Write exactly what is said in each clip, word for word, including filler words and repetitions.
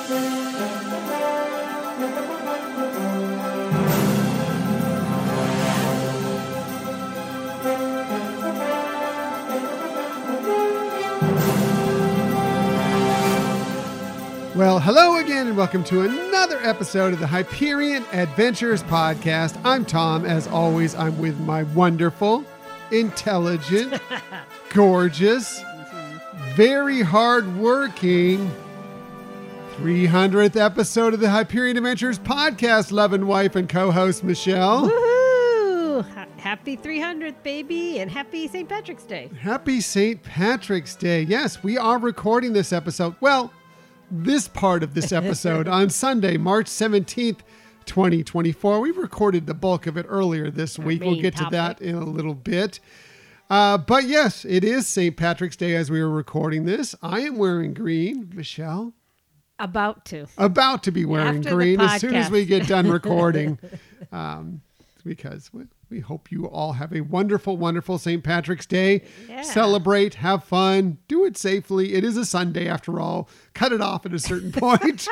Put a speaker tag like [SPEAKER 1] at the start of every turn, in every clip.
[SPEAKER 1] Well, hello again, and welcome to another episode of the Hyperion Adventures Podcast. I'm Tom. As always, I'm with my wonderful, intelligent, gorgeous, very hard-working three hundredth episode of the Hyperion Adventures Podcast, loving wife and co-host Michelle.
[SPEAKER 2] Woohoo! Ha- happy three hundredth, baby, and happy Saint Patrick's Day.
[SPEAKER 1] Happy Saint Patrick's Day. Yes, we are recording this episode. Well, this part of this episode on Sunday, March seventeenth, twenty twenty-four. We recorded the bulk of it earlier this
[SPEAKER 2] Our
[SPEAKER 1] week. We'll get
[SPEAKER 2] topic.
[SPEAKER 1] to that in a little bit. Uh, but yes, it is Saint Patrick's Day as we were recording this. I am wearing green. Michelle?
[SPEAKER 2] About to.
[SPEAKER 1] About to be wearing
[SPEAKER 2] After the
[SPEAKER 1] green as soon as
[SPEAKER 2] podcast.
[SPEAKER 1] we get done recording. um, because we, we hope you all have a wonderful, wonderful Saint Patrick's Day.
[SPEAKER 2] Yeah.
[SPEAKER 1] Celebrate, have fun, do it safely. It is a Sunday after all. Cut it off at a certain point.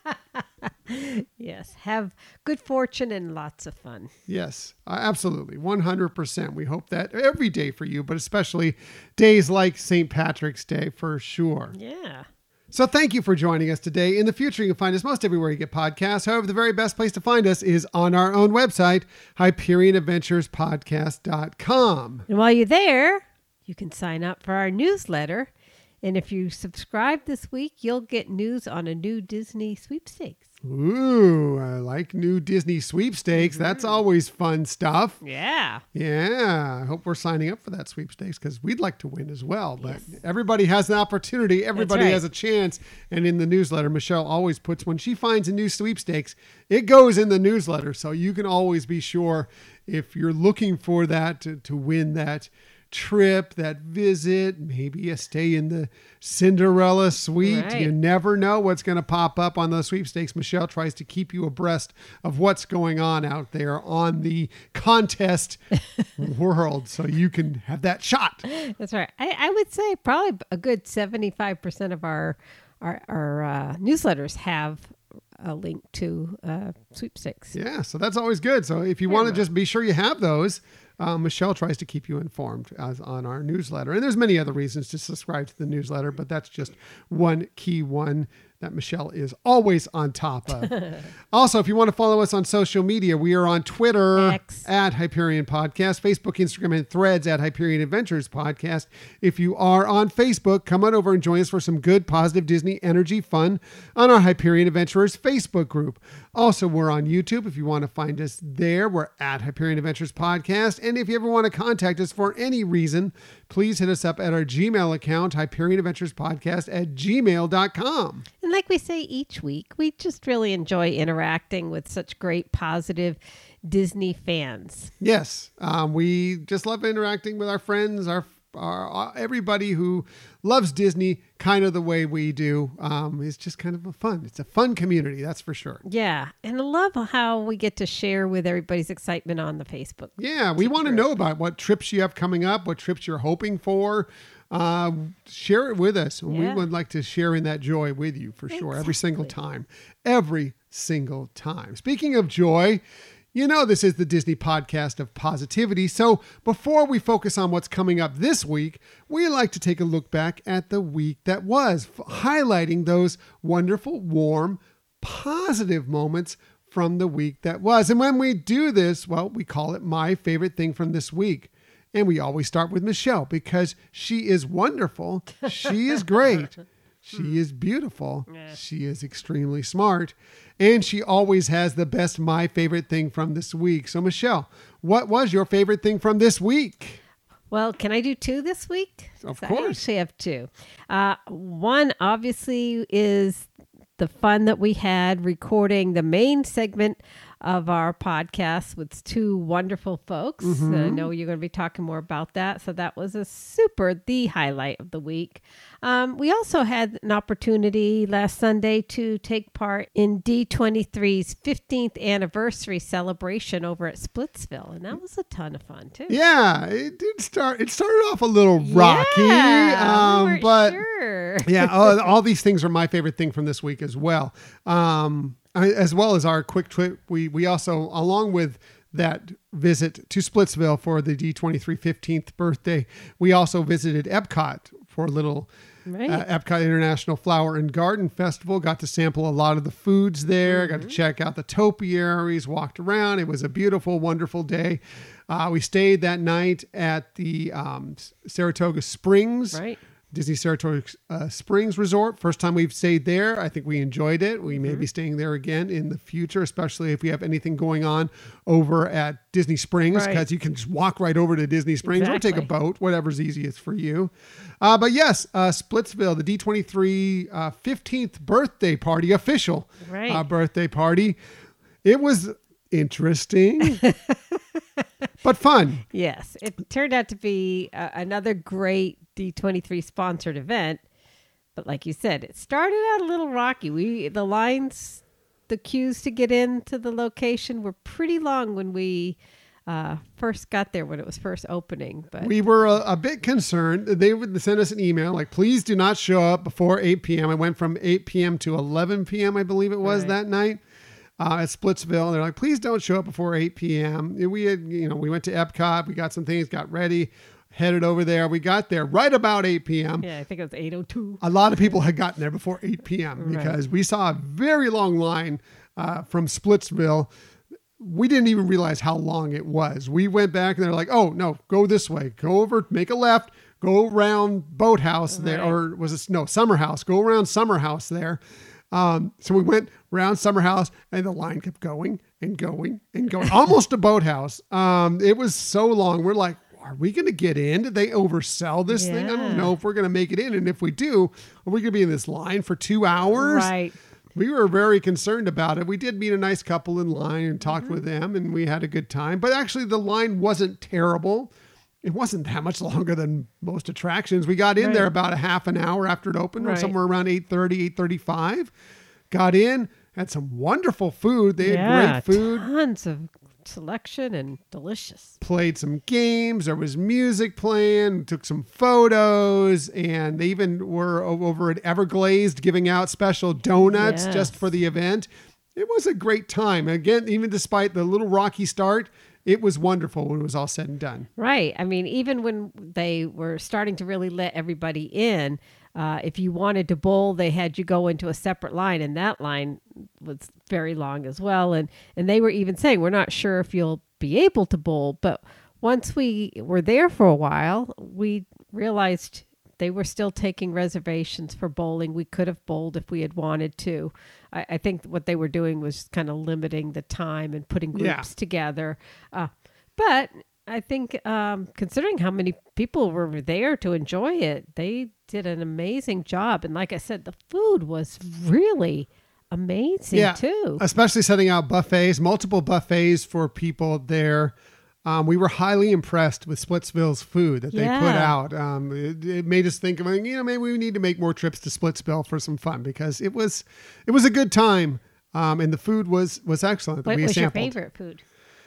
[SPEAKER 2] Yes. Have good fortune and lots of fun.
[SPEAKER 1] Yes, uh, absolutely. one hundred percent. We hope that every day for you, but especially days like Saint Patrick's Day for sure.
[SPEAKER 2] Yeah.
[SPEAKER 1] So thank you for joining us today. In the future, you can find us most everywhere you get podcasts. However, the very best place to find us is on our own website, hyperion adventures podcast dot com.
[SPEAKER 2] And while you're there, you can sign up for our newsletter. And if you subscribe this week, you'll get news on a new Disney sweepstakes.
[SPEAKER 1] Ooh, I like new Disney sweepstakes. That's always fun stuff.
[SPEAKER 2] Yeah.
[SPEAKER 1] Yeah, I hope we're signing up for that sweepstakes because we'd like to win as well. But
[SPEAKER 2] Yes.
[SPEAKER 1] everybody has an opportunity. Everybody
[SPEAKER 2] right.
[SPEAKER 1] has a chance. And in the newsletter, Michelle always puts, when she finds a new sweepstakes, it goes in the newsletter. So you can always be sure if you're looking for that to, to win that trip, that visit, maybe a stay in the Cinderella suite.
[SPEAKER 2] Right.
[SPEAKER 1] You never know what's going to pop up on those sweepstakes. Michelle tries to keep you abreast of what's going on out there on the contest world so you can have that shot.
[SPEAKER 2] That's right. I, I would say probably a good seventy-five percent of our, our, our uh, newsletters have a link to uh, sweepstakes.
[SPEAKER 1] Yeah, so that's always good. So if you want to just be sure you have those, uh, Michelle tries to keep you informed as on our newsletter. And there's many other reasons to subscribe to the newsletter, but that's just one key one that Michelle is always on top of. Also, if you want to follow us on social media, we are on Twitter
[SPEAKER 2] X.
[SPEAKER 1] at Hyperion Podcast, Facebook, Instagram, and Threads at Hyperion Adventures Podcast. If you are on Facebook, come on over and join us for some good, positive Disney energy fun on our Hyperion Adventurers Facebook group. Also, we're on YouTube. If you want to find us there, we're at Hyperion Adventures Podcast. And if you ever want to contact us for any reason, please hit us up at our Gmail account, Hyperion Adventures Podcast at gmail dot com.
[SPEAKER 2] And like we say each week, we just really enjoy interacting with such great, positive Disney fans.
[SPEAKER 1] Yes, um, we just love interacting with our friends, our, our everybody who loves Disney kind of the way we do. Um, it's just kind of a fun. It's a fun community, that's for sure.
[SPEAKER 2] Yeah. And I love how we get to share with everybody's excitement on the Facebook.
[SPEAKER 1] Yeah, we want to know about what trips you have coming up, what trips you're hoping for. Uh, share it with us. And
[SPEAKER 2] Yeah.
[SPEAKER 1] we would like to share in that joy with you for sure. Every single time. Every single time. Speaking of joy, you know this is the Disney podcast of positivity. So before we focus on what's coming up this week, we like to take a look back at the week that was, f- highlighting those wonderful, warm, positive moments from the week that was. And when we do this, well, we call it My Favorite Thing from This Week. And we always start with Michelle because she is wonderful. She is great. She is beautiful.
[SPEAKER 2] Yeah.
[SPEAKER 1] She is extremely smart. And she always has the best My Favorite Thing from this week. So, Michelle, what was your favorite thing from this week?
[SPEAKER 2] Well, can I do two this week?
[SPEAKER 1] Of
[SPEAKER 2] So I
[SPEAKER 1] course.
[SPEAKER 2] actually have two. Uh, one, obviously, is the fun that we had recording the main segment of our podcast with two wonderful folks.
[SPEAKER 1] Mm-hmm.
[SPEAKER 2] I know you're going to be talking more about that. So that was a super, the highlight of the week. Um, we also had an opportunity last Sunday to take part in D twenty-three's fifteenth anniversary celebration over at Splitsville. And that was a ton of fun, too.
[SPEAKER 1] Yeah, it did start. It started off a little rocky,
[SPEAKER 2] yeah,
[SPEAKER 1] um,
[SPEAKER 2] we weren't
[SPEAKER 1] but
[SPEAKER 2] sure.
[SPEAKER 1] yeah, all, all these things are my favorite thing from this week as well. Um, I- as well as our quick trip, we we also, along with that visit to Splitsville for the D twenty-three fifteenth birthday, we also visited Epcot for a little.
[SPEAKER 2] Right.
[SPEAKER 1] Uh, Epcot International Flower and Garden Festival. Got to sample a lot of the foods there.
[SPEAKER 2] Mm-hmm.
[SPEAKER 1] Got to check out the topiaries, walked around. It was a beautiful, wonderful day. Uh, we stayed that night at the um, Saratoga Springs,
[SPEAKER 2] Right.
[SPEAKER 1] Disney Saratoga uh, Springs Resort. First time we've stayed there. I think we enjoyed it. We may
[SPEAKER 2] Mm-hmm.
[SPEAKER 1] be staying there again in the future, especially if we have anything going on over at Disney Springs, because
[SPEAKER 2] Right.
[SPEAKER 1] you can just walk right over to Disney Springs or take a
[SPEAKER 2] Exactly.
[SPEAKER 1] boat, whatever's easiest for you. Uh, but yes, uh, Splitsville, the D twenty-three uh, fifteenth birthday party, official
[SPEAKER 2] Right.
[SPEAKER 1] uh, birthday party. It was interesting, but fun.
[SPEAKER 2] Yes, it turned out to be uh, another great D twenty-three sponsored event. But like you said, it started out a little rocky. We the lines, the queues to get into the location were pretty long when we uh, first got there, when it was first opening. But
[SPEAKER 1] We were a, a bit concerned. They would send us an email like, please do not show up before eight p.m. I went from eight p.m. to eleven p.m., I believe it was
[SPEAKER 2] Right.
[SPEAKER 1] that night. Uh, at Splitsville. They're like, please don't show up before eight p.m. And we had, you know, we went to Epcot, we got some things, got ready, headed over there. We got there right about eight p.m.
[SPEAKER 2] yeah, I think it was eight oh two.
[SPEAKER 1] A lot of people had gotten there before eight p.m.
[SPEAKER 2] Right.
[SPEAKER 1] because we saw a very long line uh, from Splitsville. We didn't even realize how long it was. We went back and they're like, oh, no, go this way. Go over, make a left, go around Boathouse there.
[SPEAKER 2] Right.
[SPEAKER 1] Or was it, no, Summer House. Go around Summer House there. Um, so we went around Summer House and the line kept going and going and going, almost to Boathouse. Um, it was so long. We're like, are we going to get in? Did they oversell this thing? I
[SPEAKER 2] Yeah.
[SPEAKER 1] don't know if we're going to make it in. And if we do, are we going to be in this line for two hours?
[SPEAKER 2] Right.
[SPEAKER 1] We were very concerned about it. We did meet a nice couple in line and talked
[SPEAKER 2] Mm-hmm.
[SPEAKER 1] with them, and we had a good time. But actually, the line wasn't terrible. It wasn't that much longer than most attractions. We got in
[SPEAKER 2] Right.
[SPEAKER 1] there about a half an hour after it opened,
[SPEAKER 2] Right.
[SPEAKER 1] somewhere around eight thirty, eight thirty-five. Got in, had some wonderful food. They
[SPEAKER 2] yeah,
[SPEAKER 1] had great food.
[SPEAKER 2] tons of selection and delicious.
[SPEAKER 1] Played some games. There was music playing. Took some photos, and they even were o- over at Everglazed giving out special donuts
[SPEAKER 2] Yes.
[SPEAKER 1] just for the event. It was a great time. Again, even despite the little rocky start, it was wonderful when it was all said and done.
[SPEAKER 2] Right. I mean, even when they were starting to really let everybody in, uh, if you wanted to bowl, they had you go into a separate line, and that line was very long as well. And and they were even saying, we're not sure if you'll be able to bowl. But once we were there for a while, we realized they were still taking reservations for bowling. We could have bowled if we had wanted to. I, I think what they were doing was kind of limiting the time and putting groups
[SPEAKER 1] Yeah.
[SPEAKER 2] together. Uh, but I think um, considering how many people were there to enjoy it, they did an amazing job. And like I said, the food was really amazing
[SPEAKER 1] Yeah,
[SPEAKER 2] too.
[SPEAKER 1] especially setting out buffets, multiple buffets for people there. Um, we were highly impressed with Splitsville's food that they put
[SPEAKER 2] Yeah.
[SPEAKER 1] out. Um, it, it made us think of, you know, maybe we need to make more trips to Splitsville for some fun because it was, it was a good time. Um, and the food was, was excellent. that
[SPEAKER 2] What
[SPEAKER 1] we
[SPEAKER 2] was your
[SPEAKER 1] sampled.
[SPEAKER 2] favorite food?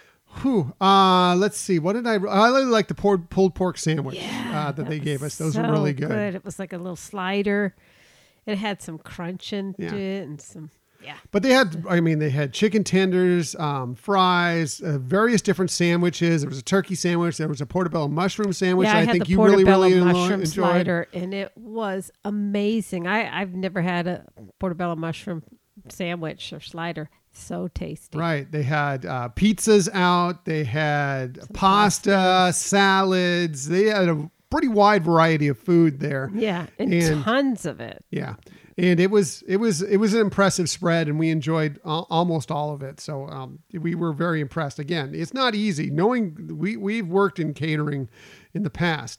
[SPEAKER 1] Whew. Uh, let's see. What did I, I really like the pulled, pulled pork sandwich uh, that, they
[SPEAKER 2] was
[SPEAKER 1] gave us. Those
[SPEAKER 2] so
[SPEAKER 1] were really good.
[SPEAKER 2] It was like a little slider. It had some crunch into
[SPEAKER 1] Yeah.
[SPEAKER 2] it and some, yeah.
[SPEAKER 1] But they had, I mean, they had chicken tenders, um, fries, uh, various different sandwiches. There was a turkey sandwich. There was a portobello mushroom sandwich.
[SPEAKER 2] Yeah, I,
[SPEAKER 1] I
[SPEAKER 2] had
[SPEAKER 1] think
[SPEAKER 2] the
[SPEAKER 1] you really,
[SPEAKER 2] portobello
[SPEAKER 1] really
[SPEAKER 2] mushroom
[SPEAKER 1] enjoyed.
[SPEAKER 2] slider, and it was amazing. I, I've never had a portobello mushroom sandwich or slider. So tasty.
[SPEAKER 1] Right. They had uh, pizzas out. They had pasta, salads. They had a pretty wide variety of food there.
[SPEAKER 2] Yeah, and,
[SPEAKER 1] And-
[SPEAKER 2] tons of it.
[SPEAKER 1] Yeah. And it was it was it was an impressive spread, and we enjoyed al- almost all of it. So um, we were very impressed. Again, it's not easy. Knowing we we've worked in catering in the past,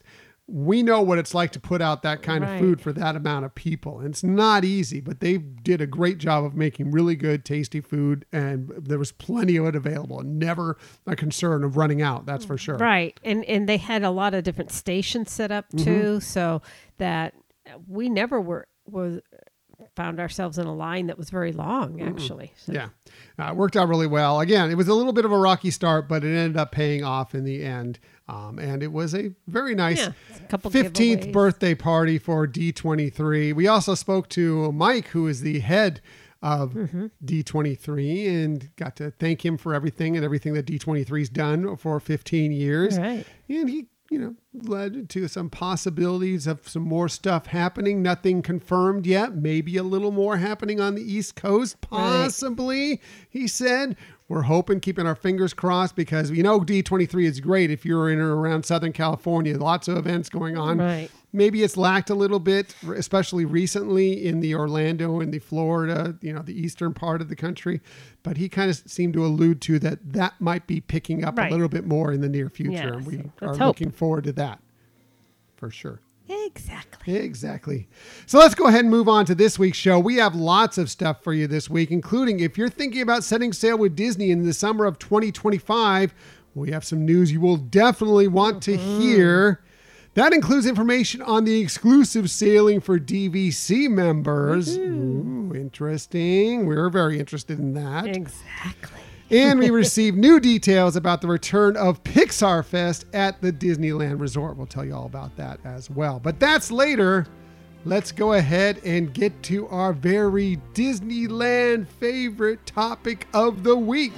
[SPEAKER 1] we know what it's like to put out that kind
[SPEAKER 2] Right.
[SPEAKER 1] of food for that amount of people. And it's not easy, but they did a great job of making really good, tasty food. And there was plenty of it available and never a concern of running out. That's for sure.
[SPEAKER 2] Right. And and they had a lot of different stations set up too,
[SPEAKER 1] Mm-hmm.
[SPEAKER 2] so that we never were was found ourselves in a line that was very long actually. So,
[SPEAKER 1] Yeah. Uh, it worked out really well. Again, it was a little bit of a rocky start, but it ended up paying off in the end. Um, and it was a very nice
[SPEAKER 2] Yeah, a couple
[SPEAKER 1] fifteenth
[SPEAKER 2] giveaways.
[SPEAKER 1] birthday party for D twenty-three. We also spoke to Mike, who is the head of
[SPEAKER 2] Mm-hmm.
[SPEAKER 1] D twenty-three, and got to thank him for everything and everything that D twenty-three's done for fifteen years.
[SPEAKER 2] Right.
[SPEAKER 1] And he, you know, led to some possibilities of some more stuff happening. Nothing confirmed yet. Maybe a little more happening on the East Coast, possibly, he said. We're hoping, keeping our fingers crossed, because we know D twenty-three is great if you're in or around Southern California. Lots of events going on.
[SPEAKER 2] Right.
[SPEAKER 1] Maybe it's lacked a little bit, especially recently in the Orlando and the Florida, you know, the eastern part of the country. But he kind of seemed to allude to that that might be picking up
[SPEAKER 2] Right.
[SPEAKER 1] a little bit more in the near future.
[SPEAKER 2] Yeah,
[SPEAKER 1] and we
[SPEAKER 2] so
[SPEAKER 1] are
[SPEAKER 2] let's hope.
[SPEAKER 1] looking forward to that for sure.
[SPEAKER 2] Exactly.
[SPEAKER 1] Exactly. So let's go ahead and move on to this week's show. We have lots of stuff for you this week, including if you're thinking about setting sail with Disney in the summer of twenty twenty-five, we have some news you will definitely want to hear. That includes information on the exclusive sailing for D V C members. Ooh, interesting. We're very interested in that.
[SPEAKER 2] Exactly.
[SPEAKER 1] And we received new details about the return of Pixar Fest at the Disneyland Resort. We'll tell you all about that as well. But that's later. Let's go ahead and get to our very Disneyland favorite topic of the week.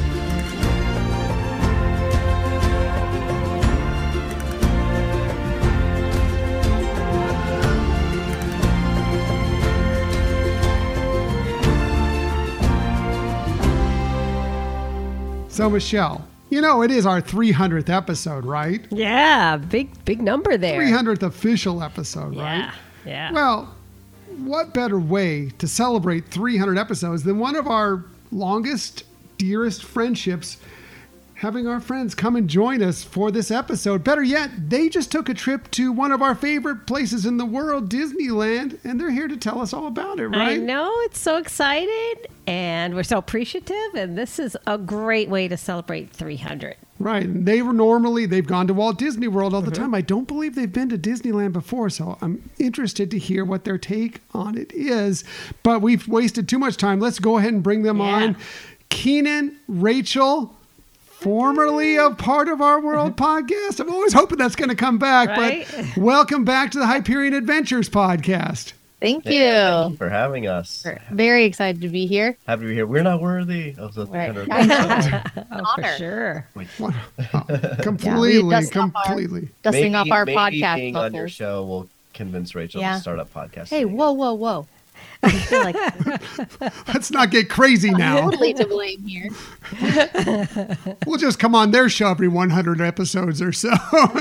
[SPEAKER 1] So, Michelle, you know, it is our three hundredth episode, right?
[SPEAKER 2] Yeah, big big number there.
[SPEAKER 1] three hundredth official episode,
[SPEAKER 2] Yeah.
[SPEAKER 1] right?
[SPEAKER 2] Yeah.
[SPEAKER 1] Well, what better way to celebrate three hundred episodes than one of our longest, dearest friendships having our friends come and join us for this episode. Better yet, they just took a trip to one of our favorite places in the world, Disneyland, and they're here to tell us all about it, right?
[SPEAKER 2] I know, it's so excited and we're so appreciative, and this is a great way to celebrate three hundred.
[SPEAKER 1] Right. And they were normally, they've gone to Walt Disney World all the time. I don't believe they've been to Disneyland before, so I'm interested to hear what their take on it is. But we've wasted too much time. Let's go ahead and bring them
[SPEAKER 2] Yeah.
[SPEAKER 1] on. Keenan, Rachel, formerly a part of our World podcast. I'm always hoping that's going to come back.
[SPEAKER 2] Right?
[SPEAKER 1] But welcome back to the Hyperion Adventures podcast.
[SPEAKER 3] Thank you.
[SPEAKER 4] Yeah, thank you for having us.
[SPEAKER 3] We're very excited to be here.
[SPEAKER 4] Happy to be here. We're not worthy of the
[SPEAKER 3] Right.
[SPEAKER 4] three hundredth
[SPEAKER 3] I know.
[SPEAKER 4] episode.
[SPEAKER 2] Oh, for
[SPEAKER 3] Honor.
[SPEAKER 2] sure.
[SPEAKER 1] What? Oh, completely,
[SPEAKER 3] dust off our-
[SPEAKER 1] completely.
[SPEAKER 3] Dusting
[SPEAKER 4] maybe,
[SPEAKER 3] off our
[SPEAKER 4] maybe
[SPEAKER 3] podcast
[SPEAKER 4] being on your
[SPEAKER 3] bubbles.
[SPEAKER 4] show will convince Rachel
[SPEAKER 3] Yeah.
[SPEAKER 4] to start up podcast.
[SPEAKER 3] Hey, whoa, whoa, whoa. I feel like
[SPEAKER 1] Let's not get crazy now.
[SPEAKER 3] totally to blame here.
[SPEAKER 1] We'll just come on their show every one hundred episodes or so.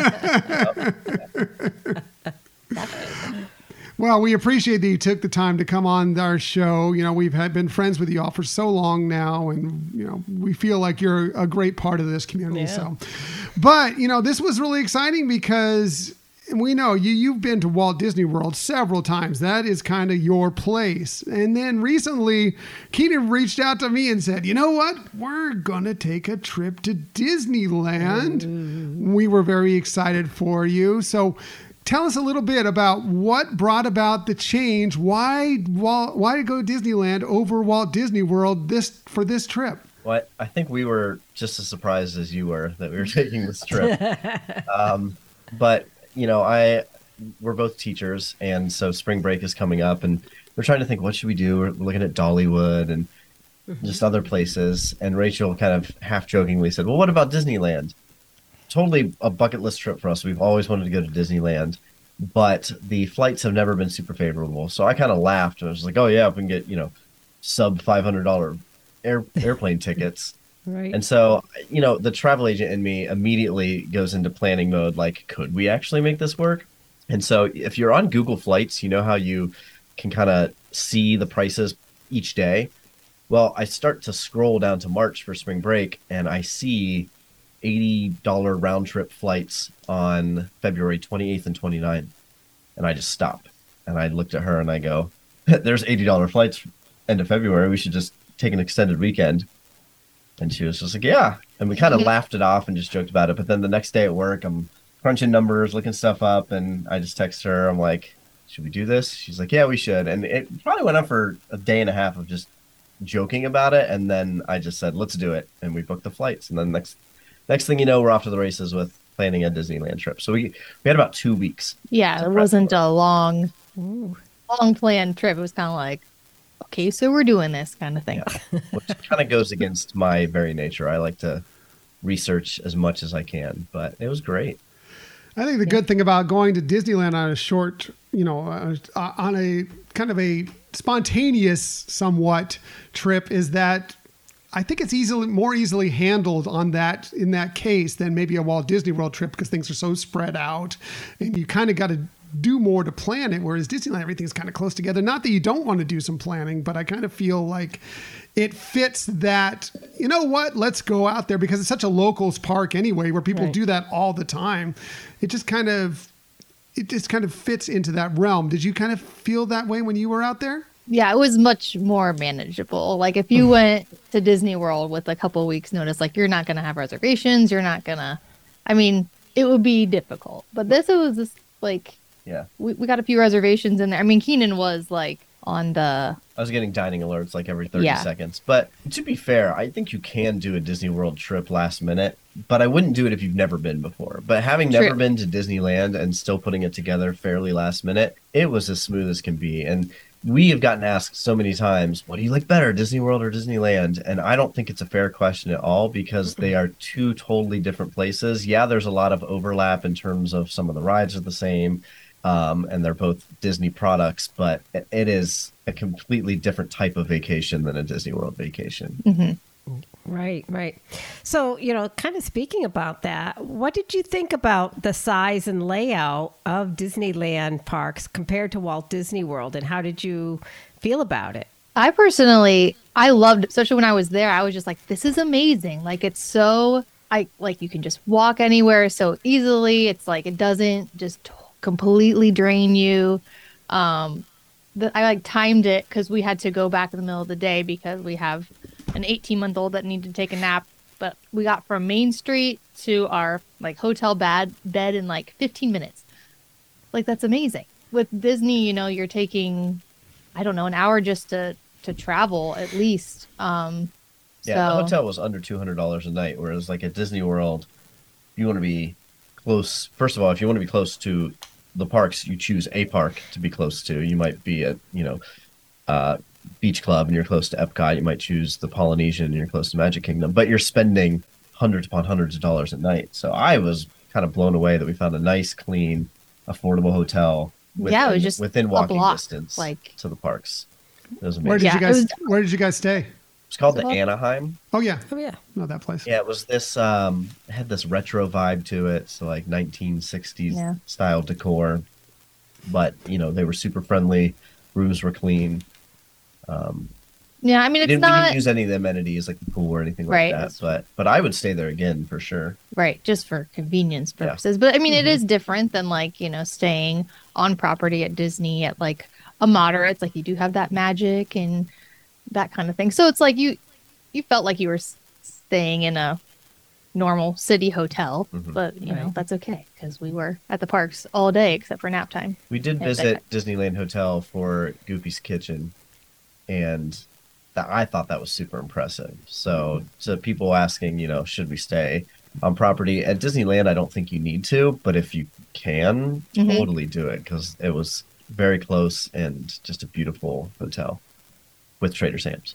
[SPEAKER 1] Well, we appreciate that you took the time to come on our show. You know, we've had been friends with you all for so long now, and you know, we feel like you're a great part of this community.
[SPEAKER 2] Yeah.
[SPEAKER 1] So, but you know, this was really exciting because we know you you've been to Walt Disney World several times. That is kind of your place. And then recently, Keenan reached out to me and said, "You know what? We're gonna take a trip to Disneyland." We were very excited for you. So, tell us a little bit about what brought about the change. Why Walt, why go to Disneyland over Walt Disney World this for this trip?
[SPEAKER 4] Well, I I think we were just as surprised as you were that we were taking this trip. um, but you know, I we're both teachers, and so spring break is coming up, and we're trying to think, what should we do? We're looking at Dollywood and just other places. And Rachel kind of half jokingly said, "Well, what about Disneyland?" Totally a bucket list trip for us. We've always wanted to go to Disneyland, but the flights have never been super favorable. So I kind of laughed. I was like, "Oh yeah, if we can get, you know, sub five hundred dollars air, airplane tickets."
[SPEAKER 2] Right.
[SPEAKER 4] And so, you know, the travel agent in me immediately goes into planning mode. Like, could we actually make this work? And so if you're on Google Flights, you know how you can kind of see the prices each day. Well, I start to scroll down to March for spring break, and I see eighty dollars round trip flights on February twenty-eighth and twenty-ninth. And I just stopped. And I looked at her and I go, there's eighty dollars flights end of February. We should just take an extended weekend. And she was just like, yeah. And we kind of laughed it off and just joked about it. But then the next day at work, I'm crunching numbers, looking stuff up. And I just text her. I'm like, should we do this? She's like, yeah, we should. And it probably went on for a day and a half of just joking about it. And then I just said, let's do it. And we booked the flights. And then next next thing you know, we're off to the races with planning a Disneyland trip. So we we had about two weeks.
[SPEAKER 3] Yeah, it wasn't a long, Ooh. long planned trip. It was kind of like, okay, so we're doing this kind of thing.
[SPEAKER 4] Yeah. Which kind of goes against my very nature. I like to research as much as I can, but it was great.
[SPEAKER 1] I think the good thing about going to Disneyland on a short, you know, uh, on a kind of a spontaneous somewhat trip is that I think it's easily more easily handled on that in that case than maybe a Walt Disney World trip because things are so spread out and you kind of got to do more to plan it. Whereas Disneyland, everything's kind of close together. Not that you don't want to do some planning, but I kind of feel like it fits that, you know what, let's go out there because it's such a locals park anyway, where people
[SPEAKER 2] Right.
[SPEAKER 1] do that all the time. It just kind of, it just kind of fits into that realm. Did you kind of feel that way when you were out there?
[SPEAKER 3] Yeah, it was much more manageable. Like if you went to Disney World with a couple of weeks notice, like you're not going to have reservations. You're not going to, I mean, it would be difficult. But this was just like,
[SPEAKER 4] Yeah.
[SPEAKER 3] we, we got a few reservations in there. I mean, Keenan was like on the,
[SPEAKER 4] I was getting dining alerts like every thirty
[SPEAKER 3] Yeah.
[SPEAKER 4] seconds. But to be fair, I think you can do a Disney World trip last minute, but I wouldn't do it if you've never been before. But having
[SPEAKER 3] True.
[SPEAKER 4] never been to Disneyland and still putting it together fairly last minute, it was as smooth as can be. And we have gotten asked so many times, what do you like better, Disney World or Disneyland? And I don't think it's a fair question at all because they are two totally different places. Yeah, there's a lot of overlap in terms of some of the rides are the same. Um, and they're both Disney products, but it is a completely different type of vacation than a Disney World vacation.
[SPEAKER 3] mm-hmm.
[SPEAKER 2] Right, right. So, you know, kind of speaking about that, what did you think about the size and layout of Disneyland parks compared to Walt Disney World, and how did you feel about it?
[SPEAKER 3] I personally, I loved, especially when I was there, I was just like, this is amazing. Like, it's so, I like, you can just walk anywhere so easily. It's like, it doesn't just completely drain you. Um, the, I like timed it because we had to go back in the middle of the day because we have an eighteen month old that needed to take a nap. But we got from Main Street to our like hotel bed bed in like fifteen minutes. Like, that's amazing. With Disney, you know, you're taking, I don't know, an hour just to, to travel at least. Um,
[SPEAKER 4] Yeah,
[SPEAKER 3] so,
[SPEAKER 4] the hotel was under two hundred dollars a night, whereas like at Disney World, you want to be close. First of all, if you want to be close to the parks, you choose a park to be close to. You might be at, you know, uh, Beach Club and you're close to Epcot. You might choose the Polynesian and you're close to Magic Kingdom, but you're spending hundreds upon hundreds of dollars a night. So I was kind of blown away that we found a nice, clean, affordable hotel within,
[SPEAKER 3] Yeah, it was just
[SPEAKER 4] within
[SPEAKER 3] a
[SPEAKER 4] walking
[SPEAKER 3] block,
[SPEAKER 4] distance
[SPEAKER 3] like-
[SPEAKER 4] to the parks. It was
[SPEAKER 1] Where
[SPEAKER 4] amazing.
[SPEAKER 1] did
[SPEAKER 3] Yeah,
[SPEAKER 1] you
[SPEAKER 3] it
[SPEAKER 1] guys,
[SPEAKER 3] was-
[SPEAKER 1] where did you guys stay?
[SPEAKER 4] It's called the
[SPEAKER 3] What's it called?
[SPEAKER 4] Anaheim.
[SPEAKER 1] Oh yeah.
[SPEAKER 2] Oh, yeah.
[SPEAKER 1] No, that place.
[SPEAKER 4] Yeah, it was this, um, it had this retro vibe to it. So like nineteen sixties
[SPEAKER 3] Yeah.
[SPEAKER 4] style decor, but you know, they were super friendly. Rooms were clean. Um,
[SPEAKER 3] yeah, I mean,
[SPEAKER 4] we
[SPEAKER 3] it's
[SPEAKER 4] didn't, we
[SPEAKER 3] not
[SPEAKER 4] didn't use any of the amenities like the pool or anything like
[SPEAKER 3] Right.
[SPEAKER 4] that, but, but I would stay there again for sure.
[SPEAKER 3] right, just for convenience
[SPEAKER 4] Yeah.
[SPEAKER 3] purposes. But I mean, it is different than like, you know, staying on property at Disney at like a moderate. It's like you do have that magic and that kind of thing. So it's like you, you felt like you were s- staying in a normal city hotel,
[SPEAKER 4] Mhm.
[SPEAKER 3] but you know,
[SPEAKER 2] Right.
[SPEAKER 3] that's okay because we were at the parks all day except for nap time.
[SPEAKER 4] We did
[SPEAKER 3] Yeah,
[SPEAKER 4] visit Disneyland Hotel for Goofy's Kitchen, and that, I thought that was super impressive. So, to people asking, you know, should we stay on property at Disneyland? I don't think you need to, but if you can,
[SPEAKER 3] Mhm.
[SPEAKER 4] totally do it because it was very close and just a beautiful hotel with Trader Sam's.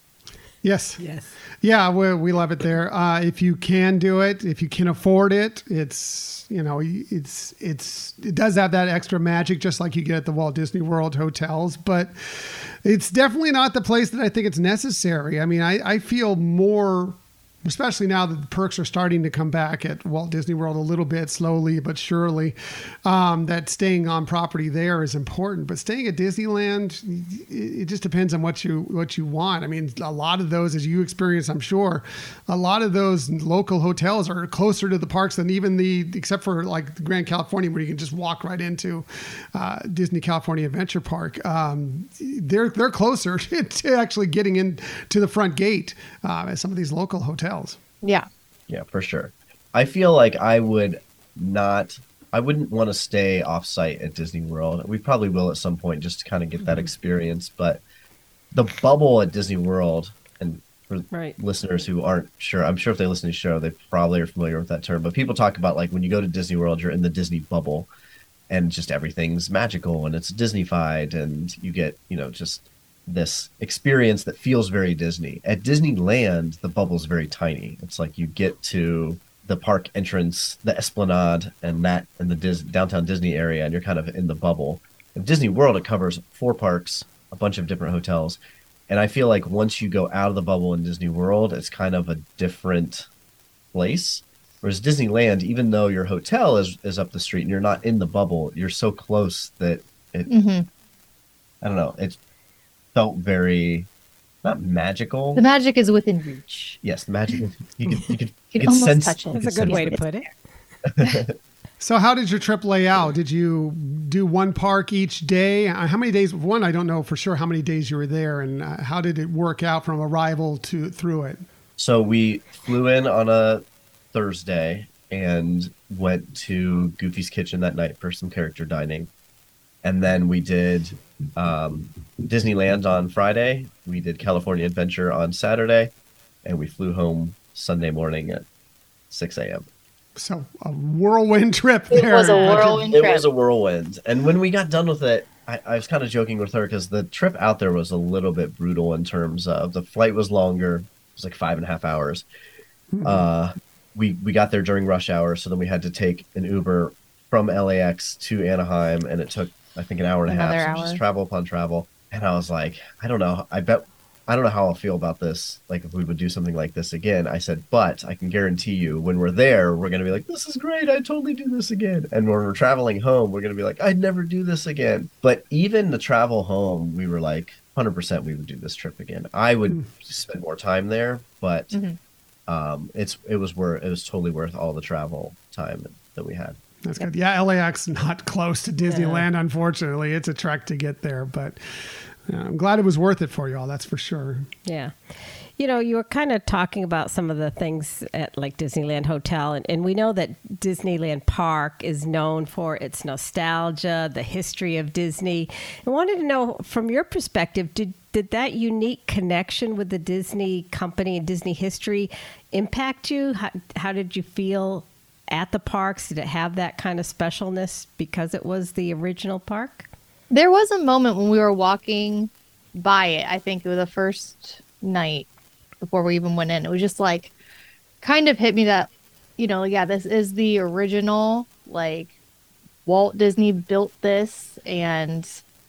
[SPEAKER 1] Yes.
[SPEAKER 2] Yes.
[SPEAKER 1] Yeah, we, we love it there. Uh, if you can do it, if you can afford it, it's, you know, it's, it's, it does have that extra magic just like you get at the Walt Disney World hotels, but it's definitely not the place that I think it's necessary. I mean, I, I feel more especially now that the perks are starting to come back at Walt Disney World a little bit slowly but surely, um, that staying on property there is important. But staying at Disneyland, it, it just depends on what you what you want. I mean, a lot of those, as you experience, I'm sure, a lot of those local hotels are closer to the parks than even the, except for like the Grand California, where you can just walk right into uh, Disney California Adventure Park. Um, they're they're closer to actually getting into the front gate uh, as some of these local hotels.
[SPEAKER 3] Yeah.
[SPEAKER 4] Yeah, for sure. I feel like I would not, I wouldn't want to stay off site at Disney World. We probably will at some point just to kind of get that experience. But the bubble at Disney World, and for
[SPEAKER 2] Right.
[SPEAKER 4] listeners who aren't sure, I'm sure if they listen to the show, they probably are familiar with that term. But people talk about like when you go to Disney World, you're in the Disney bubble and just everything's magical and it's Disneyfied and you get, you know, just this experience that feels very Disney. At Disneyland, the bubble's very tiny. It's like you get to the park entrance, the Esplanade, and that and the Dis- downtown Disney area, and you're kind of in the bubble. At Disney World, it covers four parks, a bunch of different hotels, and I feel like once you go out of the bubble in Disney World, it's kind of a different place. Whereas Disneyland, even though your hotel is, is up the street and you're not in the bubble, you're so close that it,
[SPEAKER 3] Mm-hmm.
[SPEAKER 4] I don't know, it felt very, not magical.
[SPEAKER 3] The magic is within reach.
[SPEAKER 4] Yes, the magic. You could, you could,
[SPEAKER 3] You can
[SPEAKER 4] could
[SPEAKER 3] almost
[SPEAKER 4] sense.
[SPEAKER 3] touch it.
[SPEAKER 4] you
[SPEAKER 2] That's
[SPEAKER 4] could
[SPEAKER 2] a good
[SPEAKER 4] sense
[SPEAKER 2] way to
[SPEAKER 3] It's
[SPEAKER 2] put it.
[SPEAKER 1] So how did your trip lay out? Did you do one park each day? Uh, How many days? One, I don't know for sure how many days you were there, and uh, how did it work out from arrival to through it?
[SPEAKER 4] So we flew in on a Thursday and went to Goofy's Kitchen that night for some character dining. And then we did um, Disneyland on Friday. We did California Adventure on Saturday. And we flew home Sunday morning at six a.m.
[SPEAKER 1] So a whirlwind trip
[SPEAKER 3] It
[SPEAKER 1] there.
[SPEAKER 3] was a whirlwind
[SPEAKER 4] It
[SPEAKER 3] trip.
[SPEAKER 4] was a whirlwind. And when we got done with it, I, I was kind of joking with her because the trip out there was a little bit brutal in terms of the flight was longer. It was like five and a half hours.
[SPEAKER 1] Mm-hmm.
[SPEAKER 4] Uh, we, we got there during rush hour, so then we had to take an Uber from L A X to Anaheim, and it took, I think, an hour and a half.
[SPEAKER 3] Another
[SPEAKER 4] So
[SPEAKER 3] hour.
[SPEAKER 4] just travel upon travel. And I was like, I don't know. I bet I don't know how I'll feel about this. Like if we would do something like this again. I said, but I can guarantee you when we're there, we're going to be like, this is great. I'd totally do this again. And when we're traveling home, we're going to be like, I'd never do this again. But even the travel home, we were like, one hundred percent we would do this trip again. I would
[SPEAKER 1] Mm.
[SPEAKER 4] spend more time there, but
[SPEAKER 3] Mhm.
[SPEAKER 4] um, it's it was worth it was totally worth all the travel time that we had.
[SPEAKER 1] That's good. Yeah, L A X not close to Disneyland, unfortunately. It's a trek to get there, but uh, I'm glad it was worth it for you all. That's for sure.
[SPEAKER 2] Yeah. You know, you were kind of talking about some of the things at like Disneyland Hotel, and, and we know that Disneyland Park is known for its nostalgia, the history of Disney. I wanted to know, from your perspective, did, did that unique connection with the Disney company and Disney history impact you? How, how did you feel at the parks? Did it have that kind of specialness because it was the original park?
[SPEAKER 3] There was a moment when we were walking by it. I think it was the first night before we even went in. It was just like, kind of hit me that, you know, yeah, this is the original. Like, Walt Disney built this, and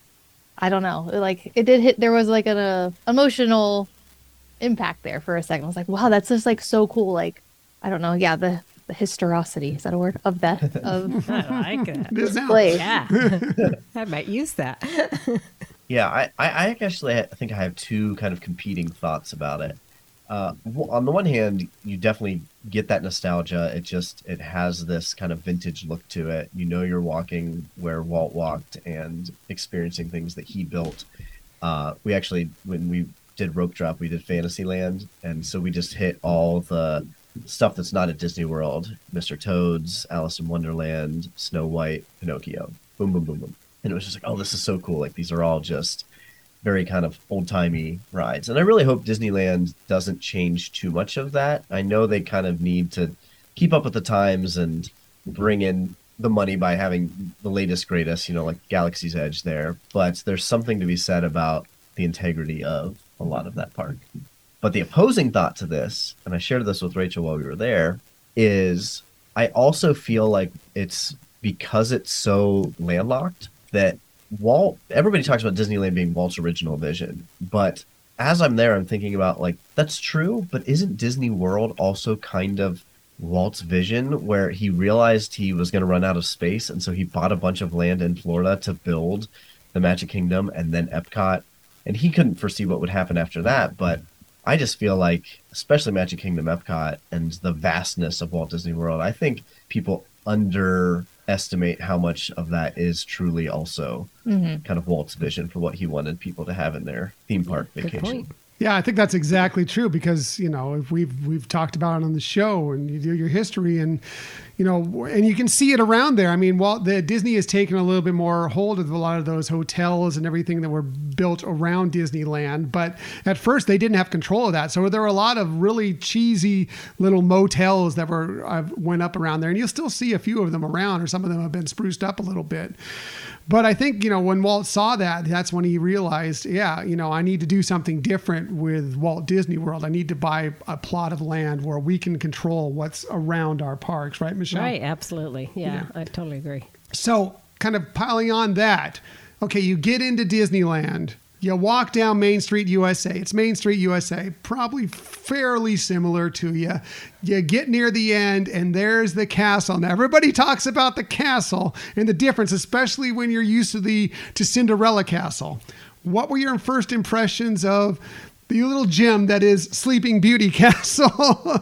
[SPEAKER 3] I don't know, like it did hit. There was like an uh, emotional impact there for a second. I was like, wow, that's just like so cool. Like, I don't know, yeah, the the historicity, is that a word, of that of
[SPEAKER 2] I like that.
[SPEAKER 1] It is now.
[SPEAKER 3] place.
[SPEAKER 2] Yeah. I might use that.
[SPEAKER 4] Yeah, I, I I actually ha- think I have two kind of competing thoughts about it. Uh, w- on the one hand, you definitely get that nostalgia. It just it has this kind of vintage look to it. You know, you're walking where Walt walked and experiencing things that he built. Uh, we actually, when we did Rope Drop, we did Fantasyland, and so we just hit all the stuff that's not at Disney World: Mister Toad's, Alice in Wonderland, Snow White, Pinocchio. Boom, boom, boom, boom. And it was just like, oh, this is so cool. Like, these are all just very kind of old-timey rides. And I really hope Disneyland doesn't change too much of that. I know they kind of need to keep up with the times and bring in the money by having the latest, greatest, you know, like Galaxy's Edge there. But there's something to be said about the integrity of a lot of that park. But the opposing thought to this, and I shared this with Rachel while we were there, is I also feel like it's because it's so landlocked that Walt, everybody talks about Disneyland being Walt's original vision, but as I'm there, I'm thinking about like, that's true, but isn't Disney World also kind of Walt's vision where he realized he was going to run out of space, and so he bought a bunch of land in Florida to build the Magic Kingdom and then Epcot, and he couldn't foresee what would happen after that. But I just feel like, especially Magic Kingdom, Epcot, and the vastness of Walt Disney World, I think people underestimate how much of that is truly also
[SPEAKER 3] Mm-hmm.
[SPEAKER 4] kind of Walt's vision for what he wanted people to have in their theme park
[SPEAKER 2] Good
[SPEAKER 4] vacation.
[SPEAKER 2] point.
[SPEAKER 1] Yeah, I think that's exactly true because, you know, if we've we've talked about it on the show and you do your history and, you know, and you can see it around there. I mean, Walt, the Disney has taken a little bit more hold of a lot of those hotels and everything that were built around Disneyland. But at first they didn't have control of that. So there were a lot of really cheesy little motels that were uh, went up around there. And you'll still see a few of them around, or some of them have been spruced up a little bit. But I think, you know, when Walt saw that, that's when he realized, yeah, you know, I need to do something different with Walt Disney World. I need to buy a plot of land where we can control what's around our parks. Right, Michelle?
[SPEAKER 2] Right, absolutely. Yeah,
[SPEAKER 1] Yeah.
[SPEAKER 2] I totally agree.
[SPEAKER 1] So kind of piling on that, okay, you get into Disneyland. You walk down Main Street U S A. It's Main Street U S A, probably fairly similar to you. You get near the end, and there's the castle. Now, everybody talks about the castle and the difference, especially when you're used to the to Cinderella Castle. What were your first impressions of the little gem that is Sleeping Beauty Castle?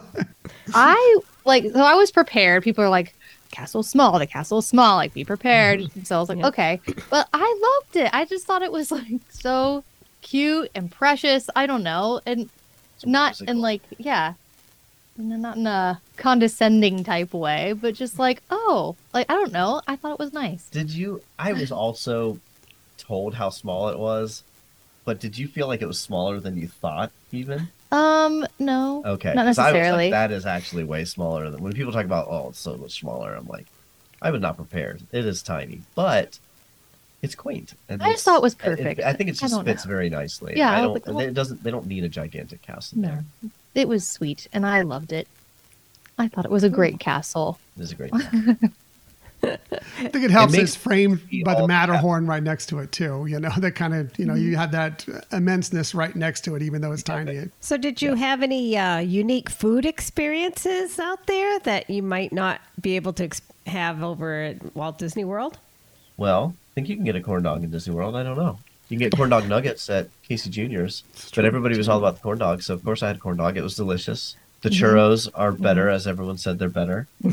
[SPEAKER 3] I like so I was prepared. People are like, castle's small, the castle's small, like be prepared. So I was like,
[SPEAKER 2] Yeah.
[SPEAKER 3] okay. But I loved it. I just thought it was like so cute and precious. I don't know. And not
[SPEAKER 4] whimsical.
[SPEAKER 3] in like, yeah. n- Not in a condescending type way, but just like, oh, like I don't know. I thought it was nice.
[SPEAKER 4] Did you? I was also told how small it was, but did you feel like it was smaller than you thought, even?
[SPEAKER 3] Um, no.
[SPEAKER 4] Okay,
[SPEAKER 3] Not
[SPEAKER 4] 'cause I was like,
[SPEAKER 3] necessarily.
[SPEAKER 4] that is actually way smaller than when people talk about. Oh, it's so much smaller. I'm like, I was not prepared. It is tiny, but it's quaint. And
[SPEAKER 3] I just
[SPEAKER 4] it's-
[SPEAKER 3] thought it was
[SPEAKER 4] it-
[SPEAKER 3] perfect.
[SPEAKER 4] I think it
[SPEAKER 3] I
[SPEAKER 4] just
[SPEAKER 3] don't
[SPEAKER 4] fits
[SPEAKER 3] know.
[SPEAKER 4] very nicely.
[SPEAKER 3] Yeah,
[SPEAKER 4] I
[SPEAKER 3] I was
[SPEAKER 4] don't.
[SPEAKER 3] like, well-
[SPEAKER 4] it doesn't. They don't need a gigantic castle
[SPEAKER 3] No.
[SPEAKER 4] there.
[SPEAKER 3] It was sweet and I loved it. I thought it was a great castle.
[SPEAKER 4] It is a great.
[SPEAKER 1] I think it helps
[SPEAKER 4] It
[SPEAKER 1] that
[SPEAKER 4] makes
[SPEAKER 1] it's framed
[SPEAKER 4] me
[SPEAKER 1] by the
[SPEAKER 4] all-
[SPEAKER 1] Matterhorn right next to it too. You know, that kind of, you know,
[SPEAKER 3] Mm-hmm.
[SPEAKER 1] you have that immenseness right next to it, even though it's tiny.
[SPEAKER 2] So, did you have any uh, unique food experiences out there that you might not be able to ex- have over at Walt Disney World?
[SPEAKER 4] Well, I think you can get a corn dog in Disney World. I don't know. You can get corn dog nuggets at Casey Junior's, but everybody was all about the corn dog. So of course I had corn dog. It was delicious. The
[SPEAKER 3] Mm-hmm.
[SPEAKER 4] churros are better, as everyone said they're better.
[SPEAKER 3] We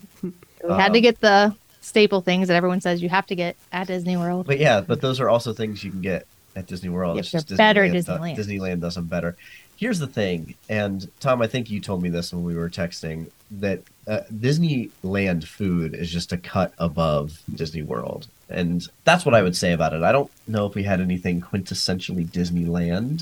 [SPEAKER 3] had to
[SPEAKER 4] Um,
[SPEAKER 3] get the staple things that everyone says you have to get at Disney World.
[SPEAKER 4] But yeah, but those are also things you can get at Disney World.
[SPEAKER 3] Yeah,
[SPEAKER 4] It's
[SPEAKER 3] they're
[SPEAKER 4] just
[SPEAKER 3] better at
[SPEAKER 4] do-
[SPEAKER 3] Disneyland.
[SPEAKER 4] Disneyland does them better. Here's the thing, and Tom, I think you told me this when we were texting, that uh, Disneyland food is just a cut above Disney World. And that's what I would say about it. I don't know if we had anything quintessentially Disneyland,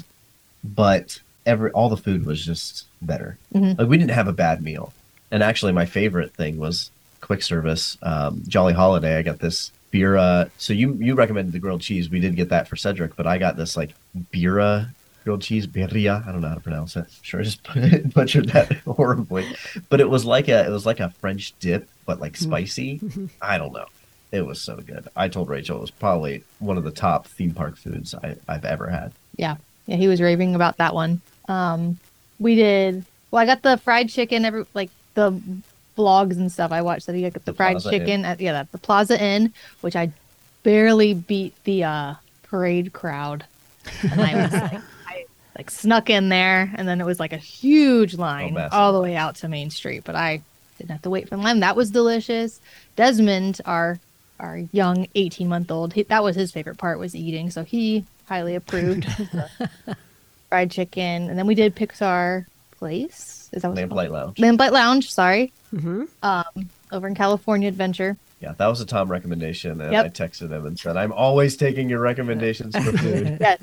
[SPEAKER 4] but every all the food was just better.
[SPEAKER 3] Mhm.
[SPEAKER 4] Like we didn't have a bad meal. And actually my favorite thing was quick service, um, Jolly Holiday. I got this Bira. So you you recommended the grilled cheese. We did get that for Cedric, but I got this like Bira grilled cheese, birria. I don't know how to pronounce it. Sure, I just butchered that horribly. But it was like a it was like a French dip, but like spicy. I don't know. It was so good. I told Rachel it was probably one of the top theme park foods I, I've ever had.
[SPEAKER 3] Yeah. Yeah, he was raving about that one. Um, we did, well, I got the fried chicken, every like the vlogs and stuff I watched that he got the,
[SPEAKER 4] The
[SPEAKER 3] fried
[SPEAKER 4] Plaza Inn.
[SPEAKER 3] chicken at, yeah, that's the Plaza Inn, which I barely beat the uh, parade crowd. And I was like, I like snuck in there and then it was like a huge line
[SPEAKER 4] massive.
[SPEAKER 3] all the way out to Main Street, but I didn't have to wait for the line. That was delicious. Desmond, our our young eighteen month old, he, that was his favorite part was eating. So he highly approved of the fried chicken. And then we did Pixar Place. Is that what it's
[SPEAKER 4] Lamplight
[SPEAKER 3] called?
[SPEAKER 4] Lounge.
[SPEAKER 3] Lamplight Lounge, sorry.
[SPEAKER 2] Mm-hmm.
[SPEAKER 3] Um, over in California Adventure.
[SPEAKER 4] Yeah, that was a Tom recommendation, and
[SPEAKER 3] Yep.
[SPEAKER 4] I texted him and said, "I'm always taking your recommendations for food."
[SPEAKER 3] Yes.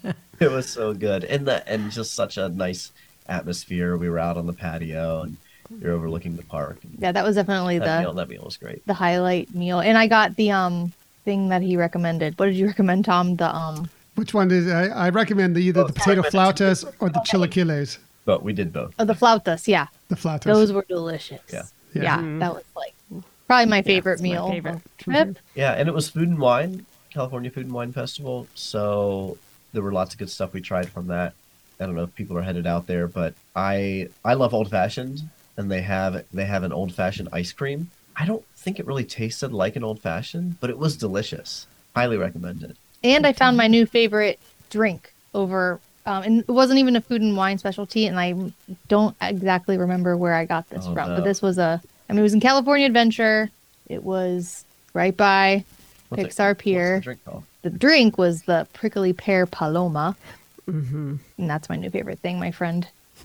[SPEAKER 4] It was so good, and the and just such a nice atmosphere. We were out on the patio, and you're overlooking the park. And
[SPEAKER 3] Yeah, that was definitely
[SPEAKER 4] that
[SPEAKER 3] the
[SPEAKER 4] meal, that meal was great.
[SPEAKER 3] the highlight meal. And I got the um thing that he recommended. What did you recommend, Tom? The um
[SPEAKER 1] Which one did I, I recommend? The, either the potato flautas or the chilaquiles.
[SPEAKER 4] But we did both.
[SPEAKER 3] oh, the flautas, yeah.
[SPEAKER 1] The flautas.
[SPEAKER 3] Those were delicious.
[SPEAKER 4] Yeah.
[SPEAKER 1] Yeah.
[SPEAKER 3] Yeah,
[SPEAKER 2] Mhm.
[SPEAKER 3] that was like probably my favorite
[SPEAKER 2] it's my
[SPEAKER 3] meal.
[SPEAKER 2] favorite.
[SPEAKER 3] of the trip.
[SPEAKER 4] Yeah, and it was food and wine, California Food and Wine Festival. So there were lots of good stuff we tried from that. I don't know if people are headed out there, but I I love old fashioned, and they have they have an old fashioned ice cream. I don't think it really tasted like an old fashioned, but it was delicious. Highly recommended.
[SPEAKER 3] And I found my new favorite drink over, um, and it wasn't even a food and wine specialty, and I don't exactly remember where I got this
[SPEAKER 4] Oh,
[SPEAKER 3] from,
[SPEAKER 4] no.
[SPEAKER 3] but this was a, I mean, it was in California Adventure. It was right by
[SPEAKER 4] What's it-
[SPEAKER 3] Pixar
[SPEAKER 4] what's
[SPEAKER 3] Pier.
[SPEAKER 4] the drink called?
[SPEAKER 3] The drink was the prickly pear paloma,
[SPEAKER 2] Mm-hmm.
[SPEAKER 3] and that's my new favorite thing. My friend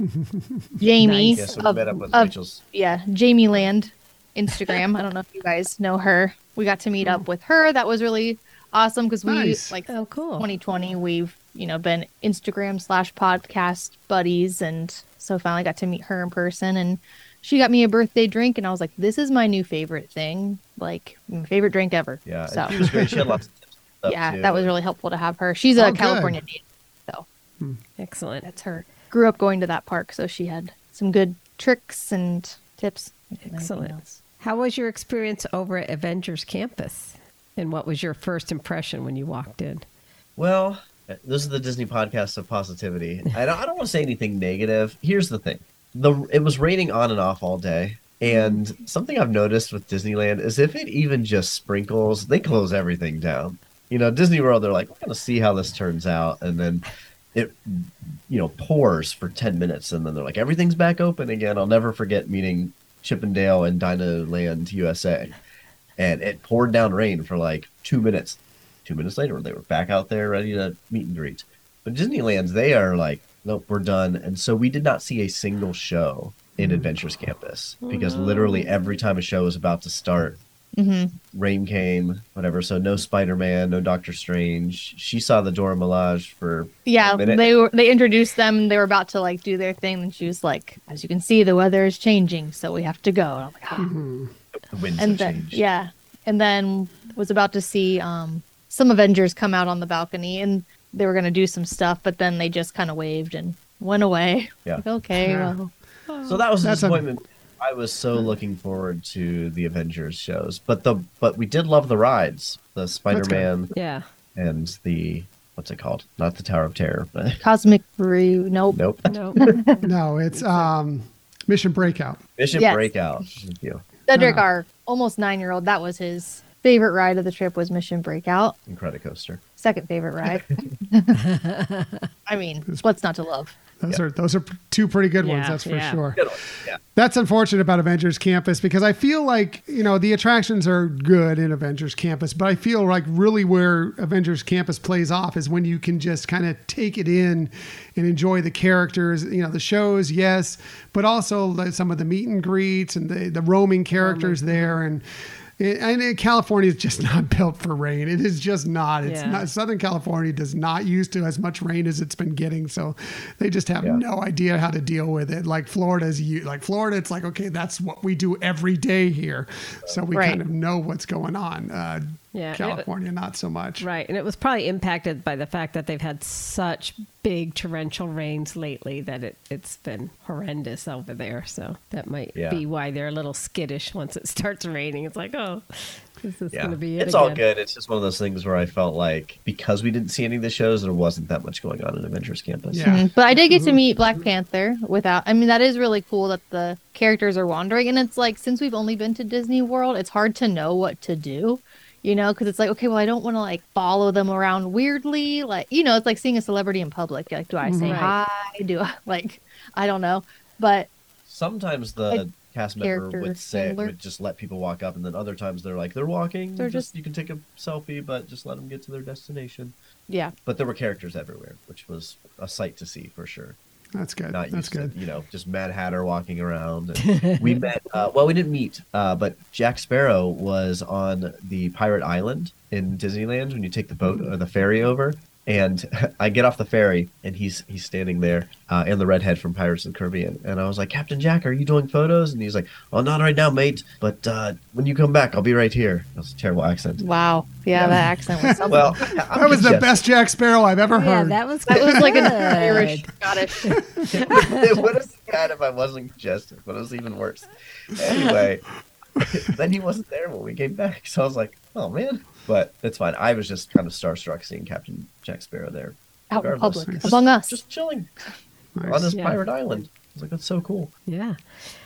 [SPEAKER 3] Jamie
[SPEAKER 2] Nice.
[SPEAKER 4] Yeah, so we
[SPEAKER 3] of,
[SPEAKER 4] met up with
[SPEAKER 3] of
[SPEAKER 4] Rachel's.
[SPEAKER 3] yeah, Jamie Land Instagram. I don't know if you guys know her. We got to meet up with her. That was really awesome because we
[SPEAKER 1] Nice.
[SPEAKER 3] like
[SPEAKER 2] Oh, cool.
[SPEAKER 3] twenty twenty. We've you know been Instagram slash podcast buddies, and so finally got to meet her in person. And she got me a birthday drink, and I was like, "This is my new favorite thing. Like my favorite drink ever."
[SPEAKER 4] Yeah,
[SPEAKER 3] So
[SPEAKER 4] and she was great. She had lots of tips and stuff,
[SPEAKER 3] yeah,
[SPEAKER 4] too.
[SPEAKER 3] that was really helpful to have her. She's
[SPEAKER 1] Oh,
[SPEAKER 3] a
[SPEAKER 1] good.
[SPEAKER 3] California native, so
[SPEAKER 2] Excellent.
[SPEAKER 3] that's her. Grew up going to that park, so she had some good tricks and tips. and everything
[SPEAKER 2] Excellent.
[SPEAKER 3] else.
[SPEAKER 2] How was your experience over at Avengers Campus? And what was your first impression when you walked in?
[SPEAKER 4] Well, this is the Disney podcast of positivity. I don't, I don't want to say anything negative. Here's the thing. The it was raining on and off all day. And something I've noticed with Disneyland is if it even just sprinkles, they close everything down. You know, Disney World, they're like, we're going to see how this turns out. And then it, you know, pours for ten minutes. And then they're like, everything's back open again. I'll never forget meeting Chippendale and Dinoland U S A. And it poured down rain for like two minutes. Two minutes later, they were back out there ready to meet and greet. But Disneyland's, they are like, nope, we're done. And so we did not see a single show in Adventures Campus because literally every time a show was about to start,
[SPEAKER 3] Mm-hmm.
[SPEAKER 4] rain came, whatever. So no Spider-Man, no Doctor Strange. She saw the Dora Milaje for
[SPEAKER 3] Yeah,
[SPEAKER 4] a minute.
[SPEAKER 3] they were they introduced them. They were about to like do their thing, and she was like, "As you can see, the weather is changing, so we have to go." And I'm like, "Ah."
[SPEAKER 4] the winds
[SPEAKER 3] And
[SPEAKER 4] have
[SPEAKER 3] then
[SPEAKER 4] changed.
[SPEAKER 3] yeah, and then was about to see um some Avengers come out on the balcony, and they were gonna do some stuff, but then they just kind of waved and went away.
[SPEAKER 4] Yeah.
[SPEAKER 3] Like, okay,
[SPEAKER 1] Yeah.
[SPEAKER 3] well,
[SPEAKER 4] So that was a
[SPEAKER 1] That's a-
[SPEAKER 4] disappointment. I was so looking forward to the Avengers shows, but the but we did love the rides, the Spider-Man
[SPEAKER 2] Yeah.
[SPEAKER 4] and the what's it called? Not the Tower of Terror, but
[SPEAKER 3] Cosmic Brew. Nope.
[SPEAKER 4] nope.
[SPEAKER 2] No.
[SPEAKER 1] No, it's um, Mission Breakout.
[SPEAKER 4] Mission
[SPEAKER 3] Yes.
[SPEAKER 4] Breakout. Thank you.
[SPEAKER 3] Cedric,
[SPEAKER 1] Uh-huh.
[SPEAKER 3] our almost nine year old, that was his favorite ride of the trip was Mission Breakout.
[SPEAKER 4] Incredicoaster.
[SPEAKER 3] Second favorite ride. I mean, what's not to love?
[SPEAKER 1] Those are those are two pretty good ones,
[SPEAKER 2] Yeah,
[SPEAKER 1] that's for
[SPEAKER 2] yeah.
[SPEAKER 1] sure.
[SPEAKER 4] Good one. Yeah.
[SPEAKER 1] That's unfortunate about Avengers Campus because I feel like, you know, the attractions are good in Avengers Campus, but I feel like really where Avengers Campus plays off is when you can just kind of take it in and enjoy the characters, you know, the shows, yes, but also like some of the meet and greets and the, the roaming characters there. And and California is just not built for rain. It is just not. It's
[SPEAKER 2] Yeah.
[SPEAKER 1] not. Southern California does not used to as much rain as it's been getting. So they just have
[SPEAKER 4] Yeah.
[SPEAKER 1] no idea how to deal with it. Like Florida's, you like Florida, it's like, okay, that's what we do every day here. So we
[SPEAKER 3] Right.
[SPEAKER 1] kind of know what's going on. Uh,
[SPEAKER 2] Yeah, it-
[SPEAKER 1] California, not so much.
[SPEAKER 2] Right. And it was probably impacted by the fact that they've had such big torrential rains lately that it, it's been horrendous over there. So that might
[SPEAKER 4] Yeah.
[SPEAKER 2] be why they're a little skittish once it starts raining. It's like, oh, this is
[SPEAKER 4] Yeah.
[SPEAKER 2] going to be it
[SPEAKER 4] It's all
[SPEAKER 2] again.
[SPEAKER 4] good. It's just one of those things where I felt like because we didn't see any of the shows, there wasn't that much going on in Avengers Campus.
[SPEAKER 1] Yeah.
[SPEAKER 3] Mhm. But I did get to meet Black Panther without. I mean, that is really cool that the characters are wandering, and it's like since we've only been to Disney World, it's hard to know what to do. You know, because it's like, okay, well, I don't want to like follow them around weirdly. Like, you know, it's like seeing a celebrity in public. Like, do I say
[SPEAKER 2] Right.
[SPEAKER 3] hi? Do I like, I don't know. But
[SPEAKER 4] Sometimes the
[SPEAKER 3] Like,
[SPEAKER 4] cast member
[SPEAKER 3] character
[SPEAKER 4] would say
[SPEAKER 3] handler.
[SPEAKER 4] would just let people walk up, and then other times they're like they're walking.
[SPEAKER 3] They're
[SPEAKER 4] just,
[SPEAKER 3] just-
[SPEAKER 4] you can take a selfie, but just let them get to their destination.
[SPEAKER 3] yeah,
[SPEAKER 4] But there were characters everywhere, which was a sight to see for sure.
[SPEAKER 1] That's good.
[SPEAKER 4] Not
[SPEAKER 1] That's
[SPEAKER 4] used
[SPEAKER 1] good.
[SPEAKER 4] to, you know, just Mad Hatter walking around. And we met, uh, well, we didn't meet, uh, but Jack Sparrow was on the Pirate Island in Disneyland when you take the boat or the ferry over. And I get off the ferry, and he's he's standing there, uh, and the redhead from Pirates of the Caribbean. And I was like, Captain Jack, are you doing photos? And he's like, oh, not right now, mate. But uh, when you come back, I'll be right here. That was a terrible accent.
[SPEAKER 3] wow, yeah,
[SPEAKER 4] Yeah.
[SPEAKER 3] that accent was something.
[SPEAKER 4] Well,
[SPEAKER 1] That was the best Jack Sparrow I've ever
[SPEAKER 2] Yeah,
[SPEAKER 1] heard.
[SPEAKER 2] that was
[SPEAKER 3] that was like an
[SPEAKER 2] good.
[SPEAKER 3] Irish Scottish.
[SPEAKER 4] It would have been bad if I wasn't congested, but it was even worse. Anyway, then he wasn't there when we came back, so I was like, "Oh man!" But it's fine. I was just kind of starstruck seeing Captain Jack Sparrow there.
[SPEAKER 3] out in
[SPEAKER 4] regardless.
[SPEAKER 3] public,
[SPEAKER 4] Just-
[SPEAKER 3] among us.
[SPEAKER 4] Just chilling
[SPEAKER 1] Nice.
[SPEAKER 4] on this
[SPEAKER 2] Yeah.
[SPEAKER 4] pirate island. I was like, that's so cool.
[SPEAKER 2] Yeah.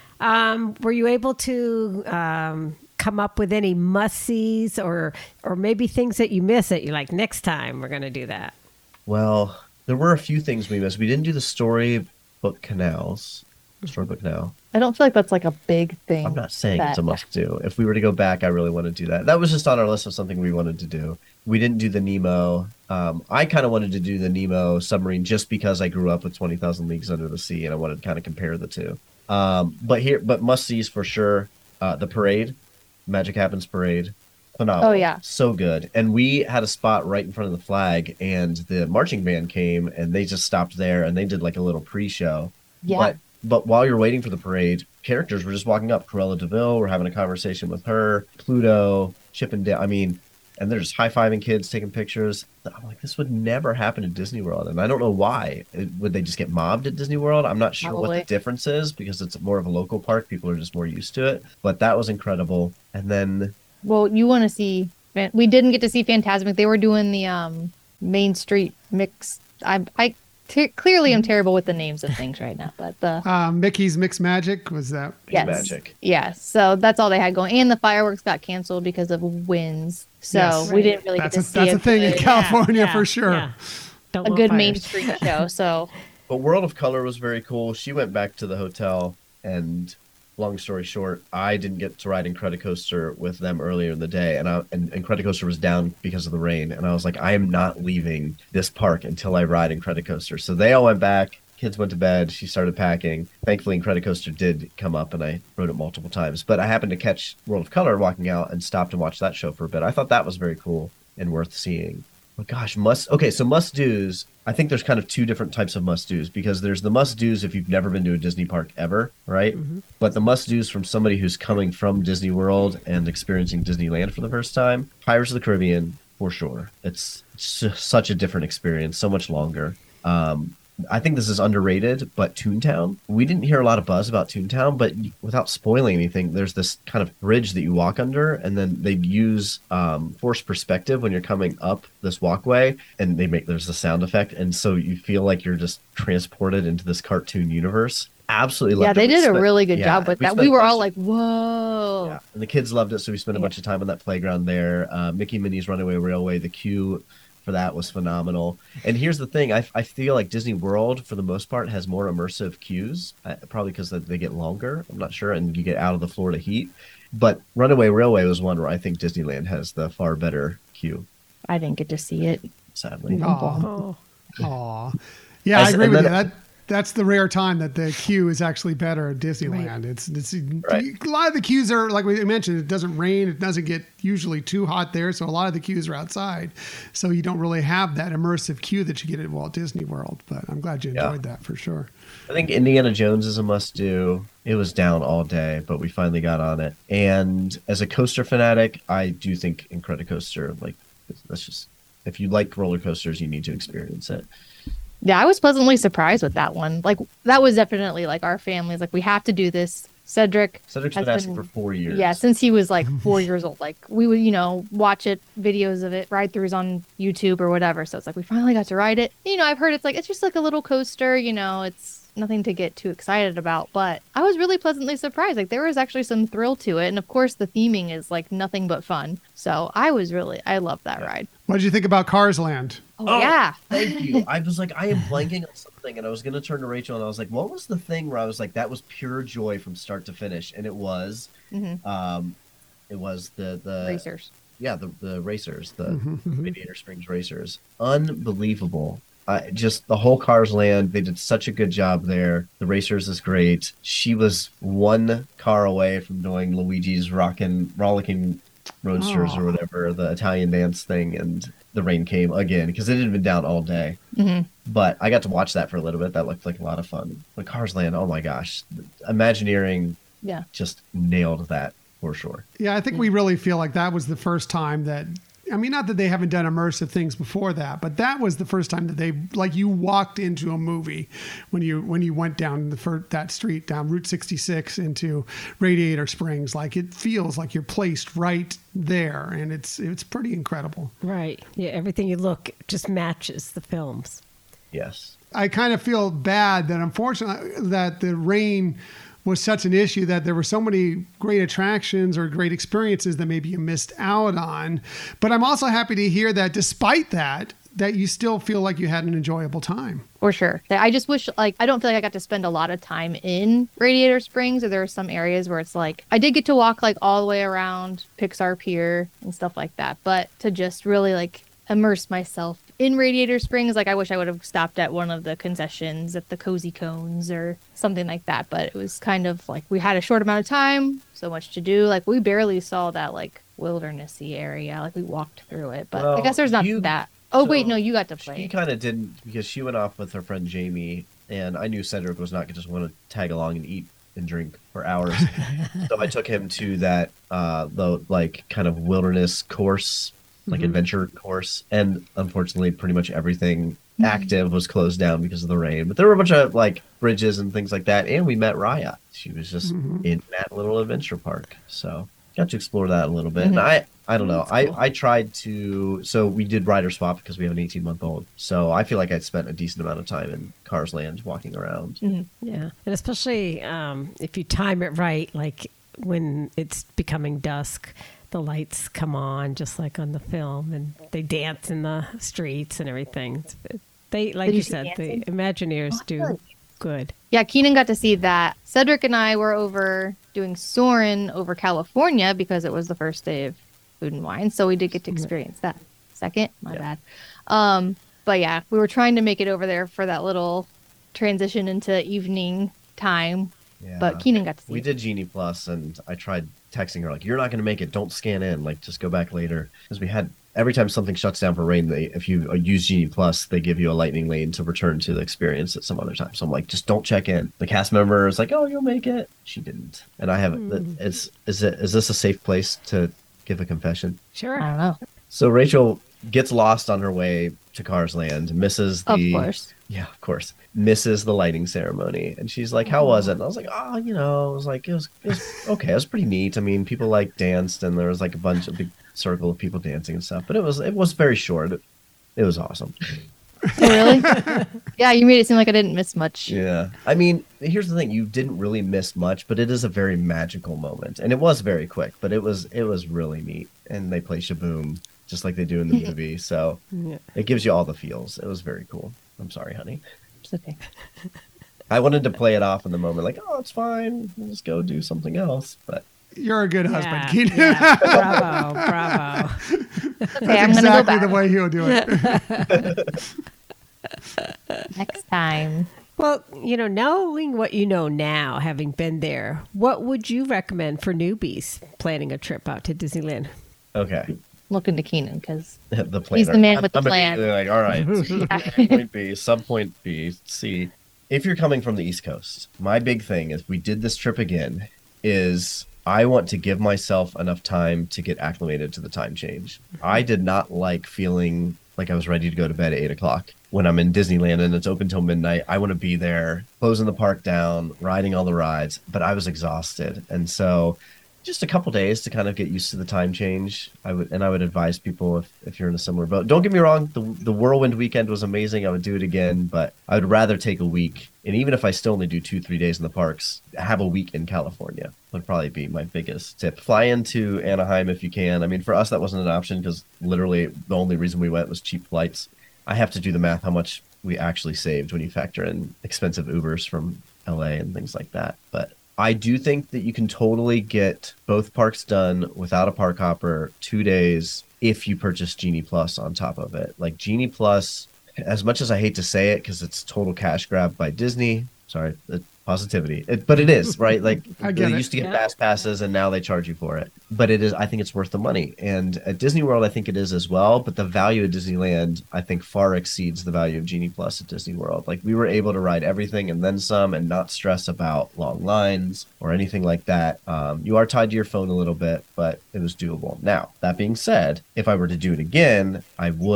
[SPEAKER 2] Um, were you able to um, come up with any must-sees or or maybe things that you miss that you like, next time we're going to do that?
[SPEAKER 4] Well, there were a few things we missed. We didn't do the storybook canals. Storybook canal.
[SPEAKER 3] I don't feel like that's like a big thing.
[SPEAKER 4] I'm not saying
[SPEAKER 3] that-
[SPEAKER 4] it's a must do. If we were to go back, I really want to do that. That was just on our list of something we wanted to do. We didn't do the Nemo. Um, I kind of wanted to do the Nemo submarine just because I grew up with twenty thousand Leagues Under the Sea, and I wanted to kind of compare the two. Um, but here, but must sees for sure. Uh, the parade, Magic Happens parade, phenomenal.
[SPEAKER 3] Oh, yeah.
[SPEAKER 4] So good. And we had a spot right in front of the flag, and the marching band came, and they just stopped there, and they did like a little pre-show.
[SPEAKER 3] Yeah.
[SPEAKER 4] But but while you're waiting for the parade, characters were just walking up. Cruella DeVille, we're having a conversation with her. Pluto, Chip and Dale. I mean, and they're just high-fiving kids, taking pictures. I'm like, this would never happen at Disney World, and I don't know why. It, would they just get mobbed at Disney World? I'm not sure
[SPEAKER 3] Probably.
[SPEAKER 4] what the difference is because it's more of a local park. People are just more used to it. But that was incredible. And then
[SPEAKER 3] Well, you want to see? We didn't get to see Fantasmic. They were doing the um Main Street mix. I I t- clearly am terrible with the names of things right now, but the
[SPEAKER 1] Uh, Mickey's Mixed Magic was that?
[SPEAKER 3] yes,
[SPEAKER 4] Magic.
[SPEAKER 3] yeah. So that's all they had going, and the fireworks got canceled because of winds. So
[SPEAKER 1] Yes.
[SPEAKER 3] we didn't really
[SPEAKER 1] That's
[SPEAKER 3] get
[SPEAKER 1] a,
[SPEAKER 3] to see
[SPEAKER 1] that's
[SPEAKER 3] a
[SPEAKER 1] a thing in
[SPEAKER 3] good,
[SPEAKER 1] California
[SPEAKER 2] Yeah,
[SPEAKER 1] for sure.
[SPEAKER 2] yeah. Don't
[SPEAKER 3] a
[SPEAKER 2] want
[SPEAKER 3] good Main
[SPEAKER 2] fires.
[SPEAKER 3] Street show. So
[SPEAKER 4] But World of Color was very cool. She went back to the hotel, and long story short, I didn't get to ride Incredicoaster with them earlier in the day, and I, and Incredicoaster was down because of the rain, and I was like, I am not leaving this park until I ride Incredicoaster. So they all went back. Kids went to bed. She started packing. Thankfully, Incredicoaster did come up, and I rode it multiple times. But I happened to catch World of Color walking out and stopped and watched that show for a bit. I thought that was very cool and worth seeing. But gosh, must okay. So must do's. I think there's kind of two different types of must do's because there's the must do's if you've never been to a Disney park ever, right?
[SPEAKER 2] Mm-hmm.
[SPEAKER 4] But the must do's from somebody who's coming from Disney World and experiencing Disneyland for the first time. Pirates of the Caribbean, for sure. It's, it's just such a different experience, so much longer. Um, I think this is underrated, but Toontown, we didn't hear a lot of buzz about Toontown, but without spoiling anything, there's this kind of bridge that you walk under, and then they use um, forced perspective when you're coming up this walkway, and they make there's a sound effect, and so you feel like you're just transported into this cartoon universe. Absolutely
[SPEAKER 3] yeah,
[SPEAKER 4] loved
[SPEAKER 3] they
[SPEAKER 4] it. We
[SPEAKER 3] did a
[SPEAKER 4] spent-
[SPEAKER 3] really good
[SPEAKER 4] yeah,
[SPEAKER 3] job with that.
[SPEAKER 4] spent
[SPEAKER 3] We
[SPEAKER 4] a
[SPEAKER 3] were
[SPEAKER 4] bunch
[SPEAKER 3] all
[SPEAKER 4] of-
[SPEAKER 3] like, "Whoa!"
[SPEAKER 4] yeah, and the kids loved it, so we spent a
[SPEAKER 3] Yeah.
[SPEAKER 4] bunch of time on that playground there. Uh, Mickey Minnie's Runaway Railway, the queue for that was phenomenal. And here's the thing: I, I feel like Disney World, for the most part, has more immersive queues, uh, probably because they get longer. I'm not sure, and you get out of the Florida heat. But Runaway Railway was one where I think Disneyland has the far better queue.
[SPEAKER 3] I didn't get to see it.
[SPEAKER 4] Sadly,
[SPEAKER 1] Aw.
[SPEAKER 2] Oh,
[SPEAKER 1] Aw. Yeah, I
[SPEAKER 4] As-
[SPEAKER 1] agree
[SPEAKER 4] and
[SPEAKER 1] with you.
[SPEAKER 4] then-
[SPEAKER 1] That that's the rare time that the queue is actually better at Disneyland. It's it's
[SPEAKER 4] Right.
[SPEAKER 1] a lot of the queues are like we mentioned. It doesn't rain. It doesn't get usually too hot there, so a lot of the queues are outside. So you don't really have that immersive queue that you get at Walt Disney World. But I'm glad you
[SPEAKER 4] Yeah.
[SPEAKER 1] enjoyed that for sure.
[SPEAKER 4] I think Indiana Jones is a must-do. It was down all day, but we finally got on it. And as a coaster fanatic, I do think Incredicoaster, like, that's just if you like roller coasters, you need to experience it.
[SPEAKER 3] Yeah, I was pleasantly surprised with that one. Like that was definitely like our family's like we have to do this. Cedric
[SPEAKER 4] Cedric's
[SPEAKER 3] has
[SPEAKER 4] been asking
[SPEAKER 3] been-
[SPEAKER 4] for four years.
[SPEAKER 3] Yeah, since he was like four years old. Like we would, you know, watch it, videos of it, ride throughs on YouTube or whatever. So it's like we finally got to ride it. You know, I've heard it's like it's just like a little coaster, you know, it's nothing to get too excited about. But I was really pleasantly surprised. Like there was actually some thrill to it. And of course the theming is like nothing but fun. So I was really I loved that ride.
[SPEAKER 1] What did you think about Cars Land?
[SPEAKER 3] Oh,
[SPEAKER 4] Oh,
[SPEAKER 3] yeah.
[SPEAKER 4] Thank you. I was like, I am blanking on something, and I was going to turn to Rachel, and I was like, what was the thing where I was like, that was pure joy from start to finish, and it was,
[SPEAKER 3] Mhm.
[SPEAKER 4] um, it was the the
[SPEAKER 3] Racers.
[SPEAKER 4] yeah the the racers, the
[SPEAKER 1] Mhm.
[SPEAKER 4] Radiator Springs racers, unbelievable. I just the whole Cars Land, they did such a good job there. The racers is great. She was one car away from doing Luigi's Rockin' Rollicking Roadsters
[SPEAKER 1] Aw.
[SPEAKER 4] or whatever, the Italian dance thing, and the rain came again because it had been down all day.
[SPEAKER 3] hmm
[SPEAKER 4] But I got to watch that for a little bit. That looked like a lot of fun. But Cars Land, oh my gosh, Imagineering
[SPEAKER 3] Yeah.
[SPEAKER 4] just nailed that for sure.
[SPEAKER 1] Yeah, I think we really feel like that was the first time that, I mean, not that they haven't done immersive things before that, but that was the first time that they, like you walked into a movie when you when you went down the fir- that street, down Route sixty-six into Radiator Springs. Like it feels like you're placed right there, and it's it's pretty incredible.
[SPEAKER 2] right. Yeah, everything you look just matches the films.
[SPEAKER 4] Yes.
[SPEAKER 1] I kind of feel bad that unfortunately that the rain was such an issue that there were so many great attractions or great experiences that maybe you missed out on. But I'm also happy to hear that despite that, that you still feel like you had an enjoyable time.
[SPEAKER 3] For sure. I just wish, like, I don't feel like I got to spend a lot of time in Radiator Springs, or there are some areas where it's like, I did get to walk like all the way around Pixar Pier and stuff like that. But to just really like immerse myself in Radiator Springs, like I wish I would have stopped at one of the concessions at the Cozy Cones or something like that. But it was kind of like we had a short amount of time, so much to do. Like we barely saw that like wildernessy area. Like we walked through it, but
[SPEAKER 4] Well,
[SPEAKER 3] I guess there's not
[SPEAKER 4] you-
[SPEAKER 3] that. Oh,
[SPEAKER 4] so
[SPEAKER 3] wait, no, you got to play.
[SPEAKER 4] She kind of didn't, because she went off with her friend Jamie, and I knew Cedric was not going to just want to tag along and eat and drink for hours. So I took him to that, uh, the like kind of wilderness course, like
[SPEAKER 2] Mhm.
[SPEAKER 4] adventure course, and unfortunately, pretty much everything active was closed down because of the rain. But there were a bunch of like bridges and things like that, and we met Raya. She was just
[SPEAKER 1] Mhm.
[SPEAKER 4] in that little adventure park, so got to explore that a little bit.
[SPEAKER 3] Mhm.
[SPEAKER 4] And I, I don't know,
[SPEAKER 2] That's
[SPEAKER 4] I,
[SPEAKER 2] cool.
[SPEAKER 4] I tried to. So we did rider swap because we have an eighteen month old. So I feel like I'd spent a decent amount of time in Cars Land walking around.
[SPEAKER 3] Mhm.
[SPEAKER 2] Yeah, and especially um, if you time it right, like when it's becoming dusk, the lights come on just like on the film, and they dance in the streets and everything. It's- They, like
[SPEAKER 3] Did
[SPEAKER 2] you
[SPEAKER 3] you see
[SPEAKER 2] said,
[SPEAKER 3] dancing?
[SPEAKER 2] the Imagineers
[SPEAKER 3] Oh, I
[SPEAKER 2] do
[SPEAKER 3] feel like-
[SPEAKER 2] good.
[SPEAKER 3] Yeah, Keenan got to see that. Cedric and I were over doing Soarin' over California because it was the first day of Food and Wine, so we did get to experience that. Second, my
[SPEAKER 4] Yeah.
[SPEAKER 3] bad. Um, but yeah, we were trying to make it over there for that little transition into evening time.
[SPEAKER 4] Yeah.
[SPEAKER 3] But Keenan got to see
[SPEAKER 4] We
[SPEAKER 3] it.
[SPEAKER 4] did Genie Plus, and I tried texting her like, "You're not going to make it. Don't scan in. Like, just go back later." Because we had every time something shuts down for rain, they if you uh, use Genie Plus, they give you a lightning lane to return to the experience at some other time. So I'm like, just don't check in. The cast member is like, "Oh, you'll make it." She didn't, and I haven't.
[SPEAKER 2] Hmm.
[SPEAKER 4] Is is it is this a safe place to give a confession?
[SPEAKER 2] Sure.
[SPEAKER 3] I don't know.
[SPEAKER 4] So Rachel gets lost on her way to Cars Land, misses
[SPEAKER 3] Of
[SPEAKER 4] the
[SPEAKER 3] course.
[SPEAKER 4] yeah, of course. Misses the lighting ceremony. And she's like, "How was it?" And I was like, "Oh, you know, it was like, it was, it was okay. It was pretty neat. I mean, people like danced, and there was like a bunch of big circle of people dancing and stuff. But it was, it was very short. It, it was awesome.
[SPEAKER 3] Oh, really? Yeah, you made it seem like I didn't miss much.
[SPEAKER 4] Yeah. I mean, here's the thing. You didn't really miss much, but it is a very magical moment. And it was very quick, but it was, it was really neat. And they play Shaboom just like they do in the movie. So
[SPEAKER 2] Yeah.
[SPEAKER 4] it gives you all the feels. It was very cool. I'm sorry, honey.
[SPEAKER 3] It's okay.
[SPEAKER 4] I wanted to play it off in the moment, like, "Oh, it's fine. We'll just go do something else." But
[SPEAKER 1] You're a good
[SPEAKER 2] Yeah,
[SPEAKER 1] husband, Keenan.
[SPEAKER 2] yeah. Bravo, bravo.
[SPEAKER 3] Okay, I'm
[SPEAKER 1] That's
[SPEAKER 3] gonna go
[SPEAKER 1] exactly
[SPEAKER 3] back
[SPEAKER 1] the way he'll do it.
[SPEAKER 3] next time.
[SPEAKER 2] Well, you know, knowing what you know now, having been there, what would you recommend for newbies planning a trip out to Disneyland?
[SPEAKER 4] okay,
[SPEAKER 3] Look into Keenan because
[SPEAKER 4] the planner.
[SPEAKER 3] He's the man with the
[SPEAKER 4] I'm
[SPEAKER 3] plan.
[SPEAKER 4] immediately like, all right, point B, sub point B, C. If you're coming from the East Coast, my big thing is we did this trip again. Is I want to give myself enough time to get acclimated to the time change. I did not like feeling like I was ready to go to bed at eight o'clock when I'm in Disneyland and it's open till midnight. I want to be there, closing the park down, riding all the rides, but I was exhausted. And so just a couple days to kind of get used to the time change. I would, and I would advise people if, if you're in a similar boat. Don't get me wrong, the the whirlwind weekend was amazing. I would do it again, but I would rather take a week. And even if I still only do two, three days in the parks, have a week in California would probably be my biggest tip. Fly into Anaheim if you can. I mean, for us, that wasn't an option because literally the only reason we went was cheap flights. I have to do the math how much we actually saved when you factor in expensive Ubers from L A and things like that. But I do think that you can totally get both parks done without a park hopper, two days, if you purchase Genie Plus on top of it. Like Genie Plus, as much as I hate to say it because it's total cash grab by Disney, sorry, the positivity, it, but it is, right? Like
[SPEAKER 1] I get
[SPEAKER 4] they
[SPEAKER 1] it.
[SPEAKER 4] used to get
[SPEAKER 2] Yeah.
[SPEAKER 4] fast passes and now they charge you for it. But it is, I think it's worth the money. And at Disney World, I think it is as well. But the value of Disneyland, I think, far exceeds the value of Genie Plus at Disney World. Like we were able to ride everything and then some and not stress about long lines or anything like that. Um, you are tied to your phone a little bit, but it was doable. Now, that being said, if I were to do it again, I would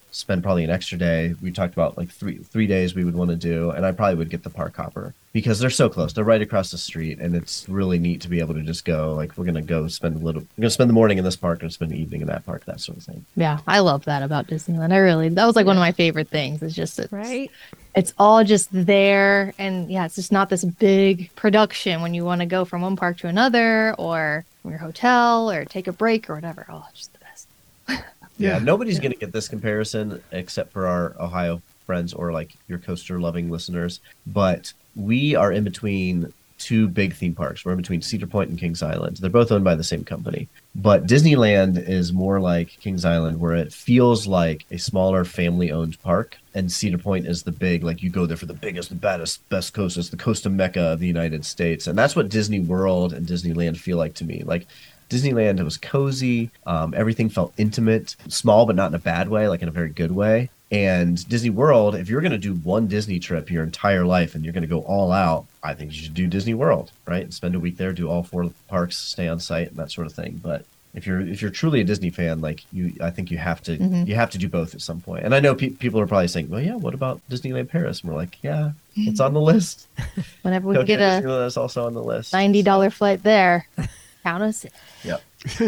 [SPEAKER 4] spend probably an extra day. We talked about like three three days we would want to do, and I probably would get the park hopper because they're so close. They're right across the street, and it's really neat to be able to just go. Like we're gonna go spend a little. We're gonna spend the morning in this park, and spend the evening in that park, that sort of thing.
[SPEAKER 3] Yeah, I love that about Disneyland. I really that was like one of my favorite things. It's just it's,
[SPEAKER 2] Right.
[SPEAKER 3] it's all just there, and yeah, it's just not this big production when you want to go from one park to another, or from your hotel, or take a break or whatever. Oh, it's just the best.
[SPEAKER 4] Yeah,
[SPEAKER 1] Yeah.
[SPEAKER 4] nobody's
[SPEAKER 3] Yeah.
[SPEAKER 4] going to get this comparison except for our Ohio friends or like your coaster loving listeners. But we are in between two big theme parks. We're in between Cedar Point and Kings Island. They're both owned by the same company. But Disneyland is more like Kings Island, where it feels like a smaller family owned park. And Cedar Point is the big, like you go there for the biggest, the baddest, best coast. It's the Costa Mecca of the United States. And that's what Disney World and Disneyland feel like to me. Like Disneyland, it was cozy. Um, everything felt intimate, small, but not in a bad way, like in a very good way. And Disney World, if you're going to do one Disney trip your entire life and you're going to go all out, I think you should do Disney World, right? And spend a week there, do all four parks, stay on site, and that sort of thing. But if you're if you're truly a Disney fan, like you, I think you have to
[SPEAKER 3] Mhm.
[SPEAKER 4] you have to do both at some point. And I know pe- people are probably saying, well, yeah, what about Disneyland Paris? And we're like, yeah, it's on the list.
[SPEAKER 3] Whenever we
[SPEAKER 4] Tokyo
[SPEAKER 3] get a
[SPEAKER 4] Disneyland is also on the list.
[SPEAKER 3] ninety dollar flight there, count us in,
[SPEAKER 4] Yep.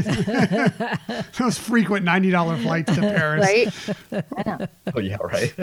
[SPEAKER 1] Those frequent ninety dollars flights to Paris.
[SPEAKER 3] right? I know.
[SPEAKER 4] Oh yeah, right.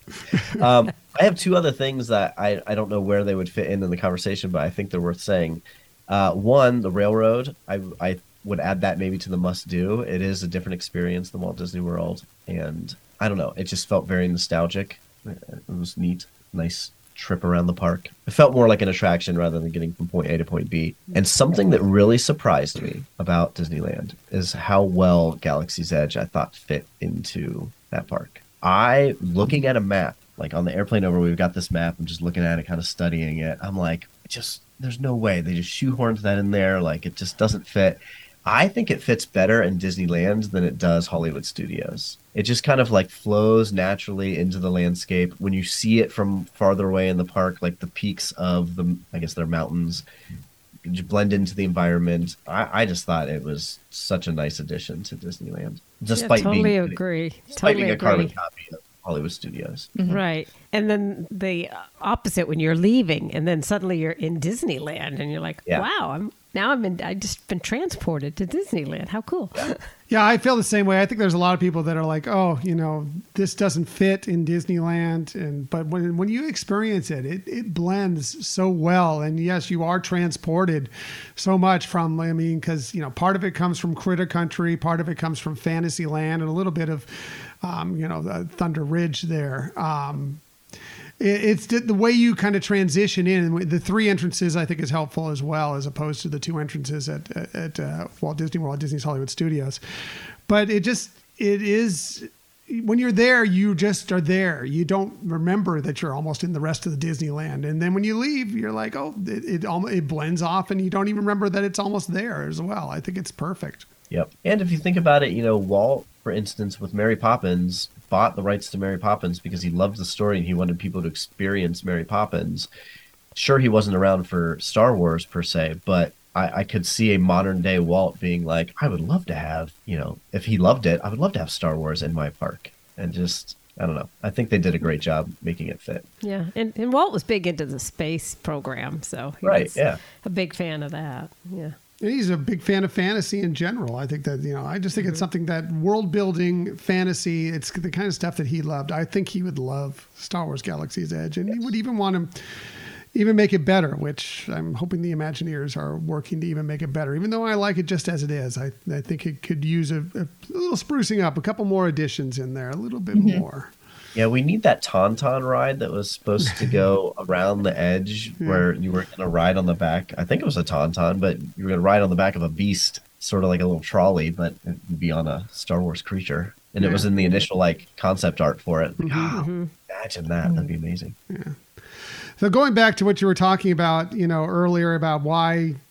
[SPEAKER 4] um, I have two other things that I, I don't know where they would fit in in the conversation, but I think they're worth saying. Uh, one, the railroad. I I would add that maybe to the must do. It is a different experience than Walt Disney World, and I don't know. It just felt very nostalgic. It was neat, nice trip around the park. It felt more like an attraction rather than getting from point A to point B. And something that really surprised me about Disneyland is how well Galaxy's Edge I thought fit into that park. I, looking at a map, like on the airplane over, we've got this map, I'm just looking at it, kind of studying it. I'm like, it just, there's no way. They just shoehorned that in there. Like, it just doesn't fit. I think it fits better in Disneyland than it does Hollywood Studios. It just kind of like flows naturally into the landscape. When you see it from farther away in the park, like the peaks of the, I guess they're mountains, you blend into the environment. I, I just thought it was such a nice addition to Disneyland. Despite
[SPEAKER 2] yeah, totally
[SPEAKER 4] being,
[SPEAKER 2] agree.
[SPEAKER 4] despite
[SPEAKER 2] Totally
[SPEAKER 4] being a
[SPEAKER 2] agree.
[SPEAKER 4] carbon copy of Hollywood Studios.
[SPEAKER 2] Right. And then the opposite when you're leaving and then suddenly you're in Disneyland and you're like,
[SPEAKER 4] Yeah.
[SPEAKER 2] wow, I'm now I'm in I just been transported to Disneyland. How cool.
[SPEAKER 1] Yeah, I feel the same way. I think there's a lot of people that are like, oh, you know, this doesn't fit in Disneyland. And but when when you experience it, it, it blends so well. And yes, you are transported so much from, I mean, because, you know, part of it comes from Critter Country, part of it comes from Fantasyland, and a little bit of, um, you know, the Thunder Ridge there. Um, it, it's the, the way you kind of transition in. The three entrances, I think, is helpful as well, as opposed to the two entrances at at uh, Walt Disney World, Disney's Hollywood Studios. But it just it is when you're there, you just are there. You don't remember that you're almost in the rest of the Disneyland, and then when you leave, you're like, oh, it it, almo- it blends off, and you don't even remember that it's almost there as well. I think it's perfect.
[SPEAKER 4] Yep. And if you think about it, you know, Walt, for instance, with Mary Poppins, bought the rights to Mary Poppins because he loved the story and he wanted people to experience Mary Poppins. Sure, he wasn't around for Star Wars per se, but I, I could see a modern day Walt being like, I would love to have, you know, if he loved it, I would love to have Star Wars in my park. And just, I don't know. I think they did a great job making it fit.
[SPEAKER 2] Yeah. And and Walt was big into the space program, so he
[SPEAKER 4] Right,
[SPEAKER 2] was
[SPEAKER 4] yeah.
[SPEAKER 2] a big fan of that. Yeah.
[SPEAKER 1] And he's a big fan of fantasy in general. I think that, you know, I just think it's something that world building fantasy, it's the kind of stuff that he loved. I think he would love Star Wars Galaxy's Edge, and he would even want to even make it better, which I'm hoping the Imagineers are working to even make it better. Even though I like it just as it is, I, I think it could use a, a little sprucing up, a couple more additions in there, a little bit
[SPEAKER 3] Mhm.
[SPEAKER 1] more.
[SPEAKER 4] Yeah, we need that Tauntaun ride that was supposed to go around the edge
[SPEAKER 1] Yeah.
[SPEAKER 4] where you were going to ride on the back. I think it was a Tauntaun, but you were going to ride on the back of a beast, sort of like a little trolley, but it would be on a Star Wars creature. And it
[SPEAKER 1] Yeah.
[SPEAKER 4] was in the initial like concept art for it. Like,
[SPEAKER 1] Mhm.
[SPEAKER 4] oh,
[SPEAKER 2] Mhm.
[SPEAKER 4] imagine that. That'd be amazing.
[SPEAKER 1] So going back to what you were talking about, you know, earlier about why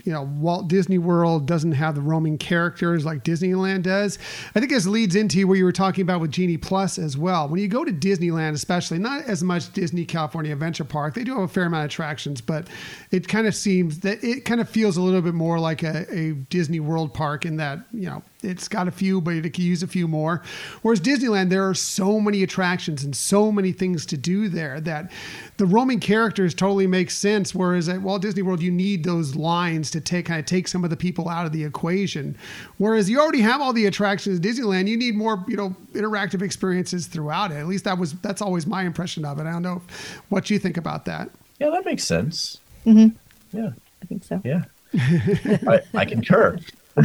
[SPEAKER 1] you know, Walt Disney World doesn't have the roaming characters like Disneyland does. I think this leads into what you were talking about with Genie Plus as well. When you go to Disneyland, especially, not as much Disney California Adventure Park, they do have a fair amount of attractions, but it kind of seems that it kind of feels a little bit more like a, a Disney World park in that, you know, it's got a few, but it could use a few more. Whereas Disneyland, there are so many attractions and so many things to do there that the roaming characters totally make sense. Whereas at Walt Disney World, you need those lines to take kind of take some of the people out of the equation. Whereas you already have all the attractions at Disneyland, you need more, you know, interactive experiences throughout it. At least that was that's always my impression of it. I don't know what you think about that.
[SPEAKER 4] Yeah, that makes sense.
[SPEAKER 3] Mm-hmm.
[SPEAKER 4] Yeah,
[SPEAKER 3] I think so.
[SPEAKER 4] yeah, I, I concur.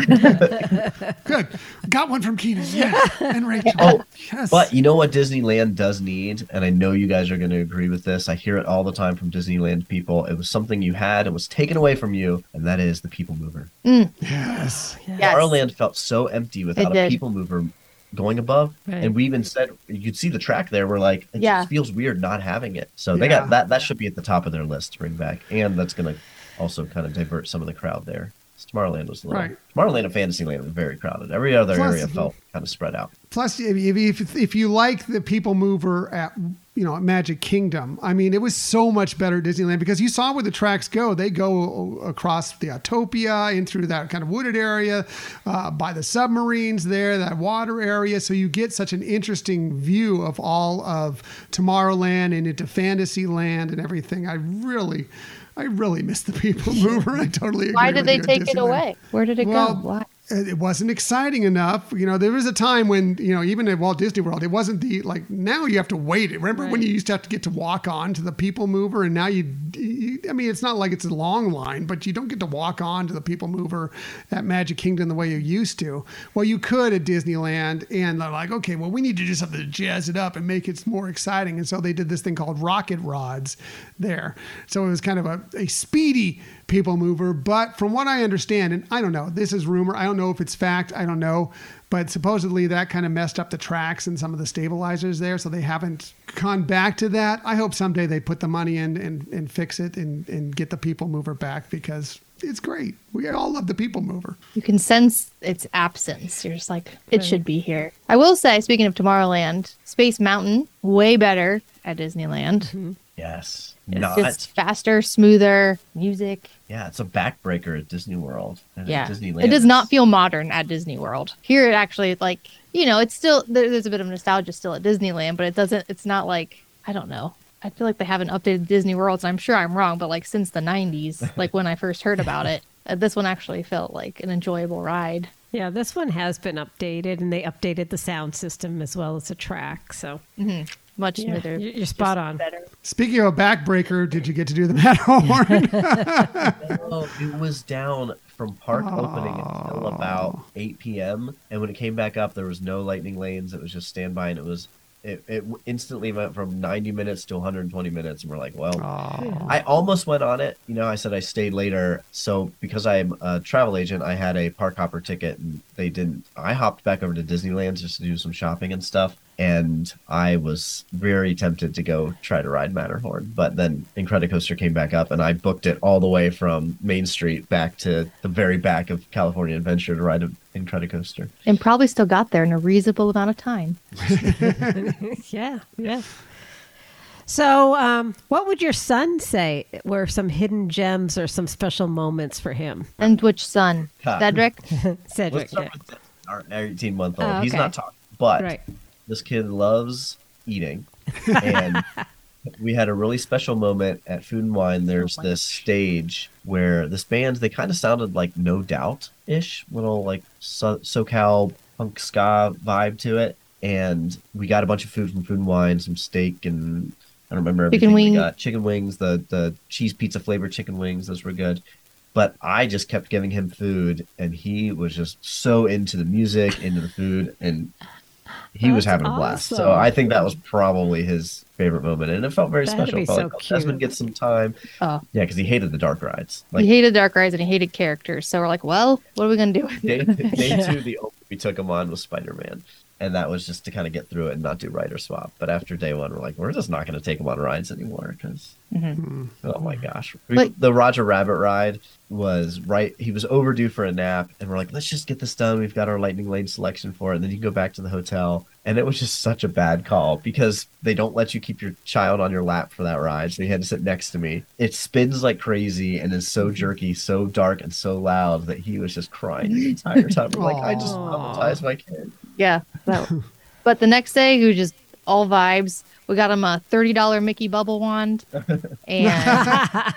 [SPEAKER 1] Good. Got one from Keenan. Yeah. And Rachel.
[SPEAKER 4] Oh,
[SPEAKER 1] yes.
[SPEAKER 4] But you know what Disneyland does need, and I know you guys are going to agree with this. I hear it all the time from Disneyland people. It was something you had, it was taken away from you, and that is the people mover.
[SPEAKER 3] Mm.
[SPEAKER 1] Yes.
[SPEAKER 3] Yes.
[SPEAKER 4] Tomorrowland felt so empty without
[SPEAKER 3] It
[SPEAKER 4] a
[SPEAKER 3] did.
[SPEAKER 4] people mover going above.
[SPEAKER 2] Right.
[SPEAKER 4] And we even said you could see the track there. We're like, it
[SPEAKER 3] Yeah.
[SPEAKER 4] just feels weird not having it. So they
[SPEAKER 1] Yeah.
[SPEAKER 4] got that. That should be at the top of their list to bring back, and that's going to also kind of divert some of the crowd there. Tomorrowland was a little.
[SPEAKER 1] Right.
[SPEAKER 4] Tomorrowland and Fantasyland were very crowded. Every other
[SPEAKER 1] Plus-
[SPEAKER 4] area felt kind of spread out.
[SPEAKER 1] Plus, if, if, if you like the people mover at, you know, at Magic Kingdom, I mean, it was so much better at Disneyland because you saw where the tracks go. They go across the Autopia in through that kind of wooded area, uh, by the submarines there, that water area. So you get such an interesting view of all of Tomorrowland and into Fantasyland and everything. I really, I really miss the people mover. I totally agree.
[SPEAKER 3] Why did
[SPEAKER 1] with
[SPEAKER 3] they
[SPEAKER 1] you at
[SPEAKER 3] take it
[SPEAKER 1] Disneyland.
[SPEAKER 3] away? Where did it
[SPEAKER 1] Well,
[SPEAKER 3] go? Why?
[SPEAKER 1] it wasn't exciting enough. You know, there was a time when, you know, even at Walt Disney World, it wasn't the, like, now you have to wait. Remember when
[SPEAKER 2] Right.
[SPEAKER 1] you used to have to get to walk on to the people mover, and now you, you, I mean, it's not like it's a long line, but you don't get to walk on to the people mover at Magic Kingdom the way you used to. Well, you could at Disneyland, and they're like, okay, well, we need to do something to jazz it up and make it more exciting. And so they did this thing called rocket rods there. So it was kind of a, a speedy people mover. But from what I understand, and I don't know, this is rumor. I don't know if it's fact. I don't know. But supposedly that kind of messed up the tracks and some of the stabilizers there. So they haven't gone back to that. I hope someday they put the money in and, and fix it and, and get the people mover back because it's great. We all love the people mover.
[SPEAKER 3] You can sense its absence. You're just like, it should be here. I will say, speaking of Tomorrowland, Space Mountain, way better at Disneyland.
[SPEAKER 2] Mm-hmm.
[SPEAKER 4] Yes.
[SPEAKER 3] It's
[SPEAKER 4] Not.
[SPEAKER 3] just faster, smoother music.
[SPEAKER 4] Yeah, it's a backbreaker at Disney World. And
[SPEAKER 3] Yeah.
[SPEAKER 4] at Disneyland,
[SPEAKER 3] It does not
[SPEAKER 4] it's-
[SPEAKER 3] feel modern at Disney World. Here, it actually, like, you know, it's still, there, there's a bit of nostalgia still at Disneyland, but it doesn't, it's not like, I don't know. I feel like they haven't updated Disney Worlds. I'm sure I'm wrong, but like since the nineties, like when I first heard about it, uh, this one actually felt like an enjoyable ride.
[SPEAKER 2] Yeah, this one has been updated, and they updated the sound system as well as the track. So
[SPEAKER 3] Much
[SPEAKER 2] yeah,
[SPEAKER 3] smoother.
[SPEAKER 2] you're, you're spot
[SPEAKER 3] just
[SPEAKER 2] on.
[SPEAKER 3] Better.
[SPEAKER 1] Speaking of a backbreaker, did you get to do the Matterhorn?
[SPEAKER 4] Oh, it was down from park opening until about eight p.m. And when it came back up, there was no lightning lanes. It was just standby, and it was it, it instantly went from ninety minutes to one hundred twenty minutes. And we're like, well,
[SPEAKER 1] Oh.
[SPEAKER 4] I almost went on it. You know, I said I stayed later. So because I'm a travel agent, I had a park hopper ticket, and they didn't. I hopped back over to Disneyland just to do some shopping and stuff. And I was very tempted to go try to ride Matterhorn. But then Incredicoaster came back up, and I booked it all the way from Main Street back to the very back of California Adventure to ride Incredicoaster.
[SPEAKER 3] And probably still got there in a reasonable amount of time.
[SPEAKER 2] Yeah, yeah. So, um, what would your son say were some hidden gems or some special moments for him?
[SPEAKER 3] And which son?
[SPEAKER 4] Ha.
[SPEAKER 3] Cedric?
[SPEAKER 2] Cedric.
[SPEAKER 4] Let's start
[SPEAKER 2] Yeah.
[SPEAKER 4] with our eighteen-month-old.
[SPEAKER 2] Oh,
[SPEAKER 4] He's
[SPEAKER 2] okay.
[SPEAKER 4] not talking, but
[SPEAKER 2] Right.
[SPEAKER 4] this kid loves eating. And we had a really special moment at Food and Wine. There's this stage where this band, they kind of sounded like No Doubt-ish, little like so- SoCal punk ska vibe to it. And we got a bunch of food from Food and Wine, some steak, and I don't remember
[SPEAKER 3] Chicken
[SPEAKER 4] everything we
[SPEAKER 3] wing.
[SPEAKER 4] got. Chicken wings, the, the cheese pizza flavored chicken wings, those were good. But I just kept giving him food, and he was just so into the music, into the food, and he was
[SPEAKER 2] That's
[SPEAKER 4] having a blast. So
[SPEAKER 2] awesome.
[SPEAKER 4] I think that was probably his favorite moment, and it felt very
[SPEAKER 2] That'd
[SPEAKER 4] special.
[SPEAKER 2] be
[SPEAKER 4] It felt
[SPEAKER 2] so
[SPEAKER 4] like, oh, Desmond
[SPEAKER 2] cute.
[SPEAKER 4] gets some time.
[SPEAKER 3] Oh,
[SPEAKER 4] Yeah, because he hated the dark rides. Like
[SPEAKER 3] he hated dark rides and he hated characters. So we're like, well, what are we going to do with
[SPEAKER 4] day,
[SPEAKER 3] it?
[SPEAKER 4] day two, the only we took him on was Spider Man, and that was just to kind of get through it and not do rider swap. But after day one, we're like, we're just not going to take him on rides anymore because
[SPEAKER 3] Mm-hmm.
[SPEAKER 4] Oh my gosh.
[SPEAKER 3] But-
[SPEAKER 4] the Roger Rabbit ride was right. He was overdue for a nap, and we're like, let's just get this done. We've got our Lightning Lane selection for it. And then you can go back to the hotel. And it was just such a bad call because they don't let you keep your child on your lap for that ride. So he had to sit next to me. It spins like crazy and is so jerky, so dark, and so loud that he was just crying the entire time. I'm like, I just traumatized my kid.
[SPEAKER 3] Yeah. That, but the next day, he was just all vibes. We got him a thirty dollars Mickey bubble wand. And uh,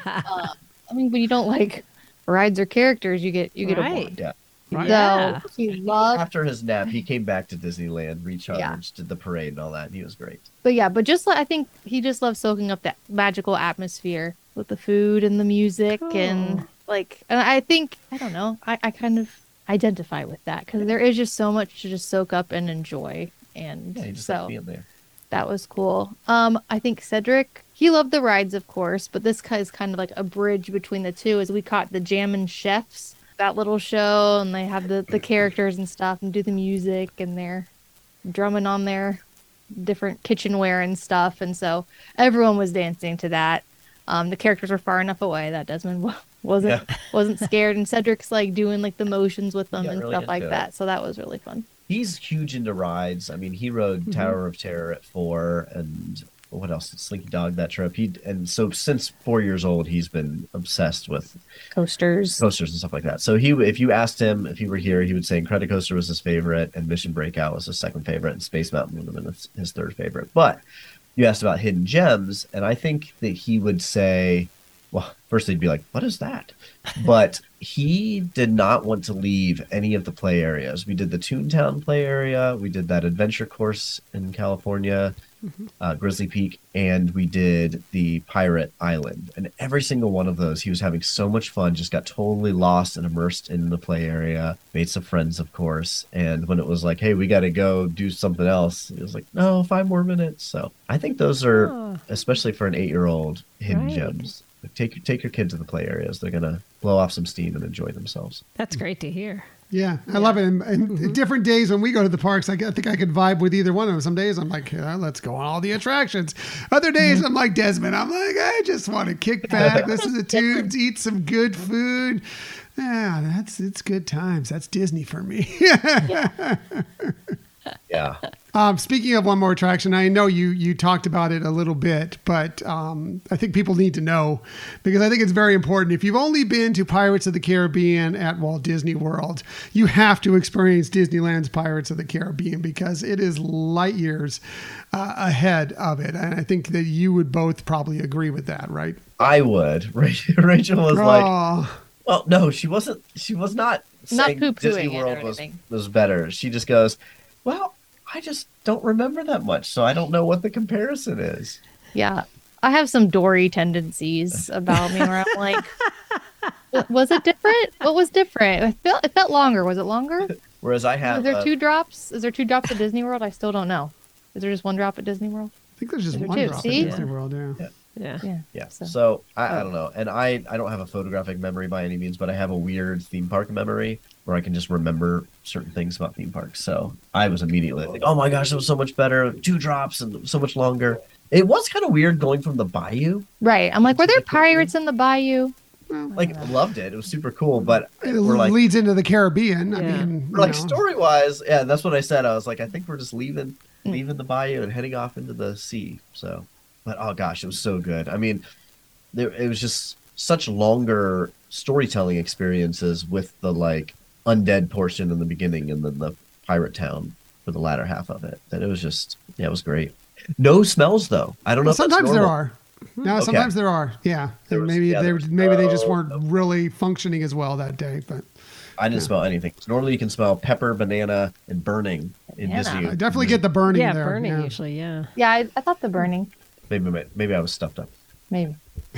[SPEAKER 3] I mean, when you don't like rides or characters, you get you get
[SPEAKER 2] Right.
[SPEAKER 3] a wand.
[SPEAKER 4] Yeah.
[SPEAKER 1] Right.
[SPEAKER 2] Yeah.
[SPEAKER 3] So he loved,
[SPEAKER 4] After his nap, he came back to Disneyland, recharged,
[SPEAKER 3] Yeah.
[SPEAKER 4] did the parade and all that. And he was great.
[SPEAKER 3] but yeah, but just like I think he just loves soaking up that magical atmosphere with the food and the music
[SPEAKER 2] Cool.
[SPEAKER 3] and like, and I think I don't know, I, I kind of identify with that because there is just so much to just soak up and enjoy, and
[SPEAKER 4] Yeah, he just
[SPEAKER 3] so
[SPEAKER 4] liked being there.
[SPEAKER 3] that was cool. Um, I think Cedric, he loved the rides, of course, but this is kind of like a bridge between the two. As we caught the Jammin' Chefs, that little show, and they have the the characters and stuff, and do the music, and they're drumming on their different kitchenware and stuff, and so everyone was dancing to that. Um, the characters were far enough away that Desmond wa- wasn't
[SPEAKER 4] Yeah.
[SPEAKER 3] wasn't scared, and Cedric's like doing like the motions with them
[SPEAKER 4] Yeah,
[SPEAKER 3] and
[SPEAKER 4] really
[SPEAKER 3] stuff like
[SPEAKER 4] into it.
[SPEAKER 3] that. So that was really fun.
[SPEAKER 4] He's huge into rides. I mean, he rode
[SPEAKER 3] Mm-hmm.
[SPEAKER 4] Tower of Terror at four, and what else? Slinky Dog that trip. He and so since four years old, he's been obsessed with
[SPEAKER 3] Coasters.
[SPEAKER 4] coasters and stuff like that. So he, if you asked him if he were here, he would say Incredicoaster was his favorite, and Mission Breakout was his second favorite, and Space Mountain would have been his, his third favorite. But you asked about hidden gems, and I think that he would say, well, first he'd be like, "What is that?" But he did not want to leave any of the play areas. We did the Toontown play area, we did that adventure course in California, uh, Grizzly Peak, and we did the Pirate Island. And every single one of those, he was having so much fun, just got totally lost and immersed in the play area, made some friends, of course. And when it was like, hey, we got to go do something else, he was like, no, five more minutes. So I think those are,
[SPEAKER 2] Oh.
[SPEAKER 4] especially for an eight-year-old, hidden
[SPEAKER 2] Right.
[SPEAKER 4] gems. Like, take, your- take your kid to the play areas. They're going to blow off some steam and enjoy themselves.
[SPEAKER 2] That's great to hear.
[SPEAKER 1] Yeah, I love it. And, and
[SPEAKER 2] Mm-hmm.
[SPEAKER 1] different days when we go to the parks, I, I think I could vibe with either one of them. Some days I'm like, yeah, let's go on all the attractions. Other days
[SPEAKER 2] Mm-hmm.
[SPEAKER 1] I'm like Desmond. I'm like, I just want to kick back, listen to tunes, eat some good food. Yeah, that's it's good times. That's Disney for me.
[SPEAKER 4] Yeah.
[SPEAKER 1] Um, speaking of one more attraction, I know you you talked about it a little bit, but um, I think people need to know because I think it's very important. If you've only been to Pirates of the Caribbean at Walt Disney World, you have to experience Disneyland's Pirates of the Caribbean because it is light years uh, ahead of it. And I think that you would both probably agree with that, right?
[SPEAKER 4] I would. Rachel Rachel was like,
[SPEAKER 1] Oh,
[SPEAKER 4] well, no, she wasn't. She was not
[SPEAKER 3] Not
[SPEAKER 4] saying
[SPEAKER 3] poo-pooing
[SPEAKER 4] Disney
[SPEAKER 3] it or
[SPEAKER 4] World was,
[SPEAKER 3] anything.
[SPEAKER 4] was better. She just goes, well, I just don't remember that much, so I don't know what the comparison is.
[SPEAKER 3] Yeah. I have some Dory tendencies about me where I'm like, "W- was it different? What was different? It felt, it felt longer. Was it longer?
[SPEAKER 4] Whereas I have,
[SPEAKER 3] Is there
[SPEAKER 4] uh,
[SPEAKER 3] two drops? Is there two drops at Disney World? I still don't know. Is there just one drop at Disney World?
[SPEAKER 1] I think there's just
[SPEAKER 3] There
[SPEAKER 1] one
[SPEAKER 3] too,
[SPEAKER 1] drop
[SPEAKER 3] see?
[SPEAKER 1] at Disney World. Yeah.
[SPEAKER 4] Yeah.
[SPEAKER 2] Yeah.
[SPEAKER 3] Yeah.
[SPEAKER 4] yeah.
[SPEAKER 3] So-
[SPEAKER 4] So, I, I
[SPEAKER 3] Oh.
[SPEAKER 4] don't know, and I I don't have a photographic memory by any means, but I have a weird theme park memory where I can just remember certain things about theme parks. So I was immediately like, oh my gosh, it was so much better, two drops and so much longer. It was kind of weird going from the bayou.
[SPEAKER 3] Right. I'm like, were there pirates in the bayou?
[SPEAKER 4] Like, loved it. It was super cool, but
[SPEAKER 1] It
[SPEAKER 4] we're like,
[SPEAKER 1] leads into the Caribbean. I
[SPEAKER 2] Yeah.
[SPEAKER 1] mean,
[SPEAKER 4] We're like
[SPEAKER 1] you know.
[SPEAKER 4] story wise, yeah, that's what I said. I was like, I think we're just leaving
[SPEAKER 3] Mm.
[SPEAKER 4] leaving the bayou and heading off into the sea. So, but oh gosh, it was so good. I mean, there it was just such longer storytelling experiences with the like undead portion in the beginning and then the pirate town for the latter half of it. That it was just yeah, it was great. No smells though. I don't know.
[SPEAKER 1] Well,
[SPEAKER 4] if that's
[SPEAKER 1] sometimes there
[SPEAKER 4] normal.
[SPEAKER 1] are. No,
[SPEAKER 4] Okay.
[SPEAKER 1] sometimes there are. Yeah,
[SPEAKER 4] There
[SPEAKER 1] And
[SPEAKER 4] was-
[SPEAKER 1] maybe
[SPEAKER 4] yeah,
[SPEAKER 1] they
[SPEAKER 4] there was
[SPEAKER 1] maybe they just
[SPEAKER 4] no-
[SPEAKER 1] weren't really functioning as well that day. But
[SPEAKER 4] I didn't smell anything. Normally, you can smell pepper, banana, and burning in
[SPEAKER 3] Banana.
[SPEAKER 4] Disney.
[SPEAKER 1] I definitely get the burning
[SPEAKER 2] Yeah,
[SPEAKER 1] there.
[SPEAKER 2] burning
[SPEAKER 1] yeah.
[SPEAKER 2] usually, yeah.
[SPEAKER 3] Yeah, I, I thought the burning.
[SPEAKER 4] Maybe maybe I was stuffed up.
[SPEAKER 3] Maybe.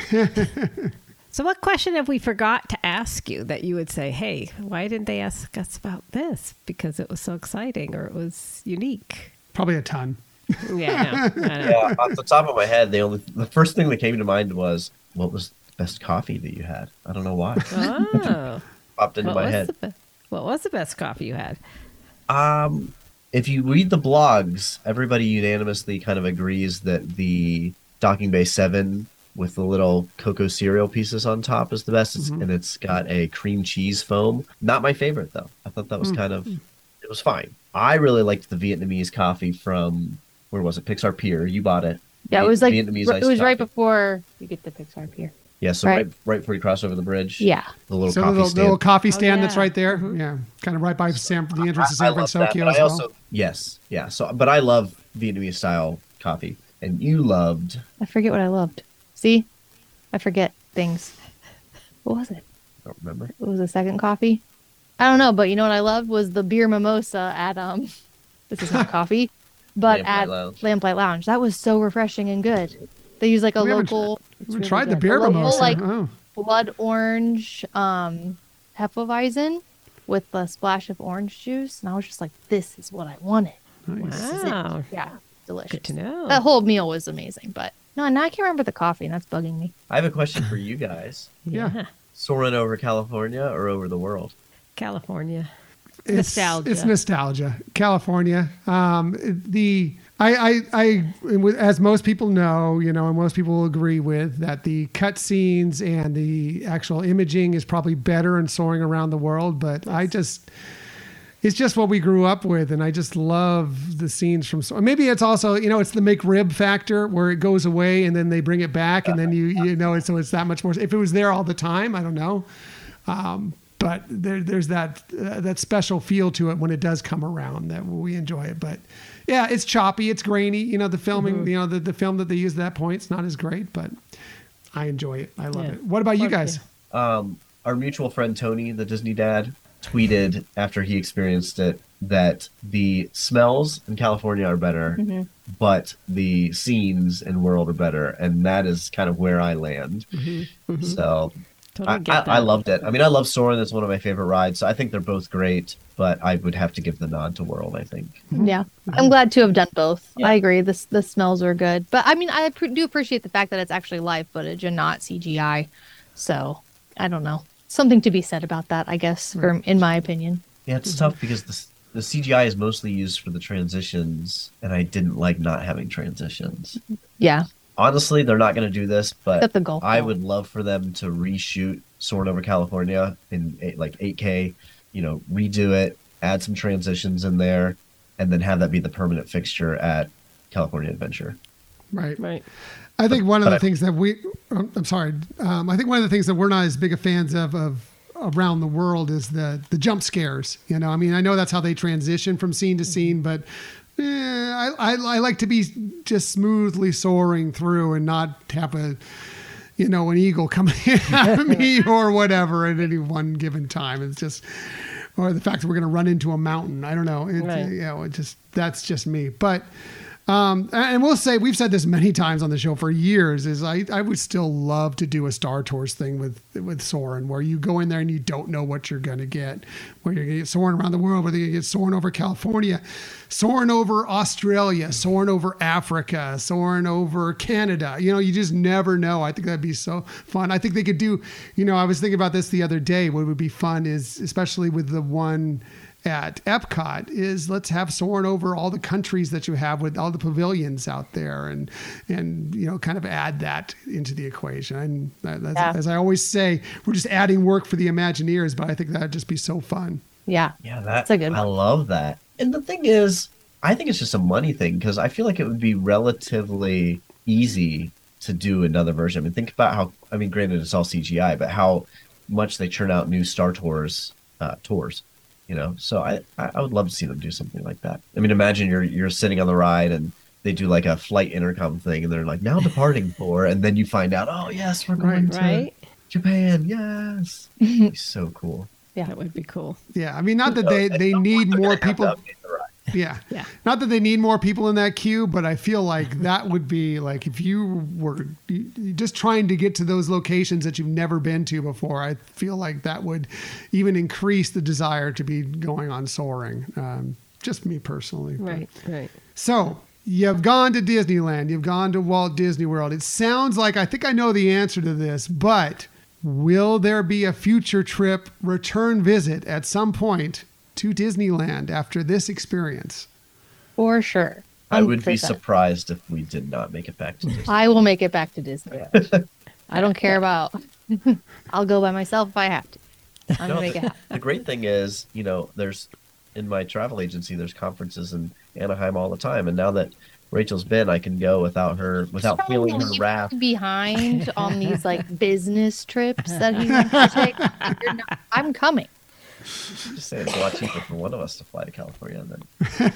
[SPEAKER 2] So what question have we forgot to ask you that you would say, hey, why didn't they ask us about this? Because it was so exciting or it was unique.
[SPEAKER 1] Probably a ton.
[SPEAKER 2] Yeah, I know. I know.
[SPEAKER 4] Yeah, off the top of my head, the only the first thing that came to mind was what was the best coffee that you had? I don't know why.
[SPEAKER 2] Oh.
[SPEAKER 4] Popped into
[SPEAKER 2] what,
[SPEAKER 4] my
[SPEAKER 2] was
[SPEAKER 4] head.
[SPEAKER 2] the be- what was the best coffee you had?
[SPEAKER 4] Um, if you read the blogs, everybody unanimously kind of agrees that the Docking Bay Seven with the little cocoa cereal pieces on top is the best. It's,
[SPEAKER 1] Mhm.
[SPEAKER 4] And it's got a cream cheese foam. Not my favorite though. I thought that was
[SPEAKER 1] Mm.
[SPEAKER 4] kind of, it was fine. I really liked the Vietnamese coffee from, where was it? Pixar Pier. You bought it.
[SPEAKER 3] Yeah, it
[SPEAKER 4] Vi-
[SPEAKER 3] was like
[SPEAKER 4] Vietnamese
[SPEAKER 3] it
[SPEAKER 4] iced
[SPEAKER 3] was right
[SPEAKER 4] coffee.
[SPEAKER 3] before you get the Pixar Pier.
[SPEAKER 4] Yeah, so
[SPEAKER 3] right.
[SPEAKER 4] right, right before you cross over the bridge.
[SPEAKER 3] Yeah.
[SPEAKER 4] The little
[SPEAKER 1] So the
[SPEAKER 4] coffee
[SPEAKER 1] little, the
[SPEAKER 4] stand.
[SPEAKER 1] little coffee stand that's
[SPEAKER 2] yeah.
[SPEAKER 1] right there.
[SPEAKER 2] Mhm.
[SPEAKER 1] Yeah, kind of right by San, the entrance to
[SPEAKER 4] I- I
[SPEAKER 1] San
[SPEAKER 4] love that,
[SPEAKER 1] Francisco
[SPEAKER 4] but
[SPEAKER 1] as
[SPEAKER 4] I
[SPEAKER 1] well.
[SPEAKER 4] also, yes, yeah. So, but I love Vietnamese style coffee, and you loved.
[SPEAKER 3] I forget what I loved. See, I forget things. What was it?
[SPEAKER 4] I don't remember.
[SPEAKER 3] It was a second coffee. I don't know, but you know what I loved was the beer mimosa at um. This is not coffee, but
[SPEAKER 4] Lamplight
[SPEAKER 3] at
[SPEAKER 4] Lounge.
[SPEAKER 3] Lamplight Lounge. That was so refreshing and good. They use like a
[SPEAKER 1] We haven't
[SPEAKER 3] local.
[SPEAKER 1] We
[SPEAKER 3] it's
[SPEAKER 1] haven't
[SPEAKER 3] really
[SPEAKER 1] tried the
[SPEAKER 3] good.
[SPEAKER 1] beer
[SPEAKER 3] A local,
[SPEAKER 1] mimosa.
[SPEAKER 3] like
[SPEAKER 1] oh.
[SPEAKER 3] blood orange um Hefeweizen with a splash of orange juice, and I was just like, "This is what I wanted."
[SPEAKER 1] Nice.
[SPEAKER 3] This is it.
[SPEAKER 2] Wow.
[SPEAKER 3] Yeah, delicious.
[SPEAKER 2] Good to know.
[SPEAKER 3] That whole meal was amazing, but no, now I can't remember the coffee, and that's bugging me.
[SPEAKER 4] I have a question for you guys.
[SPEAKER 1] Yeah.
[SPEAKER 4] Soaring over California or over the world?
[SPEAKER 2] California.
[SPEAKER 1] It's,
[SPEAKER 2] Nostalgia.
[SPEAKER 1] It's nostalgia. California. Um, the I, I I as most people know, you know, and most people will agree with that the cut scenes and the actual imaging is probably better in Soaring Around the World. But I just it's just what we grew up with, and I just love the scenes from. So maybe it's also, you know, it's the McRib factor where it goes away and then they bring it back, and then you you know, so it's that much more. If it was there all the time, I don't know. Um, but there, there's that uh, that special feel to it when it does come around that we enjoy it. But yeah, it's choppy, it's grainy. You know, the filming,
[SPEAKER 2] Mhm.
[SPEAKER 1] you know, the, the film that they use at that point, it's not as great, but I enjoy it. I love
[SPEAKER 2] Yeah.
[SPEAKER 1] it. What about you
[SPEAKER 2] Love
[SPEAKER 1] guys?
[SPEAKER 2] it.
[SPEAKER 4] Um, our mutual friend Tony, the Disney dad, tweeted after he experienced it that the smells in California are better,
[SPEAKER 3] Mm-hmm.
[SPEAKER 4] but the scenes in world are better, and that is kind of where I land.
[SPEAKER 2] Mhm.
[SPEAKER 4] So
[SPEAKER 2] Totally
[SPEAKER 4] I,
[SPEAKER 2] get
[SPEAKER 4] I, I
[SPEAKER 2] that.
[SPEAKER 4] loved it. I mean, I love Soarin'. It's one of my favorite rides. So I think they're both great, but I would have to give the nod to World, I think.
[SPEAKER 3] Yeah, I'm glad to have done both.
[SPEAKER 4] Yeah.
[SPEAKER 3] I agree. This the smells are good, but I mean, I pr- do appreciate the fact that it's actually live footage and not C G I. So I don't know, something to be said about that, I guess, for, in my opinion.
[SPEAKER 4] Yeah,
[SPEAKER 2] Mm-hmm.
[SPEAKER 4] it's tough because the, the C G I is mostly used for the transitions, and I didn't like not having transitions.
[SPEAKER 3] Yeah,
[SPEAKER 4] Honestly, they're not going to do this, but
[SPEAKER 3] Except the golf
[SPEAKER 4] I
[SPEAKER 3] ball.
[SPEAKER 4] would love for them to reshoot Soarin' Over California in eight, like eight K, you know, redo it, add some transitions in there, and then have that be the permanent fixture at California Adventure.
[SPEAKER 1] Right.
[SPEAKER 2] Right.
[SPEAKER 1] I think one of
[SPEAKER 4] But
[SPEAKER 1] the
[SPEAKER 4] I-
[SPEAKER 1] things that we, um, I'm sorry, um, I think one of the things that we're not as big a fans of, of around the world is the, the jump scares. You know, I mean, I know that's how they transition from scene to scene, but eh, I, I, I like to be just smoothly soaring through and not have a, you know, an eagle coming at me or whatever at any one given time. It's just, or the fact that we're going to run into a mountain. I don't know. It,
[SPEAKER 2] Right.
[SPEAKER 1] You know, it just, that's just me. But, um, and we'll say, we've said this many times on the show for years, is I, I would still love to do a Star Tours thing with, with Soarin', where you go in there and you don't know what you're going to get, where you're going to get Soarin' around the world, whether you get Soarin' over California, Soarin' over Australia, Soarin' over Africa, Soarin' over Canada. You know, you just never know. I think that'd be so fun. I think they could do, you know, I was thinking about this the other day. What would be fun is, especially with the one at Epcot, is let's have Soarin' over all the countries that you have with all the pavilions out there, and and you know, kind of add that into the equation. And that, that's,
[SPEAKER 3] Yeah.
[SPEAKER 1] as I always say, we're just adding work for the Imagineers, but I think that'd just be so fun.
[SPEAKER 3] Yeah,
[SPEAKER 4] Yeah, that,
[SPEAKER 3] That's a good
[SPEAKER 4] I
[SPEAKER 3] one.
[SPEAKER 4] love that. And the thing is, I think it's just a money thing because I feel like it would be relatively easy to do another version. I mean, think about how, I mean, granted, it's all C G I, but how much they churn out new Star Tours uh, tours, you know? So I, I I would love to see them do something like that. I mean, imagine you're you're sitting on the ride and they do like a flight intercom thing and they're like, now departing for, and then you find out, oh, yes, we're going to
[SPEAKER 2] Right.
[SPEAKER 4] Japan. Yes. It'd be so cool.
[SPEAKER 3] Yeah.
[SPEAKER 2] That would be cool.
[SPEAKER 1] Yeah, I mean, not that they, they need
[SPEAKER 4] They're
[SPEAKER 1] more
[SPEAKER 4] gonna have to
[SPEAKER 1] people.
[SPEAKER 4] update the ride.
[SPEAKER 1] Yeah.
[SPEAKER 2] Yeah.
[SPEAKER 1] Not that they need more people in that queue, but I feel like that would be like if you were just trying to get to those locations that you've never been to before, I feel like that would even increase the desire to be going on Soaring. Um, just me personally.
[SPEAKER 2] Right. Right.
[SPEAKER 1] So you've gone to Disneyland, you've gone to Walt Disney World. It sounds like, I think I know the answer to this, but will there be a future trip return visit at some point to Disneyland after this experience?
[SPEAKER 3] for sure.
[SPEAKER 4] I would be
[SPEAKER 3] one hundred percent.
[SPEAKER 4] surprised if we did not make it back to Disney.
[SPEAKER 3] I will make it back to Disney. I don't care about. I'll go by myself if I have to. I'm
[SPEAKER 4] No,
[SPEAKER 3] gonna make it
[SPEAKER 4] the,
[SPEAKER 3] happen.
[SPEAKER 4] the great thing is, you know, there's in my travel agency, there's conferences in Anaheim all the time, and now that Rachel's been, I can go without her, without feeling her
[SPEAKER 3] You
[SPEAKER 4] wrath.
[SPEAKER 3] behind on these like business trips that he wants to take. You're not- I'm coming.
[SPEAKER 4] Just say it's a lot cheaper for one of us to fly to California, and then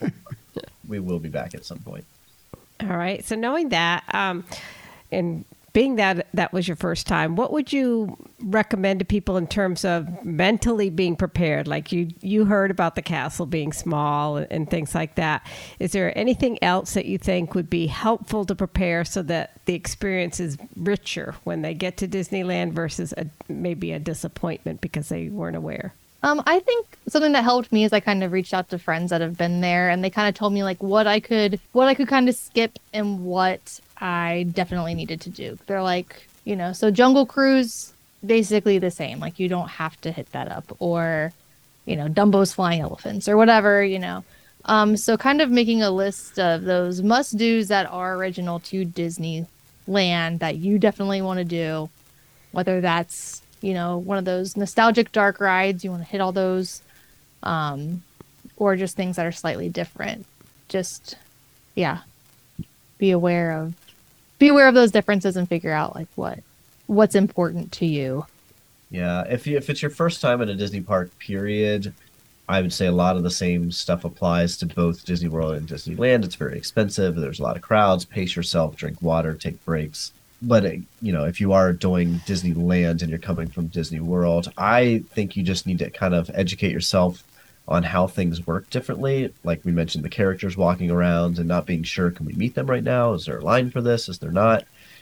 [SPEAKER 4] we will be back at some point.
[SPEAKER 2] All right. So knowing that, um, and being that that was your first time, what would you recommend to people in terms of mentally being prepared? Like you, you heard about the castle being small and, and things like that. Is there anything else that you think would be helpful to prepare so that the experience is richer when they get to Disneyland versus a, maybe a disappointment because they weren't aware?
[SPEAKER 3] Um, I think something that helped me is I kind of reached out to friends that have been there, and they kind of told me like what I could, what I could kind of skip and what I definitely needed to do. They're like, you know, so Jungle Cruise, basically the same. Like you don't have to hit that up, or, you know, Dumbo's Flying Elephants or whatever, you know. Um, so kind of making a list of those must-dos that are original to Disneyland that you definitely want to do, whether that's, you know, one of those nostalgic dark rides, you want to hit all those, um, or just things that are slightly different. Just, yeah, be aware of, be aware of those differences and figure out like what, what's important to you.
[SPEAKER 4] Yeah, if you, if it's your first time at a Disney park, period, I would say a lot of the same stuff applies to both Disney World and Disneyland. It's very expensive. There's a lot of crowds. Pace yourself, drink water, take breaks. But, uh, you know, if you are doing Disneyland and you're coming from Disney World, I think you just need to kind of educate yourself on how things work differently. Like we mentioned, the characters walking around and not being sure, can we meet them right now? Is there a line for this? Is there not?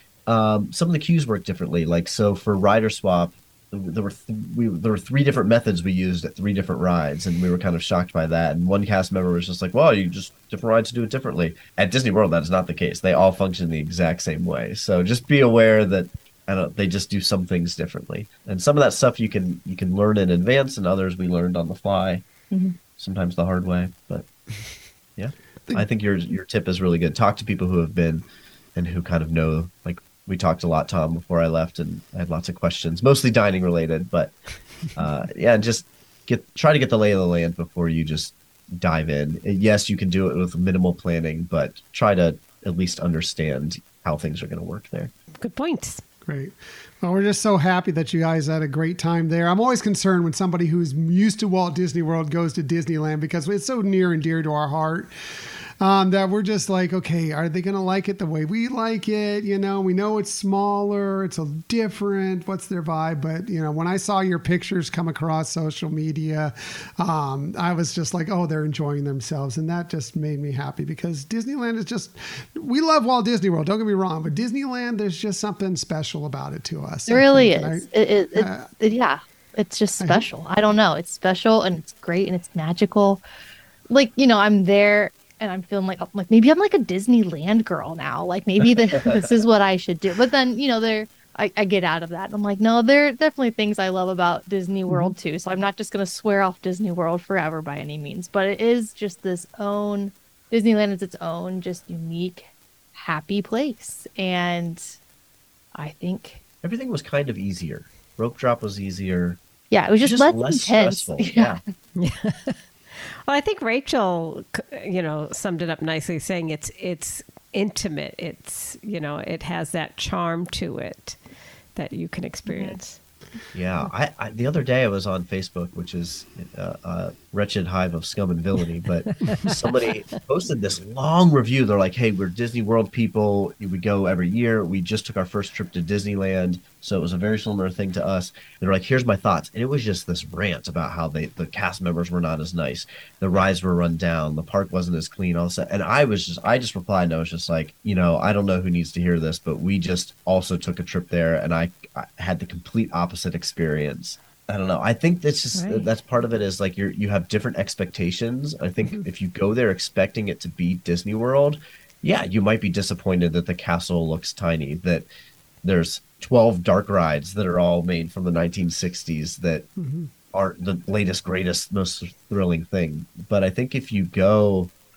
[SPEAKER 4] Um, some of the queues work differently. Like, so for Rider Swap, there were th- we, there were three different methods we used at three different rides, and we were kind of shocked by that. And one cast member was just like, "Well, you just different rides do it differently." At Disney World, that is not the case. They all function the exact same way. So just be aware that I don't. They just do some things differently, and some of that stuff you can you can learn in advance, and others we learned on the fly,
[SPEAKER 3] Mm-hmm.
[SPEAKER 4] sometimes the hard way. But yeah, I think your your tip is really good. Talk to people who have been and who kind of know, like. We talked a lot, Tom, before I left, and I had lots of questions, mostly dining related. But uh, yeah, just get try to get the lay of the land before you just dive in. Yes, you can do it with minimal planning, but try to at least understand how things are going to work there.
[SPEAKER 2] Good points.
[SPEAKER 1] Great. Well, we're just so happy that you guys had a great time there. I'm always concerned when somebody who's used to Walt Disney World goes to Disneyland because it's so near and dear to our heart. Um, that we're just like, okay, are they going to like it the way we like it? You know, we know it's smaller, it's a different, what's their vibe? But, you know, when I saw your pictures come across social media, um, I was just like, oh, they're enjoying themselves. And that just made me happy because Disneyland is just, we love Walt Disney World, don't get me wrong, but Disneyland, there's just something special about it to us.
[SPEAKER 3] It
[SPEAKER 1] I
[SPEAKER 3] really
[SPEAKER 1] think.
[SPEAKER 3] is.
[SPEAKER 1] And I-
[SPEAKER 3] It, it, it,
[SPEAKER 1] uh,
[SPEAKER 3] it, yeah, it's just special. I don't know. It's special and it's great and it's magical. Like, you know, I'm there. And I'm feeling like, like maybe I'm like a Disneyland girl now. Like maybe the, this is what I should do. But then, you know, there I, I get out of that. I'm like, no, there are definitely things I love about Disney World too. So I'm not just going to swear off Disney World forever by any means. But it is just this own, Disneyland is its own just unique, happy place. And I think,
[SPEAKER 4] Everything was kind of easier. Rope drop was easier.
[SPEAKER 3] yeah, it was just,
[SPEAKER 4] Just
[SPEAKER 3] less,
[SPEAKER 4] less
[SPEAKER 3] intense.
[SPEAKER 4] stressful.
[SPEAKER 3] Yeah.
[SPEAKER 4] Yeah.
[SPEAKER 2] Well, I think Rachel, you know, summed it up nicely, saying it's it's intimate. It's, you know, it has that charm to it that you can experience.
[SPEAKER 4] Yeah, I, I the other day I was on Facebook, which is a, a wretched hive of scum and villainy, but somebody posted this long review. They're like, "Hey, we're Disney World people. We go every year. We just took our first trip to Disneyland, so it was a very similar thing to us." They're like, "Here's my thoughts," and it was just this rant about how they the cast members were not as nice, the rides were run down, the park wasn't as clean, all that. And I was just, I just replied, and I was just like, you know, I don't know who needs to hear this, but we just also took a trip there, and I, I had the complete opposite experience. I don't know. I think that's just
[SPEAKER 2] Right.
[SPEAKER 4] that's part of it is like you're you have different expectations. I think
[SPEAKER 2] Mm-hmm.
[SPEAKER 4] if you go there expecting it to be Disney World, yeah, you might be disappointed that the castle looks tiny, that there's twelve dark rides that are all made from the nineteen sixties that
[SPEAKER 2] Mm-hmm.
[SPEAKER 4] aren't the latest, greatest, most thrilling thing. But I think if you go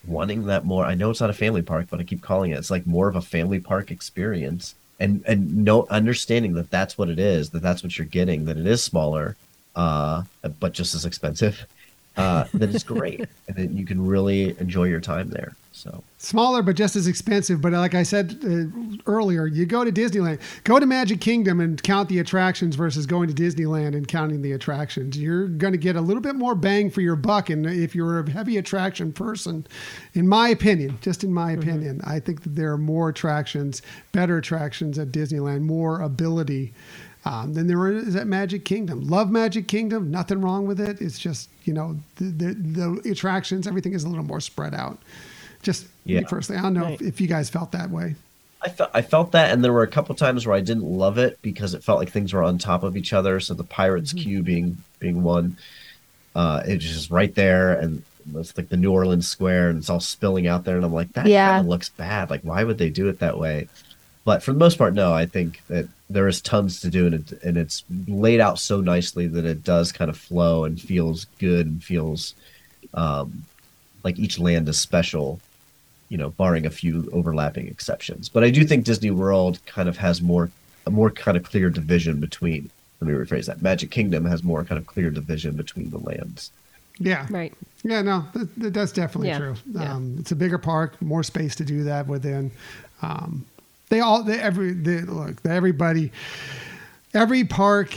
[SPEAKER 4] wanting that more. I know it's not a family park, but I keep calling it. It's like more of a family park experience, and and no understanding that that's what it is, that that's what you're getting, that it is smaller, uh, but just as expensive. Uh, then it's great, and then you can really enjoy your time there. So
[SPEAKER 1] smaller, but just as expensive. But like I said uh, earlier, you go to Disneyland, go to Magic Kingdom and count the attractions versus going to Disneyland and counting the attractions. You're going to get a little bit more bang for your buck. And if you're a heavy attraction person, in my opinion, just in my mm-hmm. opinion, I think that there are more attractions, better attractions at Disneyland, more ability Um, than there is at Magic Kingdom. Love Magic Kingdom, nothing wrong with it. It's just, you know, the the, the attractions, everything is a little more spread out. Just
[SPEAKER 4] yeah.
[SPEAKER 1] me personally, I don't know right. if, if you guys felt that way.
[SPEAKER 4] I felt I felt that, and there were a couple times where I didn't love it because it felt like things were on top of each other. So the Pirates mm-hmm. Queue being being one, uh, it's just right there, and it's like the New Orleans Square, and it's all spilling out there, and I'm like, that yeah. kind of looks bad. Like, why would they do it that way? But for the most part, no, I think that there is tons to do, and, it, and it's laid out so nicely that it does kind of flow and feels good and feels um, like each land is special, you know, barring a few overlapping exceptions. But I do think Disney World kind of has more, a more kind of clear division between, let me rephrase that, Magic Kingdom has more kind of clear division between the lands.
[SPEAKER 1] Yeah.
[SPEAKER 2] Right.
[SPEAKER 1] Yeah, no, that, that's definitely
[SPEAKER 2] yeah.
[SPEAKER 1] true.
[SPEAKER 2] Yeah.
[SPEAKER 1] Um, it's a bigger park, more space to do that within. Um, They all, they, every, they, look, everybody, every park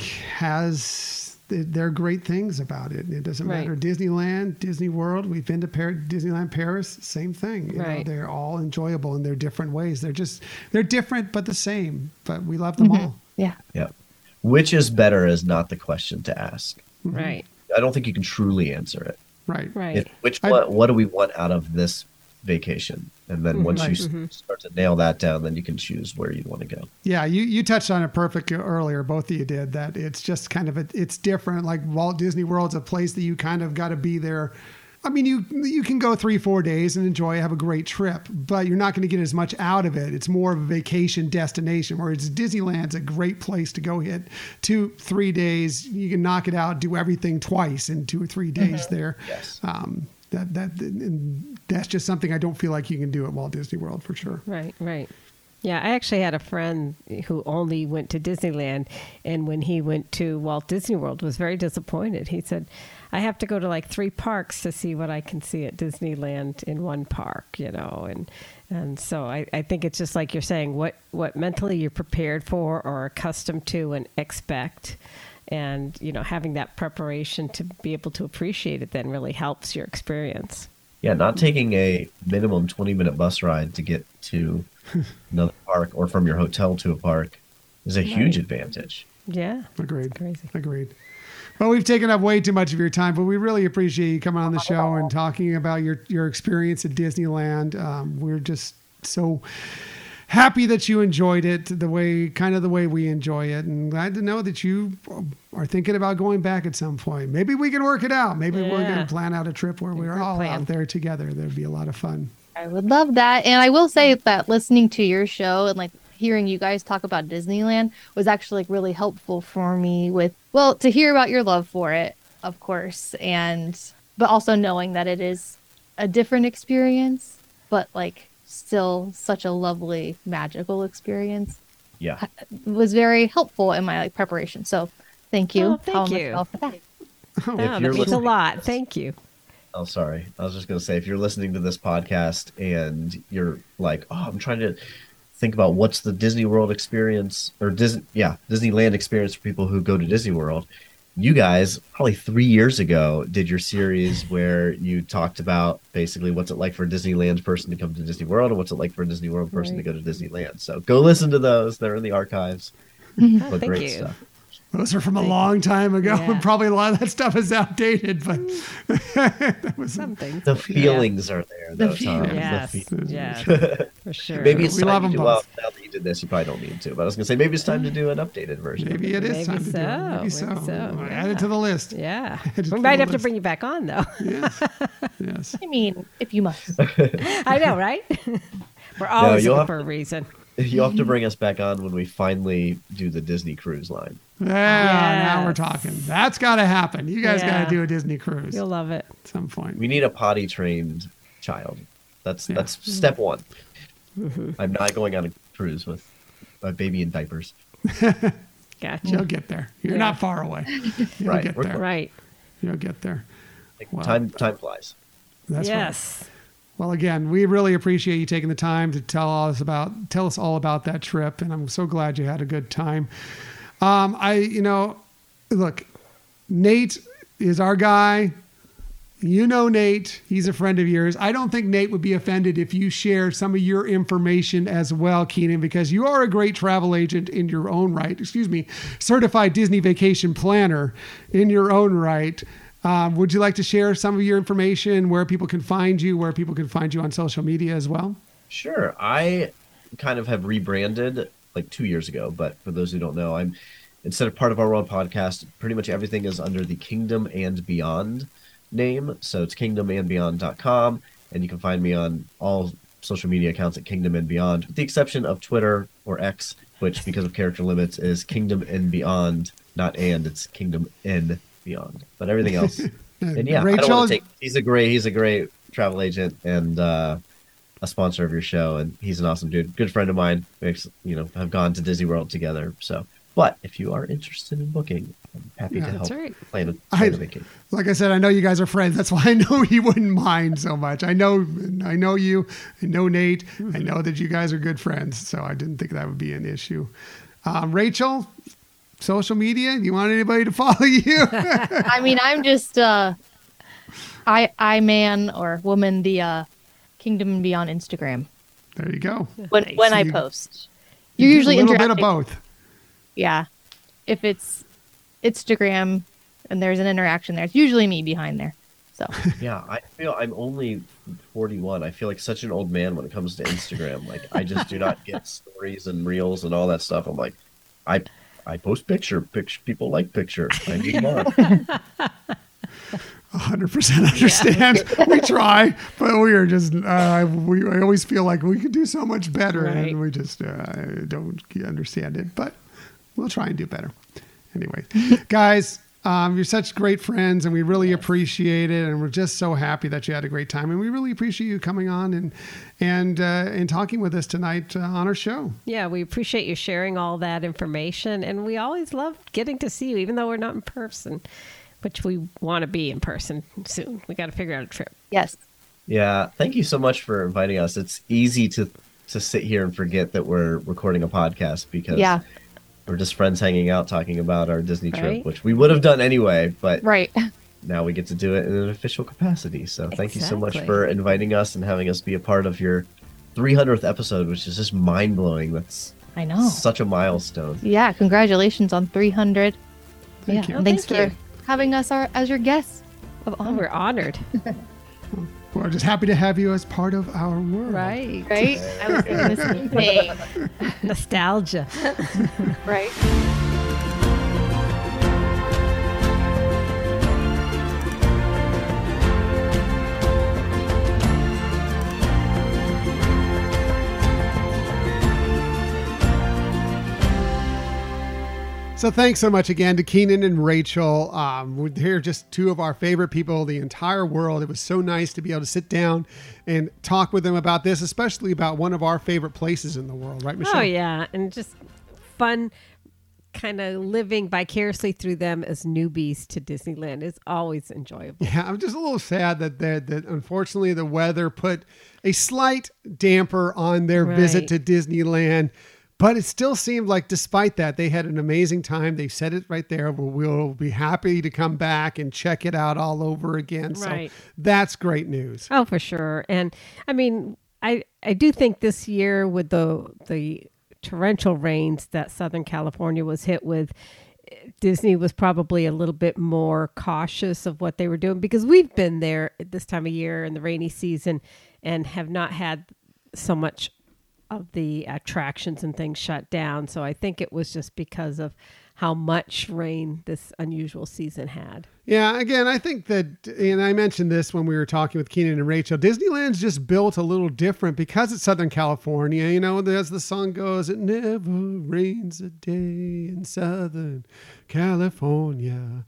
[SPEAKER 1] has the, their great things about it. It doesn't
[SPEAKER 2] right.
[SPEAKER 1] matter. Disneyland, Disney World, we've been to Par- Disneyland Paris, same thing. You
[SPEAKER 2] right.
[SPEAKER 1] know, they're all enjoyable in their different ways. They're just, they're different, but the same, but we love them
[SPEAKER 3] mm-hmm.
[SPEAKER 1] all.
[SPEAKER 3] Yeah.
[SPEAKER 4] Yeah. Which is better is not the question to ask.
[SPEAKER 1] Mm-hmm.
[SPEAKER 2] Right.
[SPEAKER 4] I don't think you can truly answer it.
[SPEAKER 1] Right.
[SPEAKER 2] Right.
[SPEAKER 4] If, which
[SPEAKER 1] I,
[SPEAKER 4] what, what do we want out of this vacation? And then once
[SPEAKER 1] right.
[SPEAKER 4] you
[SPEAKER 2] mm-hmm.
[SPEAKER 4] start to nail that down, then you can choose where you want to go.
[SPEAKER 1] Yeah, you, you touched on it perfect earlier. Both of you did that. It's just kind of a, it's different. Like Walt Disney World's a place that you kind of got to be there. I mean, you you can go three, four days and enjoy, have a great trip, but you're not going to get as much out of it. It's more of a vacation destination, whereas Disneyland's a great place to go hit two, three days. You can knock it out, do everything twice in two or three days mm-hmm. there.
[SPEAKER 4] Yes.
[SPEAKER 1] Um, that that and that's just something I don't feel like you can do at Walt Disney World for sure.
[SPEAKER 2] Right, right. Yeah, I actually had a friend who only went to Disneyland, and when he went to Walt Disney World, was very disappointed. He said, "I have to go to like three parks to see what I can see at Disneyland in one park," you know, and and so I, I think it's just like you're saying, what what mentally you're prepared for or accustomed to and expect. And, you know, having that preparation to be able to appreciate it then really helps your experience.
[SPEAKER 4] Yeah, not taking a minimum twenty-minute bus ride to get to another park or from your hotel to a park is a right. huge advantage.
[SPEAKER 2] Yeah.
[SPEAKER 1] Agreed.
[SPEAKER 2] Crazy.
[SPEAKER 1] Agreed. Well, we've taken up way too much of your time, but we really appreciate you coming on the show and talking about your, your experience at Disneyland. Um, we're just so happy that you enjoyed it the way, kind of the way we enjoy it, and glad to know that you are thinking about going back at some point. Maybe we can work it out. Maybe
[SPEAKER 2] yeah.
[SPEAKER 1] we're going to plan out a trip where we're all
[SPEAKER 2] plan.
[SPEAKER 1] out there together. There'd be a lot of fun.
[SPEAKER 3] I would love that. And I will say that listening to your show and like hearing you guys talk about Disneyland was actually like really helpful for me with, well, to hear about your love for it, of course, and but also knowing that it is a different experience, but like still such a lovely, magical experience.
[SPEAKER 4] Yeah.
[SPEAKER 3] Was very helpful in my like preparation. So thank you.
[SPEAKER 2] Oh, thank you.
[SPEAKER 3] For that.
[SPEAKER 2] Oh, that means a lot. Thank you.
[SPEAKER 4] Oh, sorry. I was just going to say, if you're listening to this podcast and you're like, oh, I'm trying to think about what's the Disney World experience or Disney, yeah, Disneyland experience for people who go to Disney World. You guys, probably three years ago, did your series where you talked about basically what's it like for a Disneyland person to come to Disney World and what's it like for a Disney World person right. to go to Disneyland. So go listen to those. They're in the archives.
[SPEAKER 2] Oh, thank
[SPEAKER 4] great
[SPEAKER 2] you.
[SPEAKER 4] Stuff.
[SPEAKER 1] Those are from a long time ago,
[SPEAKER 2] yeah.
[SPEAKER 1] and probably a lot of that stuff is outdated, but that was
[SPEAKER 2] something.
[SPEAKER 4] The feelings yeah. are there, though,
[SPEAKER 3] the
[SPEAKER 4] Tom.
[SPEAKER 2] Yes,
[SPEAKER 4] the
[SPEAKER 2] yes, for sure.
[SPEAKER 4] Maybe it's
[SPEAKER 1] we
[SPEAKER 4] time
[SPEAKER 1] love
[SPEAKER 4] to
[SPEAKER 1] them
[SPEAKER 4] do,
[SPEAKER 1] both.
[SPEAKER 4] well, now that you did this, you probably don't need to, but I was going to say, maybe it's time to do an updated version.
[SPEAKER 1] Maybe it is
[SPEAKER 2] Maybe
[SPEAKER 1] time to
[SPEAKER 2] so.
[SPEAKER 1] do it. Maybe,
[SPEAKER 2] Maybe
[SPEAKER 1] so.
[SPEAKER 2] so.
[SPEAKER 1] We'll
[SPEAKER 2] Yeah.
[SPEAKER 1] Add it to the list.
[SPEAKER 2] Yeah.
[SPEAKER 1] Add it
[SPEAKER 2] We
[SPEAKER 1] to
[SPEAKER 2] might
[SPEAKER 1] the
[SPEAKER 2] have to
[SPEAKER 1] list.
[SPEAKER 2] bring you back on, though.
[SPEAKER 1] Yes. Yes.
[SPEAKER 3] I mean, if you must.
[SPEAKER 2] I know, right? We're always
[SPEAKER 4] you'll
[SPEAKER 2] looking
[SPEAKER 4] have
[SPEAKER 2] for
[SPEAKER 4] to-
[SPEAKER 2] a reason.
[SPEAKER 4] You'll have to bring us back on when we finally do the Disney Cruise Line.
[SPEAKER 1] Yeah, now we're
[SPEAKER 2] Yes.
[SPEAKER 1] talking. That's got to happen. You guys
[SPEAKER 2] Yeah.
[SPEAKER 1] got to do a Disney cruise
[SPEAKER 2] You'll love it.
[SPEAKER 1] at some point.
[SPEAKER 4] We need a potty trained child. That's
[SPEAKER 1] Yeah.
[SPEAKER 4] that's step one.
[SPEAKER 2] Mm-hmm.
[SPEAKER 4] I'm not going on a cruise with my baby in diapers.
[SPEAKER 2] Gotcha.
[SPEAKER 1] You'll get there. You're
[SPEAKER 2] Yeah.
[SPEAKER 1] not far away. You'll
[SPEAKER 4] Right.
[SPEAKER 1] get
[SPEAKER 4] We're-
[SPEAKER 1] there.
[SPEAKER 2] Right.
[SPEAKER 1] You'll get there.
[SPEAKER 4] Like,
[SPEAKER 1] Wow.
[SPEAKER 4] Time time flies.
[SPEAKER 1] That's right.
[SPEAKER 2] yes.
[SPEAKER 1] Well, again, we really appreciate you taking the time to tell us about tell us all about that trip, and I'm so glad you had a good time. Um, I, you know, look, Nate is our guy. You know Nate. He's a friend of yours. I don't think Nate would be offended if you shared some of your information as well, Keenan, because you are a great travel agent in your own right. Excuse me, certified Disney vacation planner in your own right. Um, would you like to share some of your information, where people can find you, where people can find you on social media as well?
[SPEAKER 4] Sure. I kind of have rebranded like two years ago, but for those who don't know, I'm instead of Part of Our World podcast, pretty much everything is under the Kingdom and Beyond name. So it's kingdom and beyond dot com, and you can find me on all social media accounts at Kingdom and Beyond, with the exception of Twitter or X, which because of character limits is Kingdom and Beyond, not and, it's Kingdom N Beyond. But everything else. And yeah, I don't
[SPEAKER 1] Rachel,
[SPEAKER 4] want to take he's a great he's a great travel agent and uh a sponsor of your show, and he's an awesome dude. Good friend of mine. We you know have gone to Disney World together. So but if you are interested in booking, I'm happy
[SPEAKER 1] Yeah,
[SPEAKER 4] to help
[SPEAKER 2] that's right.
[SPEAKER 4] plan a,
[SPEAKER 1] I-
[SPEAKER 4] plan a vacation.
[SPEAKER 1] like I said, I know you guys are friends. That's why I know he wouldn't mind so much. I know, I know you. I know Nate. I know that you guys are good friends. So I didn't think that would be an issue. Um, Rachel, social media. Do you want anybody to follow you?
[SPEAKER 3] I mean, I'm just uh, I I man or woman the uh, Kingdom and Beyond Instagram
[SPEAKER 1] There you go.
[SPEAKER 3] when
[SPEAKER 2] Nice.
[SPEAKER 3] when I
[SPEAKER 1] You-
[SPEAKER 3] post.
[SPEAKER 1] You
[SPEAKER 3] You're
[SPEAKER 1] do
[SPEAKER 3] usually
[SPEAKER 1] a little bit of
[SPEAKER 3] interacting.
[SPEAKER 1] both.
[SPEAKER 3] Yeah, if it's Instagram and there's an interaction there, it's usually me behind there. So
[SPEAKER 4] Yeah, I feel I'm only forty-one. I feel like such an old man when it comes to Instagram. Like I just do not get stories and reels and all that stuff. I'm like, I I post picture, picture people like picture. I need more.
[SPEAKER 1] one hundred percent understand. We try, but we are just, uh, we I always feel like we could do so much better,
[SPEAKER 2] Right.
[SPEAKER 1] and we just uh, don't understand it, but we'll try and do better. Anyway, guys, um, you're such great friends, and we really appreciate it, and we're just so happy that you had a great time, and we really appreciate you coming on and and uh, and talking with us tonight uh, on our show.
[SPEAKER 2] Yeah, we appreciate you sharing all that information, and we always love getting to see you, even though we're not in person, which we want to be in person soon. We got to figure out a trip.
[SPEAKER 3] yes,
[SPEAKER 4] Yeah, thank you so much for inviting us. It's easy to to sit here and forget that we're recording a podcast because
[SPEAKER 3] yeah,
[SPEAKER 4] we're just friends hanging out talking about our Disney trip,
[SPEAKER 2] Right.
[SPEAKER 4] which we would have done anyway, but
[SPEAKER 3] right.
[SPEAKER 4] now we get to do it in an official capacity. So thank you so much
[SPEAKER 2] Exactly.
[SPEAKER 4] for inviting us and having us be a part of your three hundredth episode, which is just mind blowing. That's
[SPEAKER 3] I know.
[SPEAKER 4] such a milestone.
[SPEAKER 3] Yeah, congratulations on three hundred.
[SPEAKER 1] Thank
[SPEAKER 3] yeah,
[SPEAKER 1] you.
[SPEAKER 3] and thanks
[SPEAKER 2] Thank
[SPEAKER 3] for having us our, as your guests of
[SPEAKER 2] Oh,
[SPEAKER 3] honor.
[SPEAKER 2] we're honored.
[SPEAKER 1] We're just happy to have you as part of our world.
[SPEAKER 2] Right.
[SPEAKER 3] Right? I was thinking the same thing.
[SPEAKER 2] Nostalgia.
[SPEAKER 3] Right?
[SPEAKER 1] So thanks so much again to Keenan and Rachel. Um, they're just two of our favorite people in the entire world. It was so nice to be able to sit down and talk with them about this, especially about one of our favorite places in the world, right, Michelle?
[SPEAKER 2] Oh, yeah. And just fun kind of living vicariously through them as newbies to Disneyland is always enjoyable.
[SPEAKER 1] Yeah, I'm just a little sad that that, that unfortunately the weather put a slight damper on their visit to
[SPEAKER 2] Right.
[SPEAKER 1] Disneyland. But it still seemed like, despite that, they had an amazing time. They said it right there. We'll, we'll be happy to come back and check it out all over again.
[SPEAKER 2] Right.
[SPEAKER 1] So that's great news.
[SPEAKER 2] Oh, for sure. And I mean, I I do think this year with the the torrential rains that Southern California was hit with, Disney was probably a little bit more cautious of what they were doing, because we've been there at this time of year in the rainy season and have not had so much of the attractions and things shut down. So I think it was just because of how much rain this unusual season had.
[SPEAKER 1] Yeah, again, I think that, and I mentioned this when we were talking with Keenan and Rachel, Disneyland's just built a little different because it's Southern California. You know, as the song goes, it never rains a day in Southern California.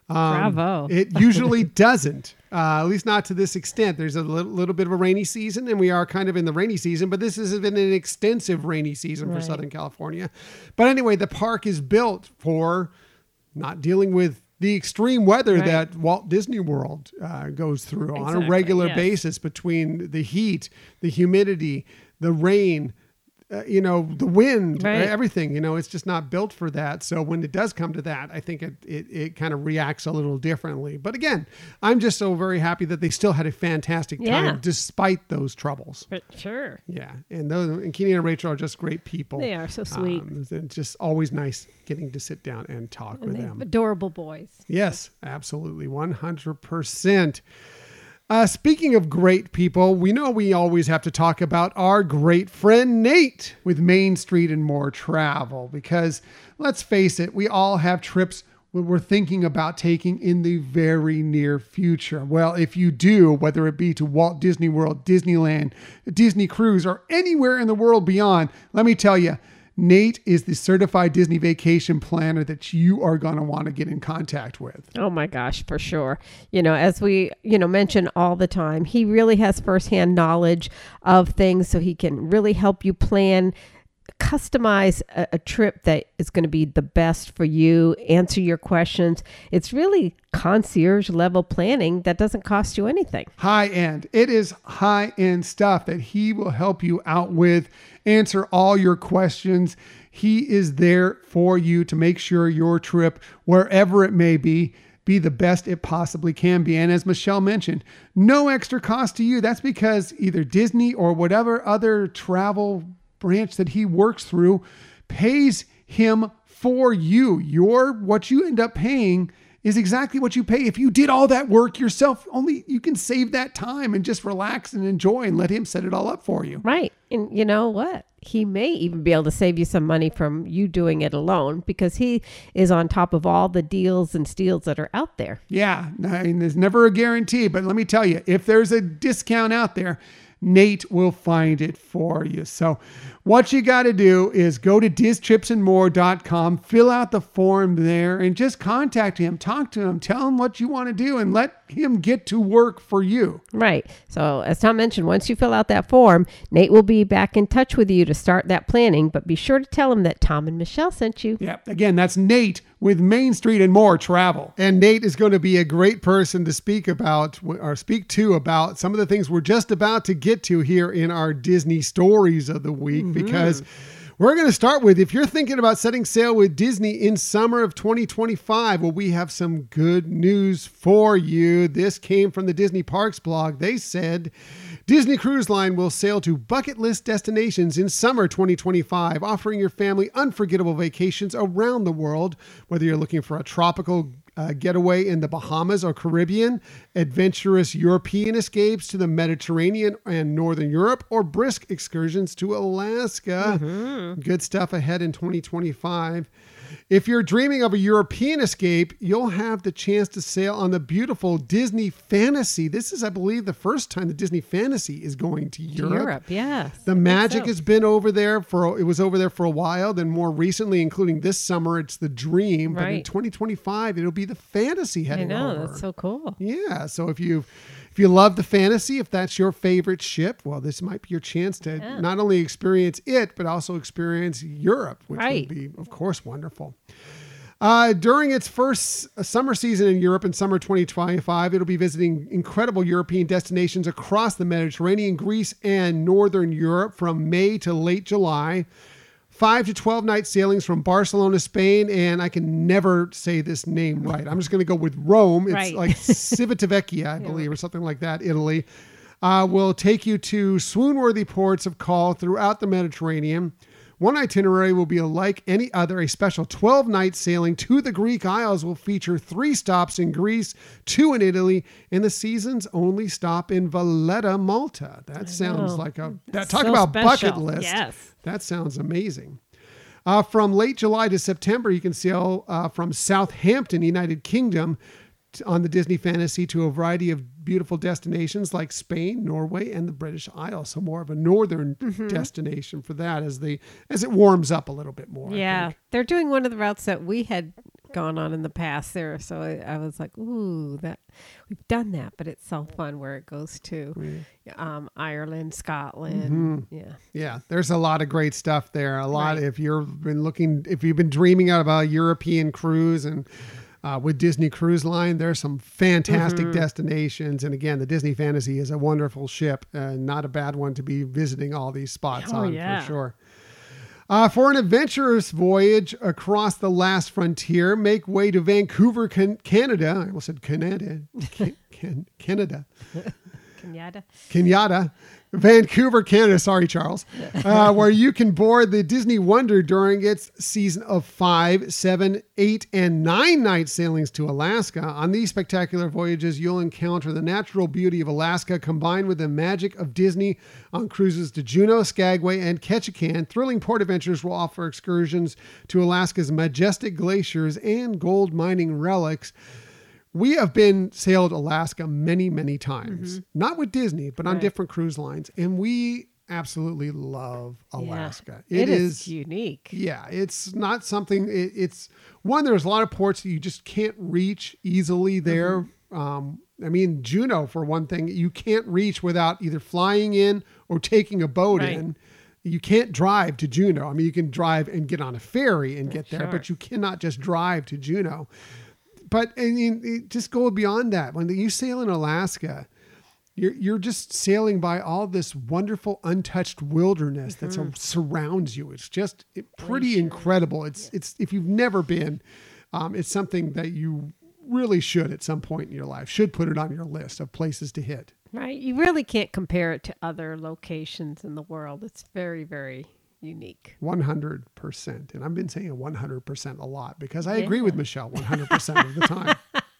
[SPEAKER 1] Um,
[SPEAKER 2] Bravo.
[SPEAKER 1] It usually doesn't, uh, at least not to this extent. There's a little, little bit of a rainy season, and we are kind of in the rainy season, but this has been an extensive rainy season
[SPEAKER 2] Right.
[SPEAKER 1] for Southern California. But anyway, the park is built for not dealing with the extreme weather
[SPEAKER 2] Right.
[SPEAKER 1] that Walt Disney World uh, goes through on a
[SPEAKER 2] Exactly,
[SPEAKER 1] regular
[SPEAKER 2] yes.
[SPEAKER 1] basis, between the heat, the humidity, the rain, uh, you know, the wind,
[SPEAKER 2] Right.
[SPEAKER 1] everything. You know, it's just not built for that. So when it does come to that, I think it, it, it kind of reacts a little differently. But again, I'm just so very happy that they still had a fantastic time
[SPEAKER 2] Yeah.
[SPEAKER 1] despite those troubles.
[SPEAKER 2] But sure.
[SPEAKER 1] Yeah. And those, and Keenan and Rachel are just great people.
[SPEAKER 2] They are so sweet.
[SPEAKER 1] Um, it's just always nice getting to sit down and talk
[SPEAKER 2] And
[SPEAKER 1] with
[SPEAKER 2] they're
[SPEAKER 1] them.
[SPEAKER 2] adorable boys.
[SPEAKER 1] Yes, absolutely. one hundred percent. Uh, speaking of great people, we know we always have to talk about our great friend Nate with Main Street and More Travel, because let's face it, we all have trips we're thinking about taking in the very near future. Well, if you do, whether it be to Walt Disney World, Disneyland, Disney Cruise, or anywhere in the world beyond, let me tell you, Nate is the certified Disney vacation planner that you are going to want to get in contact with.
[SPEAKER 2] Oh my gosh, for sure. You know, as we, you know, mention all the time, he really has firsthand knowledge of things, so he can really help you plan, customize a, a trip that is going to be the best for you, answer your questions. It's really concierge level planning that doesn't cost you anything.
[SPEAKER 1] High end. It is high end stuff that he will help you out with, answer all your questions. He is there for you to make sure your trip, wherever it may be, be the best it possibly can be. And as Michelle mentioned, no extra cost to you. That's because either Disney or whatever other travel branch that he works through pays him for you. Your, what you end up paying is exactly what you pay if you did all that work yourself. Only you can save that time and just relax and enjoy and let him set it all up for you.
[SPEAKER 2] Right. And you know what? He may even be able to save you some money from you doing it alone, because he is on top of all the deals and steals that are out there.
[SPEAKER 1] Yeah, I mean, there's never a guarantee, but let me tell you, if there's a discount out there, Nate will find it for you. So what you got to do is go to diz trips and more dot com, fill out the form there, and just contact him, talk to him, tell him what you want to do, and let him get to work for you.
[SPEAKER 2] Right. So as Tom mentioned, once you fill out that form, Nate will be back in touch with you to start that planning, but be sure to tell him that Tom and Michelle sent you.
[SPEAKER 1] Yeah, again, that's Nate with Main Street and More Travel. And Nate is going to be a great person to speak about or speak to about some of the things we're just about to get to here in our Disney stories of the week, mm-hmm. because we're going to start with, if you're thinking about setting sail with Disney in summer of twenty twenty-five, well, we have some good news for you. This came from the Disney Parks blog. They said Disney Cruise Line will sail to bucket list destinations in summer twenty twenty-five, offering your family unforgettable vacations around the world. Whether you're looking for a tropical uh, getaway in the Bahamas or Caribbean, adventurous European escapes to the Mediterranean and Northern Europe, or brisk excursions to Alaska. Mm-hmm. Good stuff ahead in twenty twenty-five. If you're dreaming of a European escape, you'll have the chance to sail on the beautiful Disney Fantasy. This is, I believe, the first time the Disney Fantasy is going to Europe.
[SPEAKER 2] Europe, yes.
[SPEAKER 1] The Magic
[SPEAKER 2] so.
[SPEAKER 1] has been over there for, it was over there for a while. Then more recently, including this summer, it's the Dream. But
[SPEAKER 2] right.
[SPEAKER 1] in twenty twenty-five, it'll be the Fantasy heading over.
[SPEAKER 2] I know, over. That's so cool.
[SPEAKER 1] Yeah, so if you if you love the Fantasy, if that's your favorite ship, well, this might be your chance to
[SPEAKER 2] yeah.
[SPEAKER 1] not only experience it, but also experience Europe, which
[SPEAKER 2] right.
[SPEAKER 1] would be, of course, wonderful. Uh, during its first summer season in Europe in summer twenty twenty-five, it'll be visiting incredible European destinations across the Mediterranean, Greece, and Northern Europe from May to late July. Five to twelve night sailings from Barcelona, Spain, and I can never say this name right. I'm just going to go with Rome. It's
[SPEAKER 2] right.
[SPEAKER 1] like Civitavecchia, I believe, or something like that, Italy. Uh, will take you to swoon-worthy ports of call throughout the Mediterranean. One itinerary will be like any other. A special twelve night sailing to the Greek Isles will feature three stops in Greece, two in Italy, and the season's only stop in Valletta, Malta. That I sounds know. like a that talk
[SPEAKER 2] so
[SPEAKER 1] about
[SPEAKER 2] special.
[SPEAKER 1] bucket list.
[SPEAKER 2] Yes.
[SPEAKER 1] That sounds amazing. Uh, from late July to September, you can sail uh, from Southampton, United Kingdom, t- on the Disney Fantasy to a variety of beautiful destinations like Spain, Norway, and the British Isles. So more of a northern mm-hmm. destination for that as the as it warms up a little bit more.
[SPEAKER 2] Yeah, they're doing one of the routes that we had gone on in the past there. So I, I was like, ooh, that we've done that, but it's so fun where it goes to um, Ireland, Scotland.
[SPEAKER 1] Mm-hmm.
[SPEAKER 2] Yeah.
[SPEAKER 1] Yeah. There's a lot of great stuff there. A lot.
[SPEAKER 2] Right.
[SPEAKER 1] If you've been looking, if you've been dreaming about a European cruise and uh, with Disney Cruise Line, there's some fantastic
[SPEAKER 2] Mm-hmm.
[SPEAKER 1] destinations. And again, the Disney Fantasy is a wonderful ship, uh, not a bad one to be visiting all these spots
[SPEAKER 2] Oh,
[SPEAKER 1] on
[SPEAKER 2] yeah.
[SPEAKER 1] for sure. Uh, for an adventurous voyage across the last frontier, make way to Vancouver, Can- Canada. I almost said Canada. Can- Can- Canada.
[SPEAKER 2] Kenyatta.
[SPEAKER 1] Kenyatta. Vancouver, Canada. Sorry, Charles. Uh, where you can board the Disney Wonder during its season of five, seven, eight, and nine night sailings to Alaska. On these spectacular voyages, you'll encounter the natural beauty of Alaska combined with the magic of Disney on cruises to Juneau, Skagway, and Ketchikan. Thrilling port adventures will offer excursions to Alaska's majestic glaciers and gold mining relics. We have been sailed Alaska many, many times, not with Disney, but on
[SPEAKER 2] Right.
[SPEAKER 1] different cruise lines. And we absolutely love
[SPEAKER 2] Yeah.
[SPEAKER 1] Alaska.
[SPEAKER 2] It is unique.
[SPEAKER 1] Yeah, it's not something, it, it's one, there's a lot of ports that you just can't reach easily there. Um, I mean, Juneau, for one thing, you can't reach without either flying in or taking a boat
[SPEAKER 2] Right.
[SPEAKER 1] in. You can't drive to Juneau. I mean, you can drive and get on a ferry and get there,
[SPEAKER 2] Sure.
[SPEAKER 1] but you cannot just drive to Juneau. But I mean, it just go beyond that. When you sail in Alaska, you're you're just sailing by all this wonderful untouched wilderness that sur- surrounds you. It's just it, pretty
[SPEAKER 2] Glacier.
[SPEAKER 1] incredible. It's it's if you've never been, um, it's something that you really should at some point in your life should put it on your list of places to hit.
[SPEAKER 2] Right. You really can't compare it to other locations in the world. It's very, very unique.
[SPEAKER 1] one hundred percent. And I've been saying one hundred percent a lot because I
[SPEAKER 2] Yeah.
[SPEAKER 1] agree with Michelle one hundred percent of the time.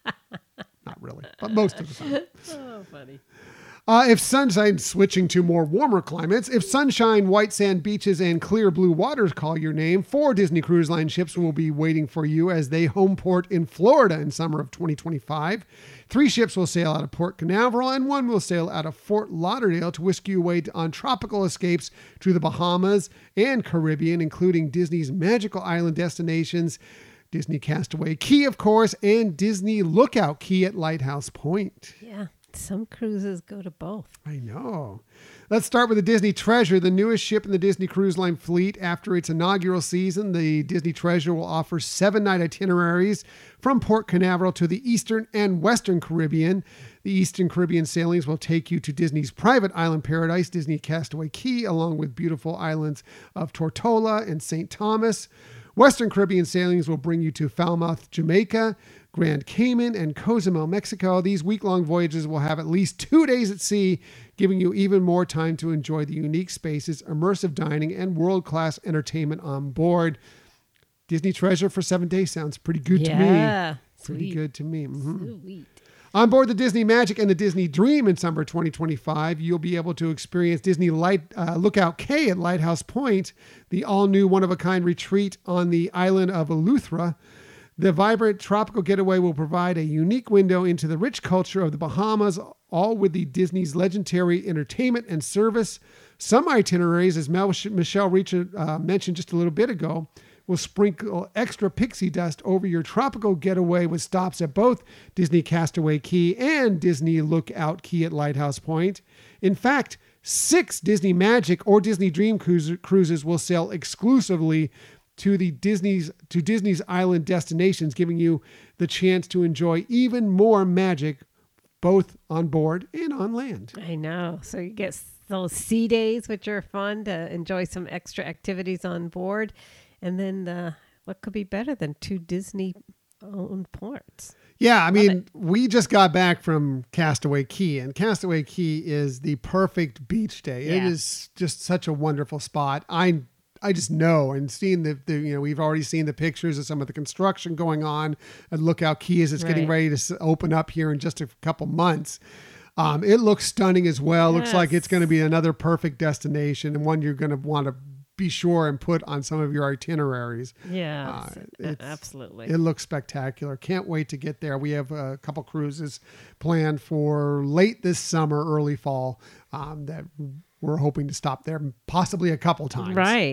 [SPEAKER 1] Not really, but most of the time.
[SPEAKER 2] Oh, funny.
[SPEAKER 1] Uh, if sunshine, switching to more warmer climates, if sunshine, white sand beaches, and clear blue waters call your name, four Disney Cruise Line ships will be waiting for you as they home port in Florida in summer of twenty twenty-five. Three ships will sail out of Port Canaveral, and one will sail out of Fort Lauderdale to whisk you away on tropical escapes to the Bahamas and Caribbean, including Disney's magical island destinations, Disney Castaway Cay, of course, and Disney Lookout Cay at Lighthouse Point.
[SPEAKER 2] Yeah. Some cruises go to both.
[SPEAKER 1] I know. Let's start with the Disney Treasure, the newest ship in the Disney Cruise Line fleet. After its inaugural season, the Disney Treasure will offer seven-night itineraries from Port Canaveral to the Eastern and Western Caribbean. The Eastern Caribbean sailings will take you to Disney's private island paradise, Disney Castaway Cay, along with beautiful islands of Tortola and Saint Thomas. Western Caribbean sailings will bring you to Falmouth, Jamaica, Grand Cayman, and Cozumel, Mexico. These week-long voyages will have at least two days at sea, giving you even more time to enjoy the unique spaces, immersive dining, and world-class entertainment on board. Disney Treasure for seven days sounds pretty good to me.
[SPEAKER 2] Yeah.
[SPEAKER 1] Pretty
[SPEAKER 2] Sweet.
[SPEAKER 1] good to me. Mhm.
[SPEAKER 2] Sweet.
[SPEAKER 1] On board the Disney Magic and the Disney Dream in summer twenty twenty-five, you'll be able to experience Disney Light uh, Lookout Cay at Lighthouse Point, the all-new one-of-a-kind retreat on the island of Eleuthera. The vibrant tropical getaway will provide a unique window into the rich culture of the Bahamas, all with the Disney's legendary entertainment and service. Some itineraries, as Mel- Michelle Reacher uh, mentioned just a little bit ago, will sprinkle extra pixie dust over your tropical getaway with stops at both Disney Castaway Cay and Disney Lookout Cay at Lighthouse Point. In fact, six Disney Magic or Disney Dream cruise- cruises will sail exclusively to the Disney's to Disney's island destinations, giving you the chance to enjoy even more magic both on board and on land.
[SPEAKER 2] I know. So you get those sea days, which are fun to enjoy some extra activities on board. And then uh, what could be better than two Disney owned ports?
[SPEAKER 1] Yeah, I
[SPEAKER 2] Love
[SPEAKER 1] mean,
[SPEAKER 2] it.
[SPEAKER 1] we just got back from Castaway Cay, and Castaway Cay is the perfect beach day. It
[SPEAKER 2] Yeah.
[SPEAKER 1] is just such a wonderful spot. I I just know, and seeing the, the you know, we've already seen the pictures of some of the construction going on at Lookout Cay as it's getting
[SPEAKER 2] Right.
[SPEAKER 1] ready to s- open up here in just a couple months. Um, it looks stunning as well. Looks like it's
[SPEAKER 2] Yes.
[SPEAKER 1] going to be another perfect destination and one you're going to want to be sure and put on some of your itineraries.
[SPEAKER 2] Yeah,
[SPEAKER 1] Uh,
[SPEAKER 2] s-
[SPEAKER 1] it's-
[SPEAKER 2] absolutely.
[SPEAKER 1] It looks spectacular. Can't wait to get there. We have a couple cruises planned for late this summer, early fall, um, that we're hoping to stop there possibly a couple times.
[SPEAKER 2] Right.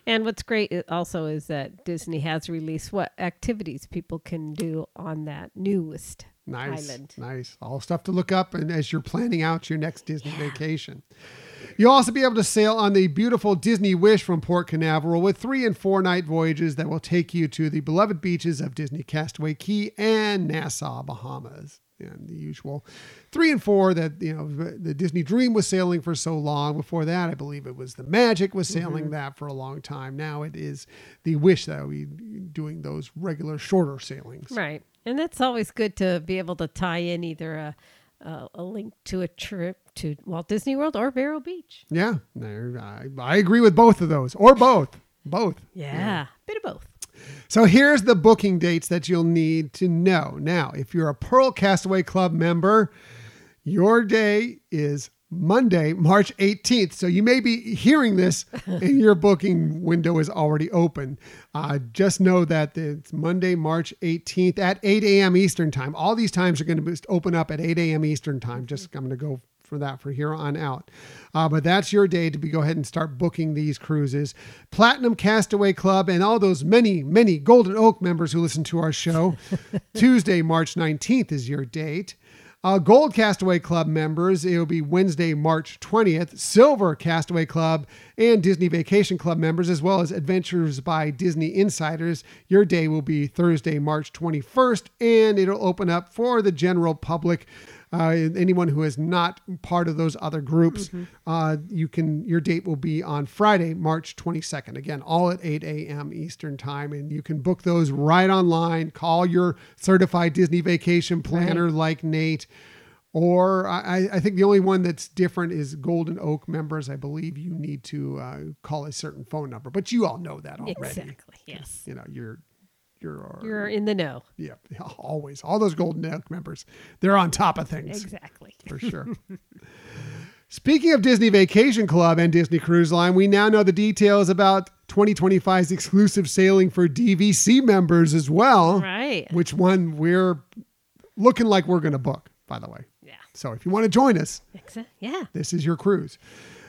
[SPEAKER 2] And what's great i- also is that Disney has released what activities people can do on that newest
[SPEAKER 1] Nice,
[SPEAKER 2] island.
[SPEAKER 1] nice. All stuff to look up and as you're planning out your next Disney vacation. You'll also be able to sail on the beautiful Disney Wish from Port Canaveral with three and four night voyages that will take you to the beloved beaches of Disney Castaway Cay and Nassau, Bahamas. And the usual three and four that, you know, the Disney Dream was sailing for so long. Before that, I believe it was the Magic was sailing mm-hmm. that for a long time. Now it is the Wish that will be doing those regular shorter sailings.
[SPEAKER 2] Right. And it's always good to be able to tie in either a, a, a link to a trip to Walt Disney World or Vero Beach.
[SPEAKER 1] Yeah, I, I agree with both of those, or both. Both.
[SPEAKER 2] Yeah,
[SPEAKER 1] yeah,
[SPEAKER 2] bit of both.
[SPEAKER 1] So here's the booking dates that you'll need to know. Now, if you're a Pearl Castaway Club member, your day is Monday, March eighteenth. So you may be hearing this and your booking window is already open. Uh, just know that it's Monday, March eighteenth at eight a.m. Eastern time. All these times are going to open up at eight a.m. Eastern time. Just I'm going to go for that for here on out. Uh, but that's your day to be go ahead and start booking these cruises. Platinum Castaway Club and all those many, many Golden Oak members who listen to our show. Tuesday, March nineteenth is your date. Uh, Gold Castaway Club members, it will be Wednesday, March twentieth. Silver Castaway Club and Disney Vacation Club members, as well as Adventures by Disney Insiders, your day will be Thursday, March twenty-first, and it'll open up for the general public. Uh, anyone who is not part of those other groups, mm-hmm. uh, you can. Your date will be on Friday, March twenty-second. Again, all at eight a.m. Eastern time, and you can book those right online. Call your certified Disney vacation planner right. like Nate, or I, I think the only one that's different is Golden Oak members. I believe you need to uh, call a certain phone number, but you all know that already.
[SPEAKER 2] Exactly. Yes.
[SPEAKER 1] You know you're. You're,
[SPEAKER 2] You're in the know.
[SPEAKER 1] Yeah, always. All those Golden Oak members, they're on top of things.
[SPEAKER 2] Exactly.
[SPEAKER 1] For sure. Speaking of Disney Vacation Club and Disney Cruise Line, we now know the details about twenty twenty-five's exclusive sailing for D V C members as well.
[SPEAKER 2] Right.
[SPEAKER 1] Which one we're looking like we're going to book, by the way.
[SPEAKER 2] Yeah.
[SPEAKER 1] So if you want to join us,
[SPEAKER 2] Exactly. Yeah.
[SPEAKER 1] this is your cruise.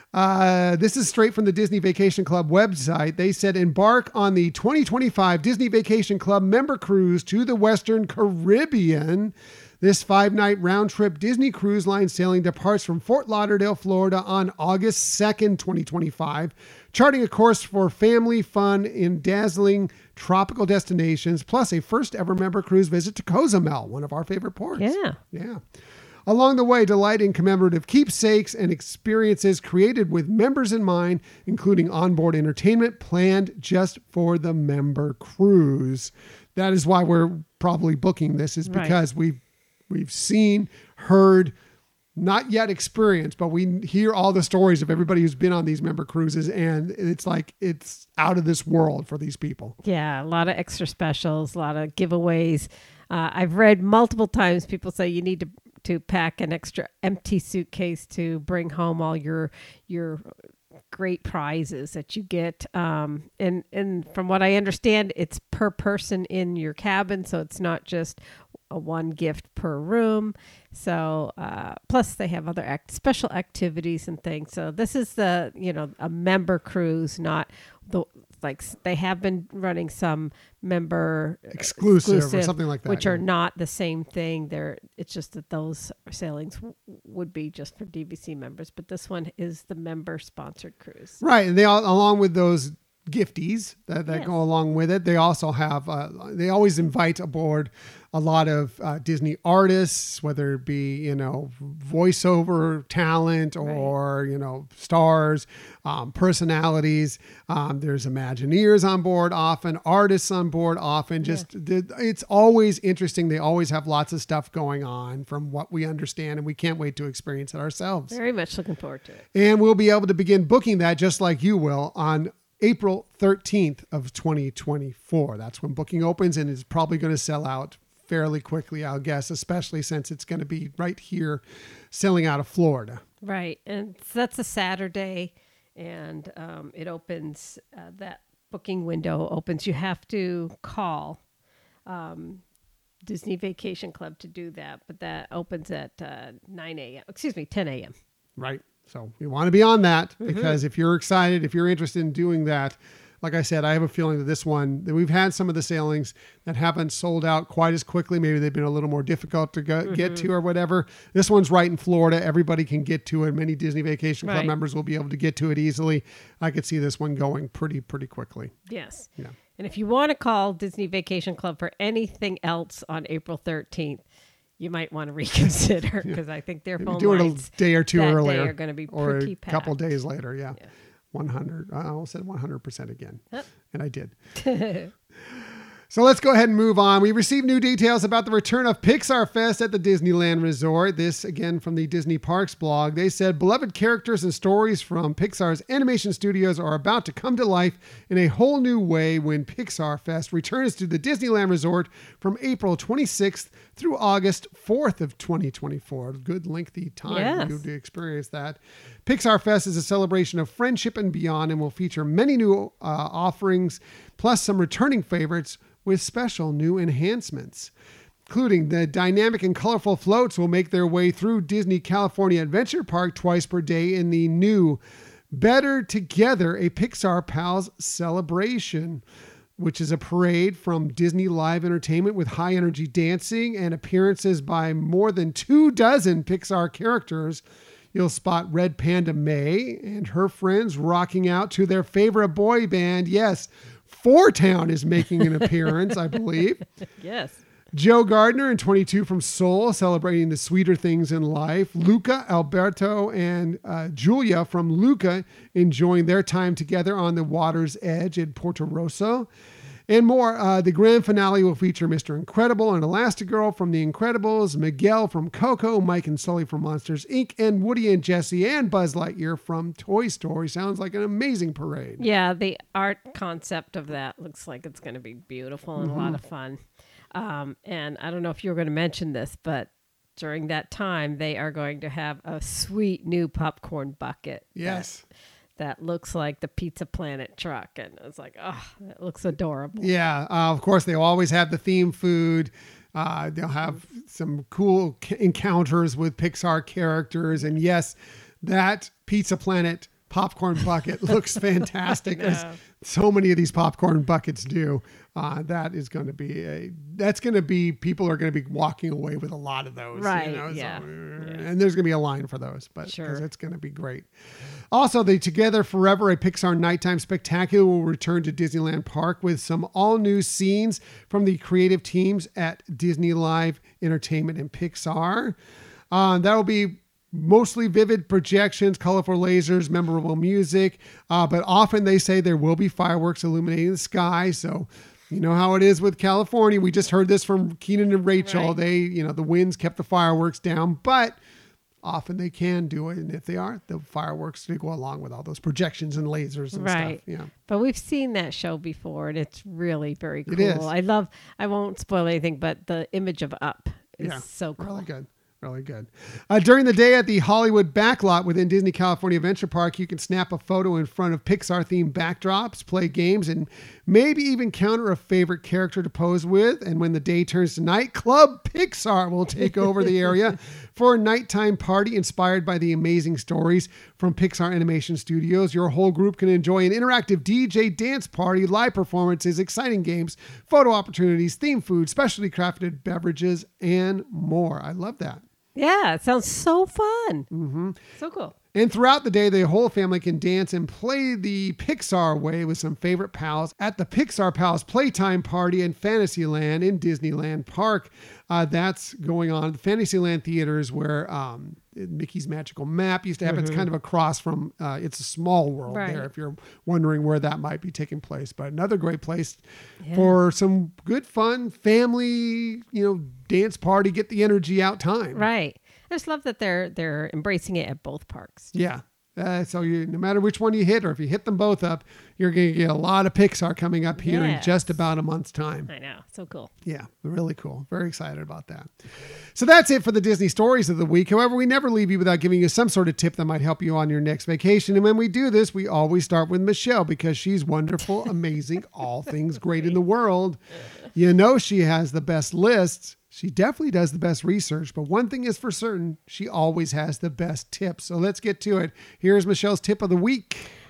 [SPEAKER 1] Uh, this is straight from the Disney Vacation Club website. They said, embark on the twenty twenty-five Disney Vacation Club member cruise to the Western Caribbean. This five-night round-trip Disney Cruise Line sailing departs from Fort Lauderdale, Florida on August second, twenty twenty-five, charting a course for family fun in dazzling tropical destinations, plus a first-ever member cruise visit to Cozumel, one of our favorite ports.
[SPEAKER 2] Yeah.
[SPEAKER 1] Yeah. Along the way, delight in commemorative keepsakes and experiences created with members in mind, including onboard entertainment planned just for the member cruise. That is why we're probably booking this, is because right. we've we've seen, heard, not yet experienced, but we hear all the stories of everybody who's been on these member cruises, and it's like it's out of this world for these people.
[SPEAKER 2] Yeah, a lot of extra specials, a lot of giveaways. Uh, I've read multiple times people say you need to to pack an extra empty suitcase to bring home all your your great prizes that you get. Um, and, and from what I understand, it's per person in your cabin. So it's not just a one gift per room. So uh, plus they have other act- special activities and things. So this is the, you know, a member cruise, not the, like they have been running some member
[SPEAKER 1] exclusive,
[SPEAKER 2] exclusive
[SPEAKER 1] or something like that,
[SPEAKER 2] which
[SPEAKER 1] yeah.
[SPEAKER 2] are not the same thing. They're it's just that those sailings w- would be just for D V C members, but this one is the member sponsored cruise.
[SPEAKER 1] Right, and they all, along with those gifties that, that
[SPEAKER 2] yes.
[SPEAKER 1] go along with it, they also have uh, they always invite aboard a lot of uh, Disney artists, whether it be, you know, voiceover talent or, right. you know, stars, um, personalities. Um, there's Imagineers on board often, artists on board often. Just yeah. It's always interesting. They always have lots of stuff going on from what we understand, and we can't wait to experience it ourselves.
[SPEAKER 2] Very much looking forward to it.
[SPEAKER 1] And we'll be able to begin booking that just like you will on April thirteenth of twenty twenty-four. That's when booking opens, and it's probably going to sell out fairly quickly, I'll guess, especially since it's going to be right here selling out of Florida.
[SPEAKER 2] Right. And that's a Saturday, and um, it opens, uh, that booking window opens. You have to call um, Disney Vacation Club to do that, but that opens at uh, nine a.m. Excuse me, ten a.m.
[SPEAKER 1] Right. So we want to be on that, because mm-hmm. if you're excited, if you're interested in doing that, like I said, I have a feeling that this one, that we've had some of the sailings that haven't sold out quite as quickly. Maybe they've been a little more difficult to go, mm-hmm. get to or whatever. This one's right in Florida. Everybody can get to it. Many Disney Vacation Club
[SPEAKER 2] right.
[SPEAKER 1] members will be able to get to it easily. I could see this one going pretty, pretty quickly.
[SPEAKER 2] Yes.
[SPEAKER 1] Yeah.
[SPEAKER 2] And if you want to call Disney Vacation Club for anything else on April thirteenth, you might want to reconsider because yeah. I think their phone
[SPEAKER 1] do it
[SPEAKER 2] lines
[SPEAKER 1] a day or two
[SPEAKER 2] that
[SPEAKER 1] earlier,
[SPEAKER 2] day are going to be
[SPEAKER 1] or
[SPEAKER 2] pretty
[SPEAKER 1] a
[SPEAKER 2] packed.
[SPEAKER 1] couple days later. Yeah.
[SPEAKER 2] yeah.
[SPEAKER 1] one hundred. I almost said one hundred percent again.
[SPEAKER 2] Yep.
[SPEAKER 1] And I did. So let's go ahead and move on. We received new details about the return of Pixar Fest at the Disneyland Resort. This, again, from the Disney Parks blog. They said, beloved characters and stories from Pixar's animation studios are about to come to life in a whole new way when Pixar Fest returns to the Disneyland Resort from April twenty-sixth through August fourth of twenty twenty-four. Good lengthy time
[SPEAKER 2] yes.
[SPEAKER 1] to experience that. Pixar Fest is a celebration of friendship and beyond and will feature many new uh, offerings, plus some returning favorites with special new enhancements, including the dynamic and colorful floats will make their way through Disney California Adventure Park twice per day in the new Better Together, a Pixar Pals celebration, which is a parade from Disney Live Entertainment with high energy dancing and appearances by more than two dozen Pixar characters. You'll spot Red Panda May and her friends rocking out to their favorite boy band. Yes, Four Town is making an appearance, I believe.
[SPEAKER 2] Yes.
[SPEAKER 1] Joe Gardner and twenty-two from Soul celebrating the sweeter things in life. Luca, Alberto, and uh, Julia from Luca enjoying their time together on the water's edge at Porto Rosso. And more. Uh, the grand finale will feature Mister Incredible and Elastigirl from The Incredibles, Miguel from Coco, Mike and Sully from Monsters, Incorporated, and Woody and Jesse and Buzz Lightyear from Toy Story. Sounds like an amazing parade.
[SPEAKER 2] Yeah, the art concept of that looks like it's going to be beautiful and
[SPEAKER 1] Mm-hmm.
[SPEAKER 2] a lot of fun. Um, and I don't know if you were going to mention this, but during that time, they are going to have a sweet new popcorn bucket.
[SPEAKER 1] Yes.
[SPEAKER 2] That, that looks like the Pizza Planet truck. And it's like, oh, it looks adorable.
[SPEAKER 1] Yeah. Uh, of course, they always have the theme food. Uh, they'll have some cool c- encounters with Pixar characters. And yes, that Pizza Planet popcorn bucket looks fantastic, as so many of these popcorn buckets do. Uh, that is going to be a, that's going to be, people are going to be walking away with a lot of those.
[SPEAKER 2] Right,
[SPEAKER 1] You know?
[SPEAKER 2] yeah.
[SPEAKER 1] So, uh,
[SPEAKER 2] Yeah.
[SPEAKER 1] And there's going to be a line for those, but
[SPEAKER 2] Sure.
[SPEAKER 1] because it's going to be great. Also, the Together Forever, a Pixar nighttime spectacular, will return to Disneyland Park with some all-new scenes from the creative teams at Disney Live Entertainment and Pixar. Uh, that will be mostly vivid projections, colorful lasers, memorable music, uh, but often they say there will be fireworks illuminating the sky. So you know how it is with California. We just heard this from Keenan and Rachel.
[SPEAKER 2] Right.
[SPEAKER 1] They, you know, the winds kept the fireworks down, but often they can do it. And if they aren't, the fireworks do go along with all those projections and lasers and
[SPEAKER 2] Right.
[SPEAKER 1] stuff. Yeah.
[SPEAKER 2] But we've seen that show before, and it's really very cool.
[SPEAKER 1] It is.
[SPEAKER 2] I love, I won't spoil anything, but the image of Up is
[SPEAKER 1] Yeah.
[SPEAKER 2] so cool.
[SPEAKER 1] Really good. Really good. Uh, during the day at the Hollywood backlot within Disney California Adventure Park, you can snap a photo in front of Pixar-themed backdrops, play games, and maybe even counter a favorite character to pose with. And when the day turns to night, Club Pixar will take over the area for a nighttime party inspired by the amazing stories from Pixar Animation Studios. Your whole group can enjoy an interactive D J dance party, live performances, exciting games, photo opportunities, themed food, specialty crafted beverages, and more. I love that.
[SPEAKER 2] Yeah, it sounds so fun. Mm-hmm. So cool.
[SPEAKER 1] And throughout the day, the whole family can dance and play the Pixar way with some favorite pals at the Pixar Pals Playtime Party in Fantasyland in Disneyland Park. Uh, that's going on. The Fantasyland theaters where um, Mickey's Magical Map used to happen. Mm-hmm. It's kind of across from uh, It's a Small World
[SPEAKER 2] Right.
[SPEAKER 1] there, if you're wondering where that might be taking place. But another great place
[SPEAKER 2] Yeah.
[SPEAKER 1] for some good fun family, you know, dance party, get the energy out time.
[SPEAKER 2] Right. I just love that they're they're embracing it at both parks.
[SPEAKER 1] Yeah. Uh, so you, no matter which one you hit, or if you hit them both up, you're going to get a lot of Pixar coming up here in
[SPEAKER 2] Yes.
[SPEAKER 1] just about a month's time.
[SPEAKER 2] I know. So cool.
[SPEAKER 1] Yeah, really cool. Very excited about that. So that's it for the Disney stories of the week. However, we never leave you without giving you some sort of tip that might help you on your next vacation. And when we do this, we always start with Michelle because she's wonderful, amazing, all things great in the world. You know she has the best lists. She definitely does the best research, but one thing is for certain, she always has the best tips. So let's get to it. Here's Michelle's tip of the week.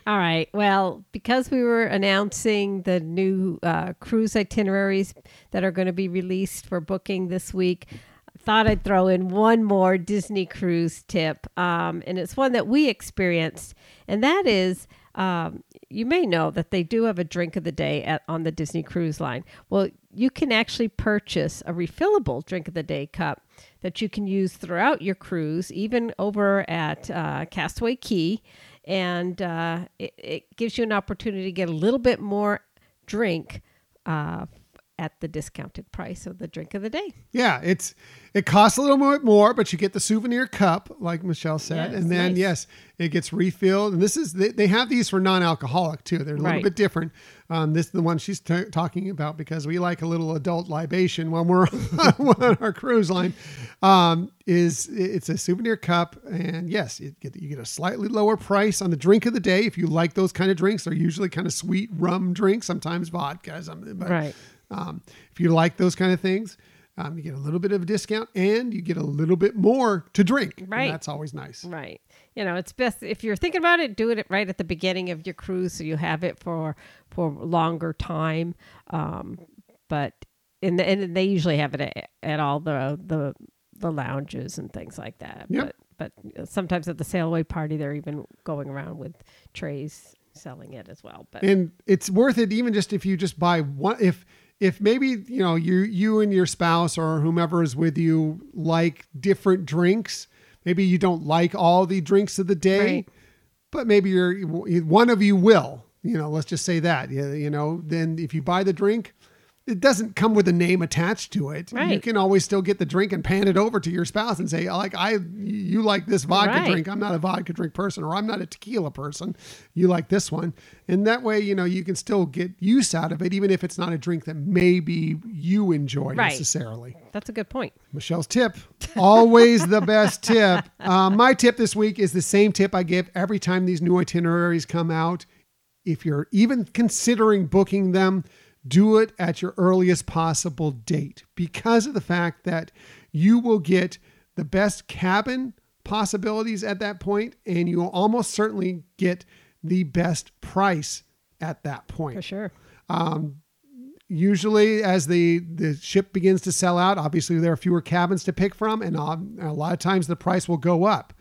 [SPEAKER 2] All right. Well, because we were announcing the new uh, cruise itineraries that are going to be released for booking this week, I thought I'd throw in one more Disney cruise tip. Um, and it's one that we experienced. And that is, um, you may know that they do have a drink of the day at, on the Disney Cruise Line. Well, you can actually purchase a refillable drink of the day cup that you can use throughout your cruise, even over at uh, Castaway Cay. And uh, it, it gives you an opportunity to get a little bit more drink uh, at the discounted price of the drink of the day.
[SPEAKER 1] Yeah, it's it costs a little bit more, but you get the souvenir cup, like Michelle said,
[SPEAKER 2] Yeah,
[SPEAKER 1] and then
[SPEAKER 2] nice.
[SPEAKER 1] yes, it gets refilled. And this is they, they have these for non-alcoholic too. They're a little
[SPEAKER 2] Right.
[SPEAKER 1] bit different. Um, this is the one she's t- talking about because we like a little adult libation when we're on our cruise line. Um, is it's a souvenir cup, and yes, you get you get a slightly lower price on the drink of the day if you like those kind of drinks. They're usually kind of sweet rum drinks, sometimes vodka, something. But,
[SPEAKER 2] Right.
[SPEAKER 1] Um, if you like those kind of things, um, you get a little bit of a discount and you get a little bit more to drink.
[SPEAKER 2] Right.
[SPEAKER 1] And that's always nice.
[SPEAKER 2] Right. You know, it's best if you're thinking about it, do it right at the beginning of your cruise so you have it for for longer time. Um, but in the, and they usually have it at, at all the the the lounges and things like that.
[SPEAKER 1] Yep.
[SPEAKER 2] But but sometimes at the sail away party, they're even going around with trays selling it as well. But
[SPEAKER 1] And it's worth it even just if you just buy one, if, if maybe, you know, you, you and your spouse or whomever is with you like different drinks, maybe you don't like all the drinks of the day,
[SPEAKER 2] Right.
[SPEAKER 1] but maybe you're, one of you will, you know, let's just say that, you you know, then if you buy the drink, it doesn't come with a name attached to it.
[SPEAKER 2] Right.
[SPEAKER 1] You can always still get the drink and pan it over to your spouse and say, like, I, you like this vodka
[SPEAKER 2] Right.
[SPEAKER 1] drink. I'm not a vodka drink person, or I'm not a tequila person. You like this one. And that way, you know, you can still get use out of it, even if it's not a drink that maybe you enjoy
[SPEAKER 2] Right.
[SPEAKER 1] necessarily.
[SPEAKER 2] that's a good point.
[SPEAKER 1] Michelle's tip, always the best tip. Um, my tip this week is the same tip I give every time these new itineraries come out. If you're even considering booking them, do it at your earliest possible date because of the fact that you will get the best cabin possibilities at that point, and you will almost certainly get the best price at that point.
[SPEAKER 2] For sure.
[SPEAKER 1] Um, usually as the, the ship begins to sell out, obviously there are fewer cabins to pick from, and um, a lot of times the price will go up.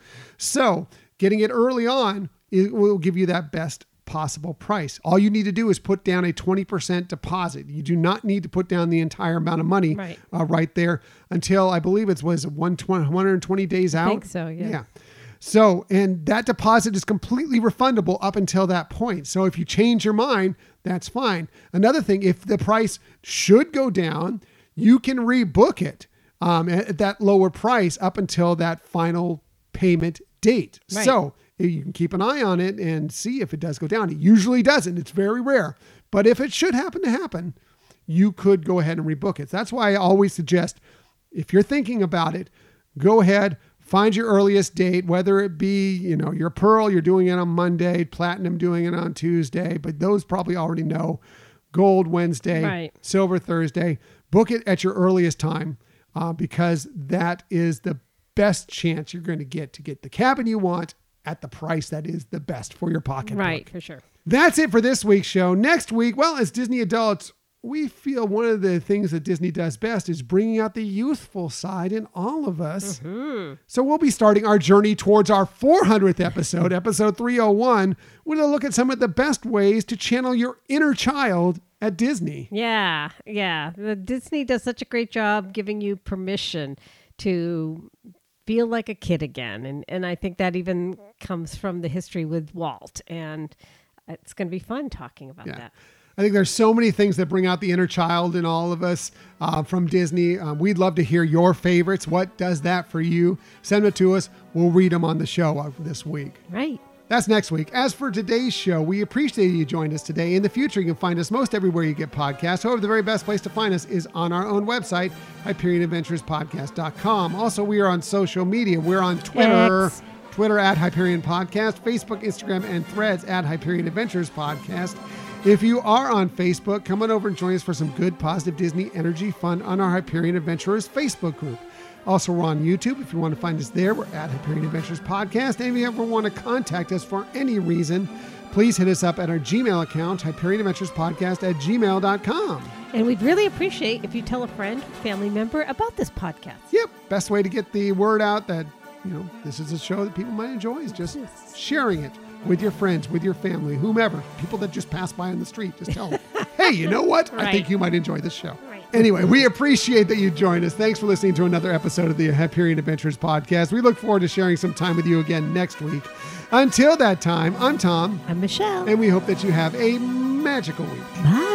[SPEAKER 1] So getting it early on, it will give you that best possible price. All you need to do is put down a twenty percent deposit. You do not need to put down the entire amount of money
[SPEAKER 2] Right.
[SPEAKER 1] uh, right there until I believe it was one hundred twenty days out.
[SPEAKER 2] I think so, yeah.
[SPEAKER 1] Yeah. So, and that deposit is completely refundable up until that point. So if you change your mind, that's fine. Another thing, if the price should go down, you can rebook it um, at that lower price up until that final payment date.
[SPEAKER 2] Right.
[SPEAKER 1] So you can keep an eye on it and see if it does go down. It usually doesn't. It's very rare. But if it should happen to happen, you could go ahead and rebook it. That's why I always suggest, if you're thinking about it, go ahead, find your earliest date, whether it be, you know, your Pearl, you're doing it on Monday, Platinum doing it on Tuesday, but those probably already know. Gold Wednesday,
[SPEAKER 2] Right.
[SPEAKER 1] Silver Thursday. Book it at your earliest time uh, because that is the best chance you're going to get to get the cabin you want at the price that is the best for your pocketbook.
[SPEAKER 2] Right. For sure.
[SPEAKER 1] That's it for this week's show. Next week, well, as Disney adults, we feel one of the things that Disney does best is bringing out the youthful side in all of us.
[SPEAKER 2] Mm-hmm.
[SPEAKER 1] So we'll be starting our journey towards our four hundredth episode, episode three oh one, with a look at some of the best ways to channel your inner child at Disney.
[SPEAKER 2] Yeah, yeah. The Disney does such a great job giving you permission to feel like a kid again. And and I think that even comes from the history with Walt. And it's going to be fun talking about
[SPEAKER 1] Yeah.
[SPEAKER 2] that.
[SPEAKER 1] I think there's so many things that bring out the inner child in all of us uh, from Disney. Um, we'd love to hear your favorites. What does that for you? Send it to us. We'll read them on the show uh, this week.
[SPEAKER 2] Right.
[SPEAKER 1] That's next week. As for today's show, we appreciate you joined us today. In the future, you can find us most everywhere you get podcasts. However, the very best place to find us is on our own website, hyperion adventures podcast dot com. Also, we are on social media. We're on Twitter,
[SPEAKER 2] X.
[SPEAKER 1] Twitter at Hyperion Podcast, Facebook, Instagram, and Threads at Hyperion Adventures Podcast. If you are on Facebook, come on over and join us for some good, positive Disney energy fun on our Hyperion Adventurers Facebook group. Also, we're on YouTube. If you want to find us there, we're at Hyperion Adventures Podcast. And if you ever want to contact us for any reason, please hit us up at our Gmail account, Hyperion Adventures Podcast at gmail dot com.
[SPEAKER 2] And we'd really appreciate if you tell a friend, family member about this podcast.
[SPEAKER 1] Yep. Best way to get the word out that, you know, this is a show that people might enjoy is just sharing it with your friends, with your family, whomever, people that just pass by on the street. Just tell them, hey, you know what?
[SPEAKER 2] Right.
[SPEAKER 1] I think you might enjoy this show.
[SPEAKER 2] Right.
[SPEAKER 1] Anyway, we appreciate that you joined us. Thanks for listening to another episode of the Hyperion Adventures Podcast. We look forward to sharing some time with you again next week. Until that time, I'm Tom.
[SPEAKER 2] I'm Michelle.
[SPEAKER 1] And we hope that you have a magical week.
[SPEAKER 2] Bye.